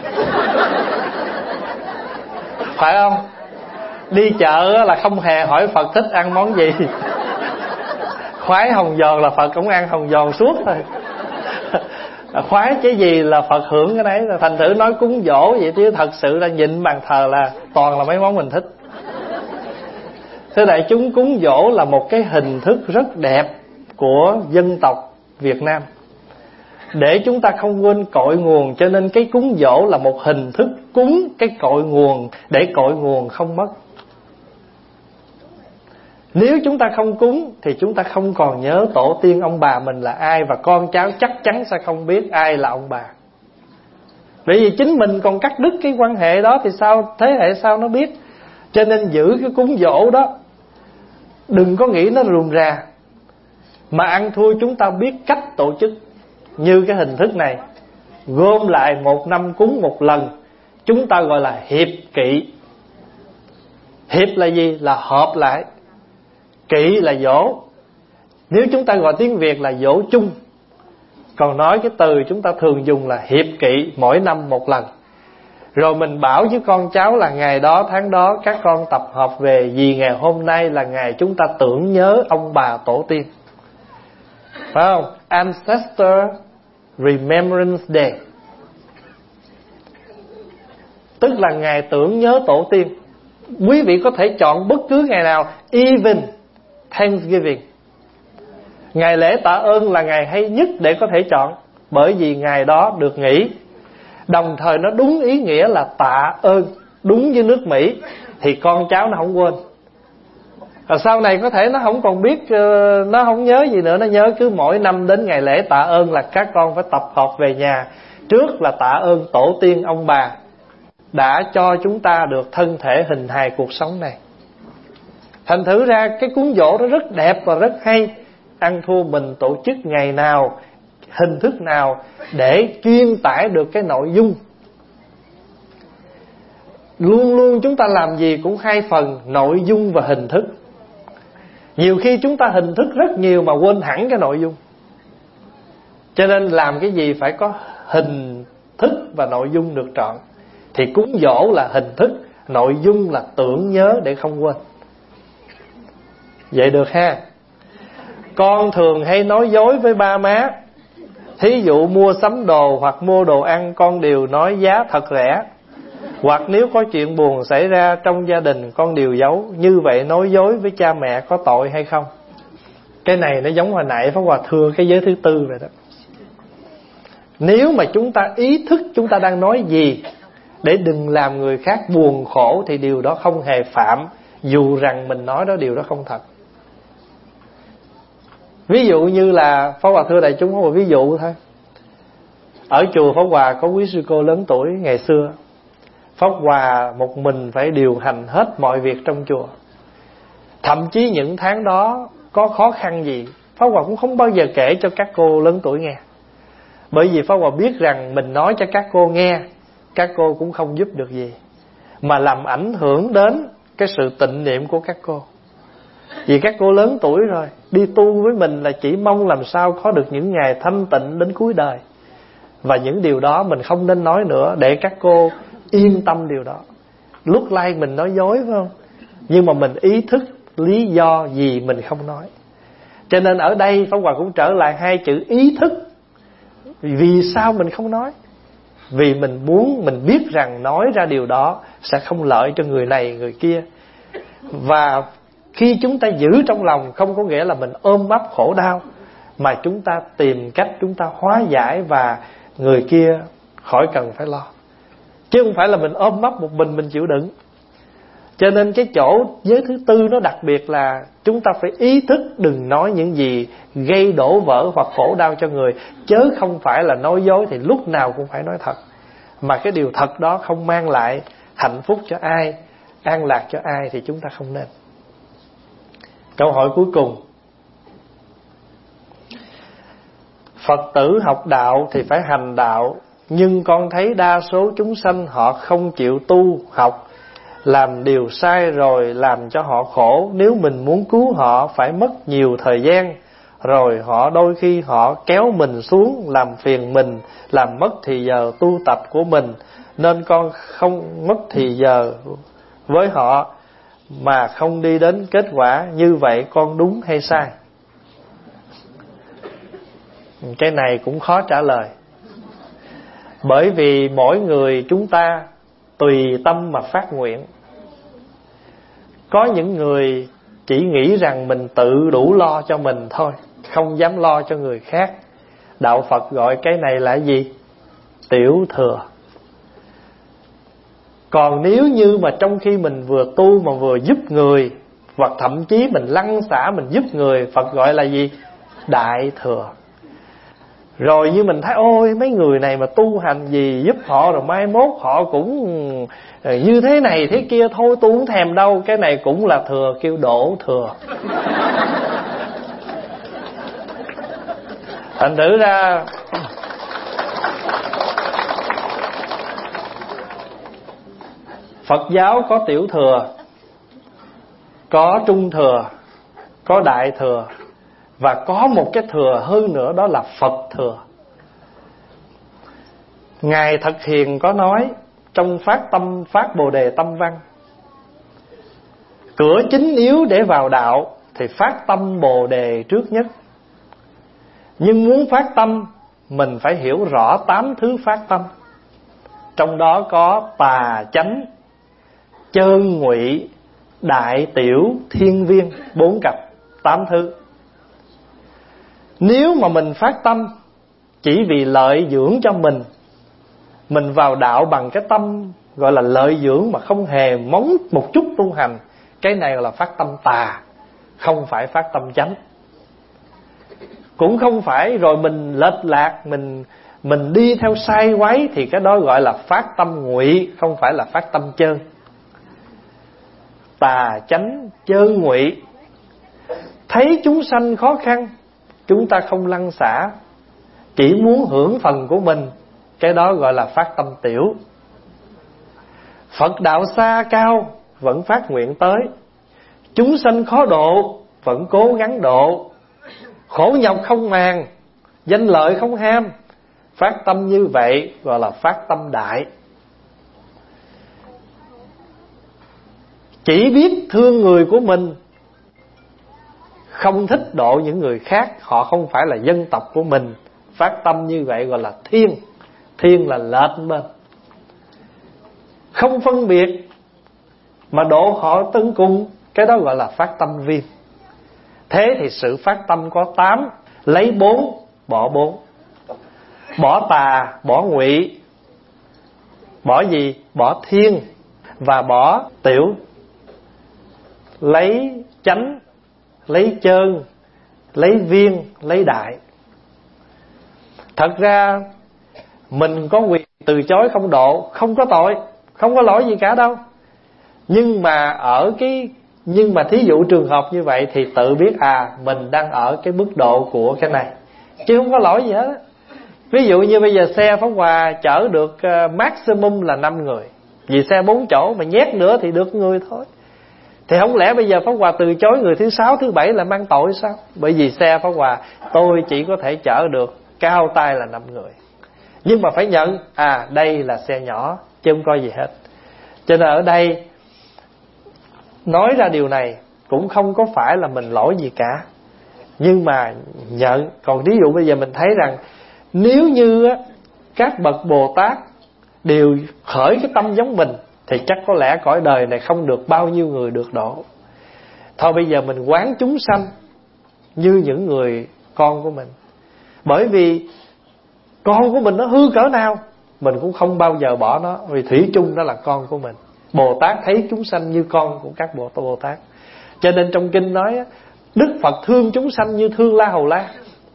Phải không? Đi chợ là không hề hỏi Phật thích ăn món gì. Khoái hồng giòn là Phật cũng ăn hồng giòn suốt thôi. Khoái cái gì là Phật hưởng cái đấy. Thành thử nói cúng giỗ vậy chứ thật sự là nhịn bàn thờ là toàn là mấy món mình thích. Thưa đại chúng, cúng giỗ là một cái hình thức rất đẹp của dân tộc Việt Nam, để chúng ta không quên cội nguồn. Cho nên cái cúng giỗ là một hình thức cúng cái cội nguồn, để cội nguồn không mất. Nếu chúng ta không cúng thì chúng ta không còn nhớ tổ tiên ông bà mình là ai, và con cháu chắc chắn sẽ không biết ai là ông bà. Bởi vì chính mình còn cắt đứt cái quan hệ đó thì sao thế hệ sau nó biết. Cho nên giữ cái cúng giỗ đó, đừng có nghĩ nó rườm rà, mà ăn thua chúng ta biết cách tổ chức. Như cái hình thức này, gom lại một năm cúng một lần, chúng ta gọi là hiệp kỵ. Hiệp là gì? Là hợp lại. Kỵ là dỗ. Nếu chúng ta gọi tiếng Việt là dỗ chung, còn nói cái từ chúng ta thường dùng là hiệp kỵ, mỗi năm một lần. Rồi mình bảo với con cháu là ngày đó tháng đó các con tập hợp về, vì ngày hôm nay là ngày chúng ta tưởng nhớ ông bà tổ tiên. Phải không? Ancestor Remembrance Day, tức là ngày tưởng nhớ tổ tiên. Quý vị có thể chọn bất cứ ngày nào, even Thanksgiving. Ngày lễ tạ ơn là ngày hay nhất để có thể chọn, bởi vì ngày đó được nghỉ. Đồng thời nó đúng ý nghĩa là tạ ơn, đúng với nước Mỹ, thì con cháu nó không quên. Rồi sau này có thể nó không còn biết, nó không nhớ gì nữa, nó nhớ cứ mỗi năm đến ngày lễ tạ ơn là các con phải tập hợp về nhà. Trước là tạ ơn tổ tiên ông bà đã cho chúng ta được thân thể hình hài cuộc sống này. Thành thử ra cái cúng giỗ nó rất đẹp và rất hay. Ăn thua mình tổ chức ngày nào, hình thức nào để chuyên tải được cái nội dung. Luôn luôn chúng ta làm gì cũng hai phần, nội dung và hình thức. Nhiều khi chúng ta hình thức rất nhiều mà quên hẳn cái nội dung. Cho nên làm cái gì phải có hình thức và nội dung được trọn. Thì cúng dỗ là hình thức, nội dung là tưởng nhớ để không quên. Vậy được ha. Con thường hay nói dối với ba má. Thí dụ mua sắm đồ hoặc mua đồ ăn, con đều nói giá thật rẻ. Hoặc nếu có chuyện buồn xảy ra trong gia đình, con đều giấu. Như vậy nói dối với cha mẹ có tội hay không? Cái này nó giống hồi nãy Pháp Hòa thưa cái giới thứ tư vậy đó. Nếu mà chúng ta ý thức chúng ta đang nói gì để đừng làm người khác buồn khổ, thì điều đó không hề phạm, dù rằng mình nói đó điều đó không thật. Ví dụ như là Pháp Hòa thưa đại chúng một ví dụ thôi. Ở chùa Pháp Hòa có quý sư cô lớn tuổi ngày xưa. Pháp Hòa một mình phải điều hành hết mọi việc trong chùa. Thậm chí những tháng đó có khó khăn gì, Pháp Hòa cũng không bao giờ kể cho các cô lớn tuổi nghe. Bởi vì Pháp Hòa biết rằng mình nói cho các cô nghe, các cô cũng không giúp được gì, mà làm ảnh hưởng đến cái sự tịnh niệm của các cô. Vì các cô lớn tuổi rồi, đi tu với mình là chỉ mong làm sao có được những ngày thanh tịnh đến cuối đời. Và những điều đó mình không nên nói nữa, để các cô yên tâm điều đó. Lúc lai mình nói dối phải không? Nhưng mà mình ý thức lý do gì mình không nói. Cho nên ở đây Pháp Hòa cũng trở lại hai chữ ý thức. Vì sao mình không nói? Vì mình muốn, mình biết rằng nói ra điều đó sẽ không lợi cho người này người kia. Và khi chúng ta giữ trong lòng, không có nghĩa là mình ôm ấp khổ đau, mà chúng ta tìm cách chúng ta hóa giải, và người kia khỏi cần phải lo. Chứ không phải là mình ôm ấp một mình mình chịu đựng. Cho nên cái chỗ giới thứ tư nó đặc biệt là chúng ta phải ý thức đừng nói những gì gây đổ vỡ hoặc khổ đau cho người. Chớ không phải là nói dối thì lúc nào cũng phải nói thật. Mà cái điều thật đó không mang lại hạnh phúc cho ai, an lạc cho ai thì chúng ta không nên. Câu hỏi cuối cùng. Phật tử học đạo thì phải hành đạo, nhưng con thấy đa số chúng sanh họ không chịu tu học, làm điều sai rồi làm cho họ khổ. Nếu mình muốn cứu họ phải mất nhiều thời gian, rồi họ đôi khi họ kéo mình xuống, làm phiền mình, làm mất thì giờ tu tập của mình. Nên con không mất thì giờ với họ mà không đi đến kết quả. Như vậy con đúng hay sai? Cái này cũng khó trả lời. Bởi vì mỗi người chúng ta tùy tâm mà phát nguyện. Có những người chỉ nghĩ rằng mình tự đủ lo cho mình thôi, không dám lo cho người khác. Đạo Phật gọi cái này là gì? Tiểu thừa. Còn nếu như mà trong khi mình vừa tu mà vừa giúp người, hoặc thậm chí mình lăn xả mình giúp người, Phật gọi là gì? Đại thừa. Rồi như mình thấy ôi mấy người này mà tu hành gì giúp họ, rồi mai mốt họ cũng như thế này thế kia, thôi tu không thèm đâu. Cái này cũng là thừa, kêu đổ thừa. Thành thử ra Phật giáo có tiểu thừa, có trung thừa, có đại thừa, và có một cái thừa hơn nữa, đó là Phật thừa. Ngài Thật Hiền có nói trong Phát Tâm Phát Bồ Đề Tâm Văn, cửa chính yếu để vào đạo thì phát tâm Bồ Đề trước nhất. Nhưng muốn phát tâm, mình phải hiểu rõ tám thứ phát tâm. Trong đó có tà chánh, chơn ngụy, đại tiểu, thiên viên, bốn cặp, tám thứ. Nếu mà mình phát tâm chỉ vì lợi dưỡng cho mình, mình vào đạo bằng cái tâm gọi là lợi dưỡng mà không hề móng một chút tu hành, cái này là phát tâm tà, không phải phát tâm chánh. Cũng không phải rồi mình lệch lạc, mình mình đi theo sai quấy, thì cái đó gọi là phát tâm ngụy, không phải là phát tâm chơn. Tà chánh chơn ngụy. Thấy chúng sanh khó khăn, chúng ta không lăn xả, chỉ muốn hưởng phần của mình, cái đó gọi là phát tâm tiểu. Phật đạo xa cao vẫn phát nguyện tới, chúng sanh khó độ vẫn cố gắng độ, khổ nhọc không màng, danh lợi không ham. Phát tâm như vậy gọi là phát tâm đại. Chỉ biết thương người của mình, không thích độ những người khác, họ không phải là dân tộc của mình. Phát tâm như vậy gọi là thiên. Thiên là lệch bên, không phân biệt mà độ họ tân cùng, cái đó gọi là phát tâm viên. Thế thì sự phát tâm có tám, lấy bốn bỏ bốn. Bỏ tà, bỏ ngụy. Bỏ gì? Bỏ thiên và bỏ tiểu. Lấy chánh, lấy chơn, lấy viên, lấy đại. Thật ra mình có quyền từ chối không độ, không có tội, không có lỗi gì cả đâu. Nhưng mà ở cái nhưng mà thí dụ trường hợp như vậy thì tự biết à, mình đang ở cái mức độ của cái này, chứ không có lỗi gì hết. Ví dụ như bây giờ xe Pháp Hòa chở được uh, maximum là năm người, vì xe bốn chỗ mà nhét nữa thì được người thôi. Thì không lẽ bây giờ Pháp Hòa từ chối người thứ sáu, thứ bảy là mang tội sao? Bởi vì xe Pháp Hòa tôi chỉ có thể chở được cao tay là năm người. Nhưng mà phải nhận à, đây là xe nhỏ chứ không có gì hết. Cho nên ở đây nói ra điều này cũng không có phải là mình lỗi gì cả, nhưng mà nhận. Còn ví dụ bây giờ mình thấy rằng nếu như các bậc Bồ Tát đều khởi cái tâm giống mình thì chắc có lẽ cõi đời này không được bao nhiêu người được độ. Thôi bây giờ mình quán chúng sanh như những người con của mình. Bởi vì con của mình nó hư cỡ nào mình cũng không bao giờ bỏ nó, vì thủy chung đó là con của mình. Bồ Tát thấy chúng sanh như con của các Bồ Bồ Tát. Cho nên trong kinh nói Đức Phật thương chúng sanh như thương La Hầu La.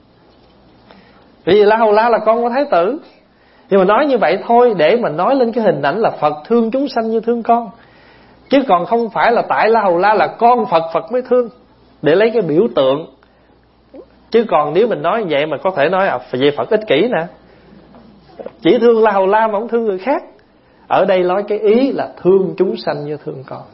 Vì La Hầu La là con của Thái tử. Nhưng mà nói như vậy thôi để mà nói lên cái hình ảnh là Phật thương chúng sanh như thương con, chứ còn không phải là tại La Hầu La là con Phật, Phật mới thương, để lấy cái biểu tượng. Chứ còn nếu mình nói như vậy mà có thể nói à, về Phật ích kỷ nè, chỉ thương La Hầu La mà không thương người khác. Ở đây nói cái ý là thương chúng sanh như thương con.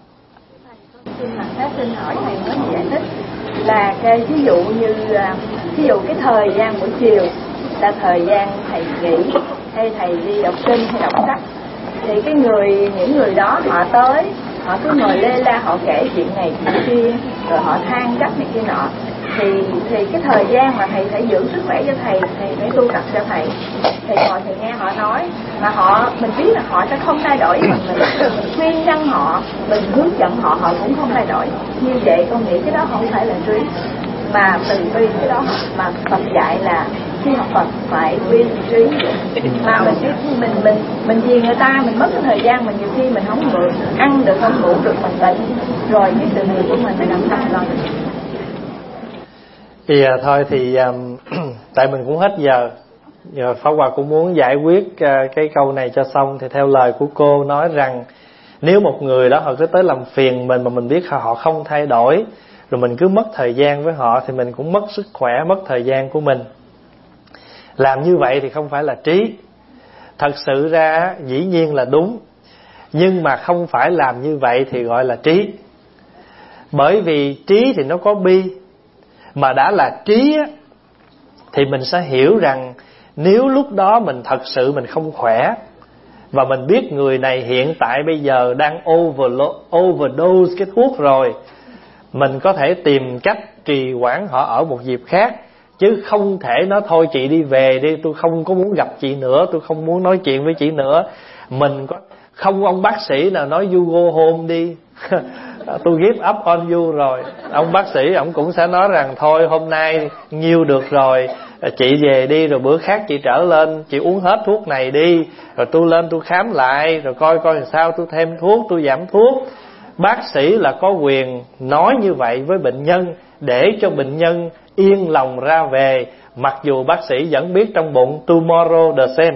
Xin mặt pháp xin hỏi thầy có giải thích là cái ví dụ như ví dụ cái thời gian buổi chiều là thời gian thầy nghỉ hay thầy đi đọc kinh hay đọc sách, thì cái người những người đó họ tới, họ cứ ngồi lê la, họ kể chuyện này chuyện kia, rồi họ than trách này kia nọ, thì thì cái thời gian mà thầy phải giữ sức khỏe cho thầy, thầy phải tu tập cho thầy, thầy ngồi thầy nghe họ nói, mà họ mình biết là họ sẽ không thay đổi, mình mình, mình khuyên ngăn họ, mình hướng dẫn họ, họ cũng không thay đổi. Như vậy con nghĩ cái đó không phải là trí, mà từ bi cái đó mà Phật dạy là khi học Phật phải bi trí. Mà mình mình mình mình vì người ta mình mất cái thời gian, mình nhiều khi mình không được ăn được, không ngủ được, mình bệnh rồi cái sự nghiệp của mình phải làm sao rồi. Thì à, thôi thì um, tại mình cũng hết giờ, giờ Pháp Hòa cũng muốn giải quyết uh, cái câu này cho xong. Thì theo lời của cô nói rằng nếu một người đó họ cứ tới làm phiền mình mà mình biết họ không thay đổi, rồi mình cứ mất thời gian với họ, thì mình cũng mất sức khỏe, mất thời gian của mình. Làm như vậy thì không phải là trí. Thật sự ra dĩ nhiên là đúng, nhưng mà không phải làm như vậy thì gọi là trí. Bởi vì trí thì nó có bi, mà đã là trí á, thì mình sẽ hiểu rằng nếu lúc đó mình thật sự mình không khỏe, và mình biết người này hiện tại bây giờ đang overload, overdose cái thuốc rồi, mình có thể tìm cách trì hoãn họ ở một dịp khác. Chứ không thể nói thôi chị đi về đi, tôi không có muốn gặp chị nữa, tôi không muốn nói chuyện với chị nữa. Mình có không ông bác sĩ nào nói you go home đi tôi give up on you rồi. Ông bác sĩ ông cũng sẽ nói rằng thôi hôm nay nhiêu được rồi, chị về đi, rồi bữa khác chị trở lên, chị uống hết thuốc này đi, rồi tôi lên tôi khám lại, rồi coi coi làm sao tôi thêm thuốc, tôi giảm thuốc. Bác sĩ là có quyền nói như vậy với bệnh nhân để cho bệnh nhân yên lòng ra về, mặc dù bác sĩ vẫn biết trong bụng tomorrow the same.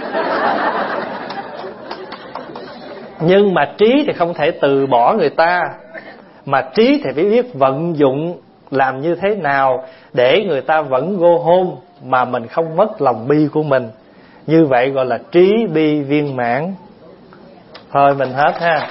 Nhưng mà trí thì không thể từ bỏ người ta, mà trí thì phải biết vận dụng làm như thế nào để người ta vẫn go home, mà mình không mất lòng bi của mình. Như vậy gọi là trí bi viên mãn. Thôi mình hết ha.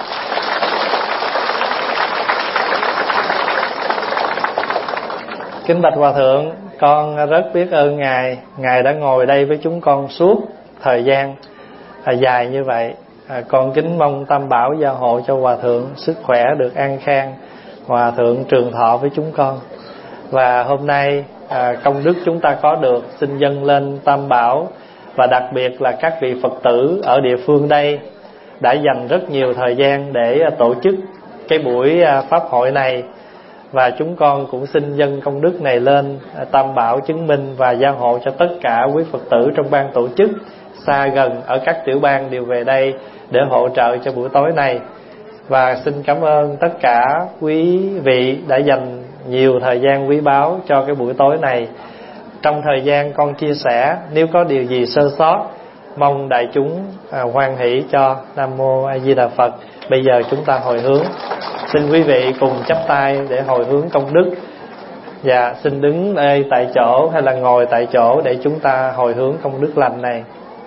Kính bạch Hòa Thượng, con rất biết ơn Ngài. Ngài đã ngồi đây với chúng con suốt thời gian à, dài như vậy. à, Con kính mong Tam Bảo gia hộ cho Hòa Thượng sức khỏe được an khang, Hòa Thượng trường thọ với chúng con. Và hôm nay à, công đức chúng ta có được xin dâng lên Tam Bảo. Và đặc biệt là các vị Phật tử ở địa phương đây đã dành rất nhiều thời gian để tổ chức cái buổi pháp hội này. Và chúng con cũng xin dâng công đức này lên Tam Bảo chứng minh và gia hộ cho tất cả quý Phật tử trong ban tổ chức, xa gần ở các tiểu bang đều về đây để hỗ trợ cho buổi tối này. Và xin cảm ơn tất cả quý vị đã dành nhiều thời gian quý báu cho cái buổi tối này. Trong thời gian con chia sẻ, nếu có điều gì sơ sót, mong đại chúng à, hoan hỷ cho. Nam Mô A Di Đà Phật. Bây giờ chúng ta hồi hướng. Xin quý vị cùng chắp tay để hồi hướng công đức. Và xin đứng đây tại chỗ hay là ngồi tại chỗ để chúng ta hồi hướng công đức lành này.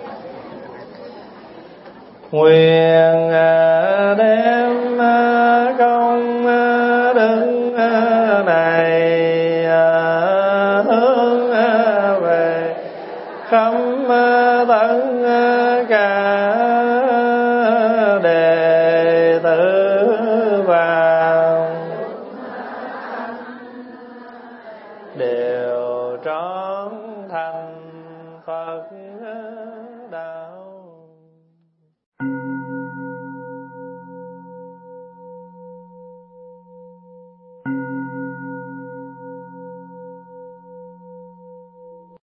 Nguyện đem công đức này hướng về khắp tất cả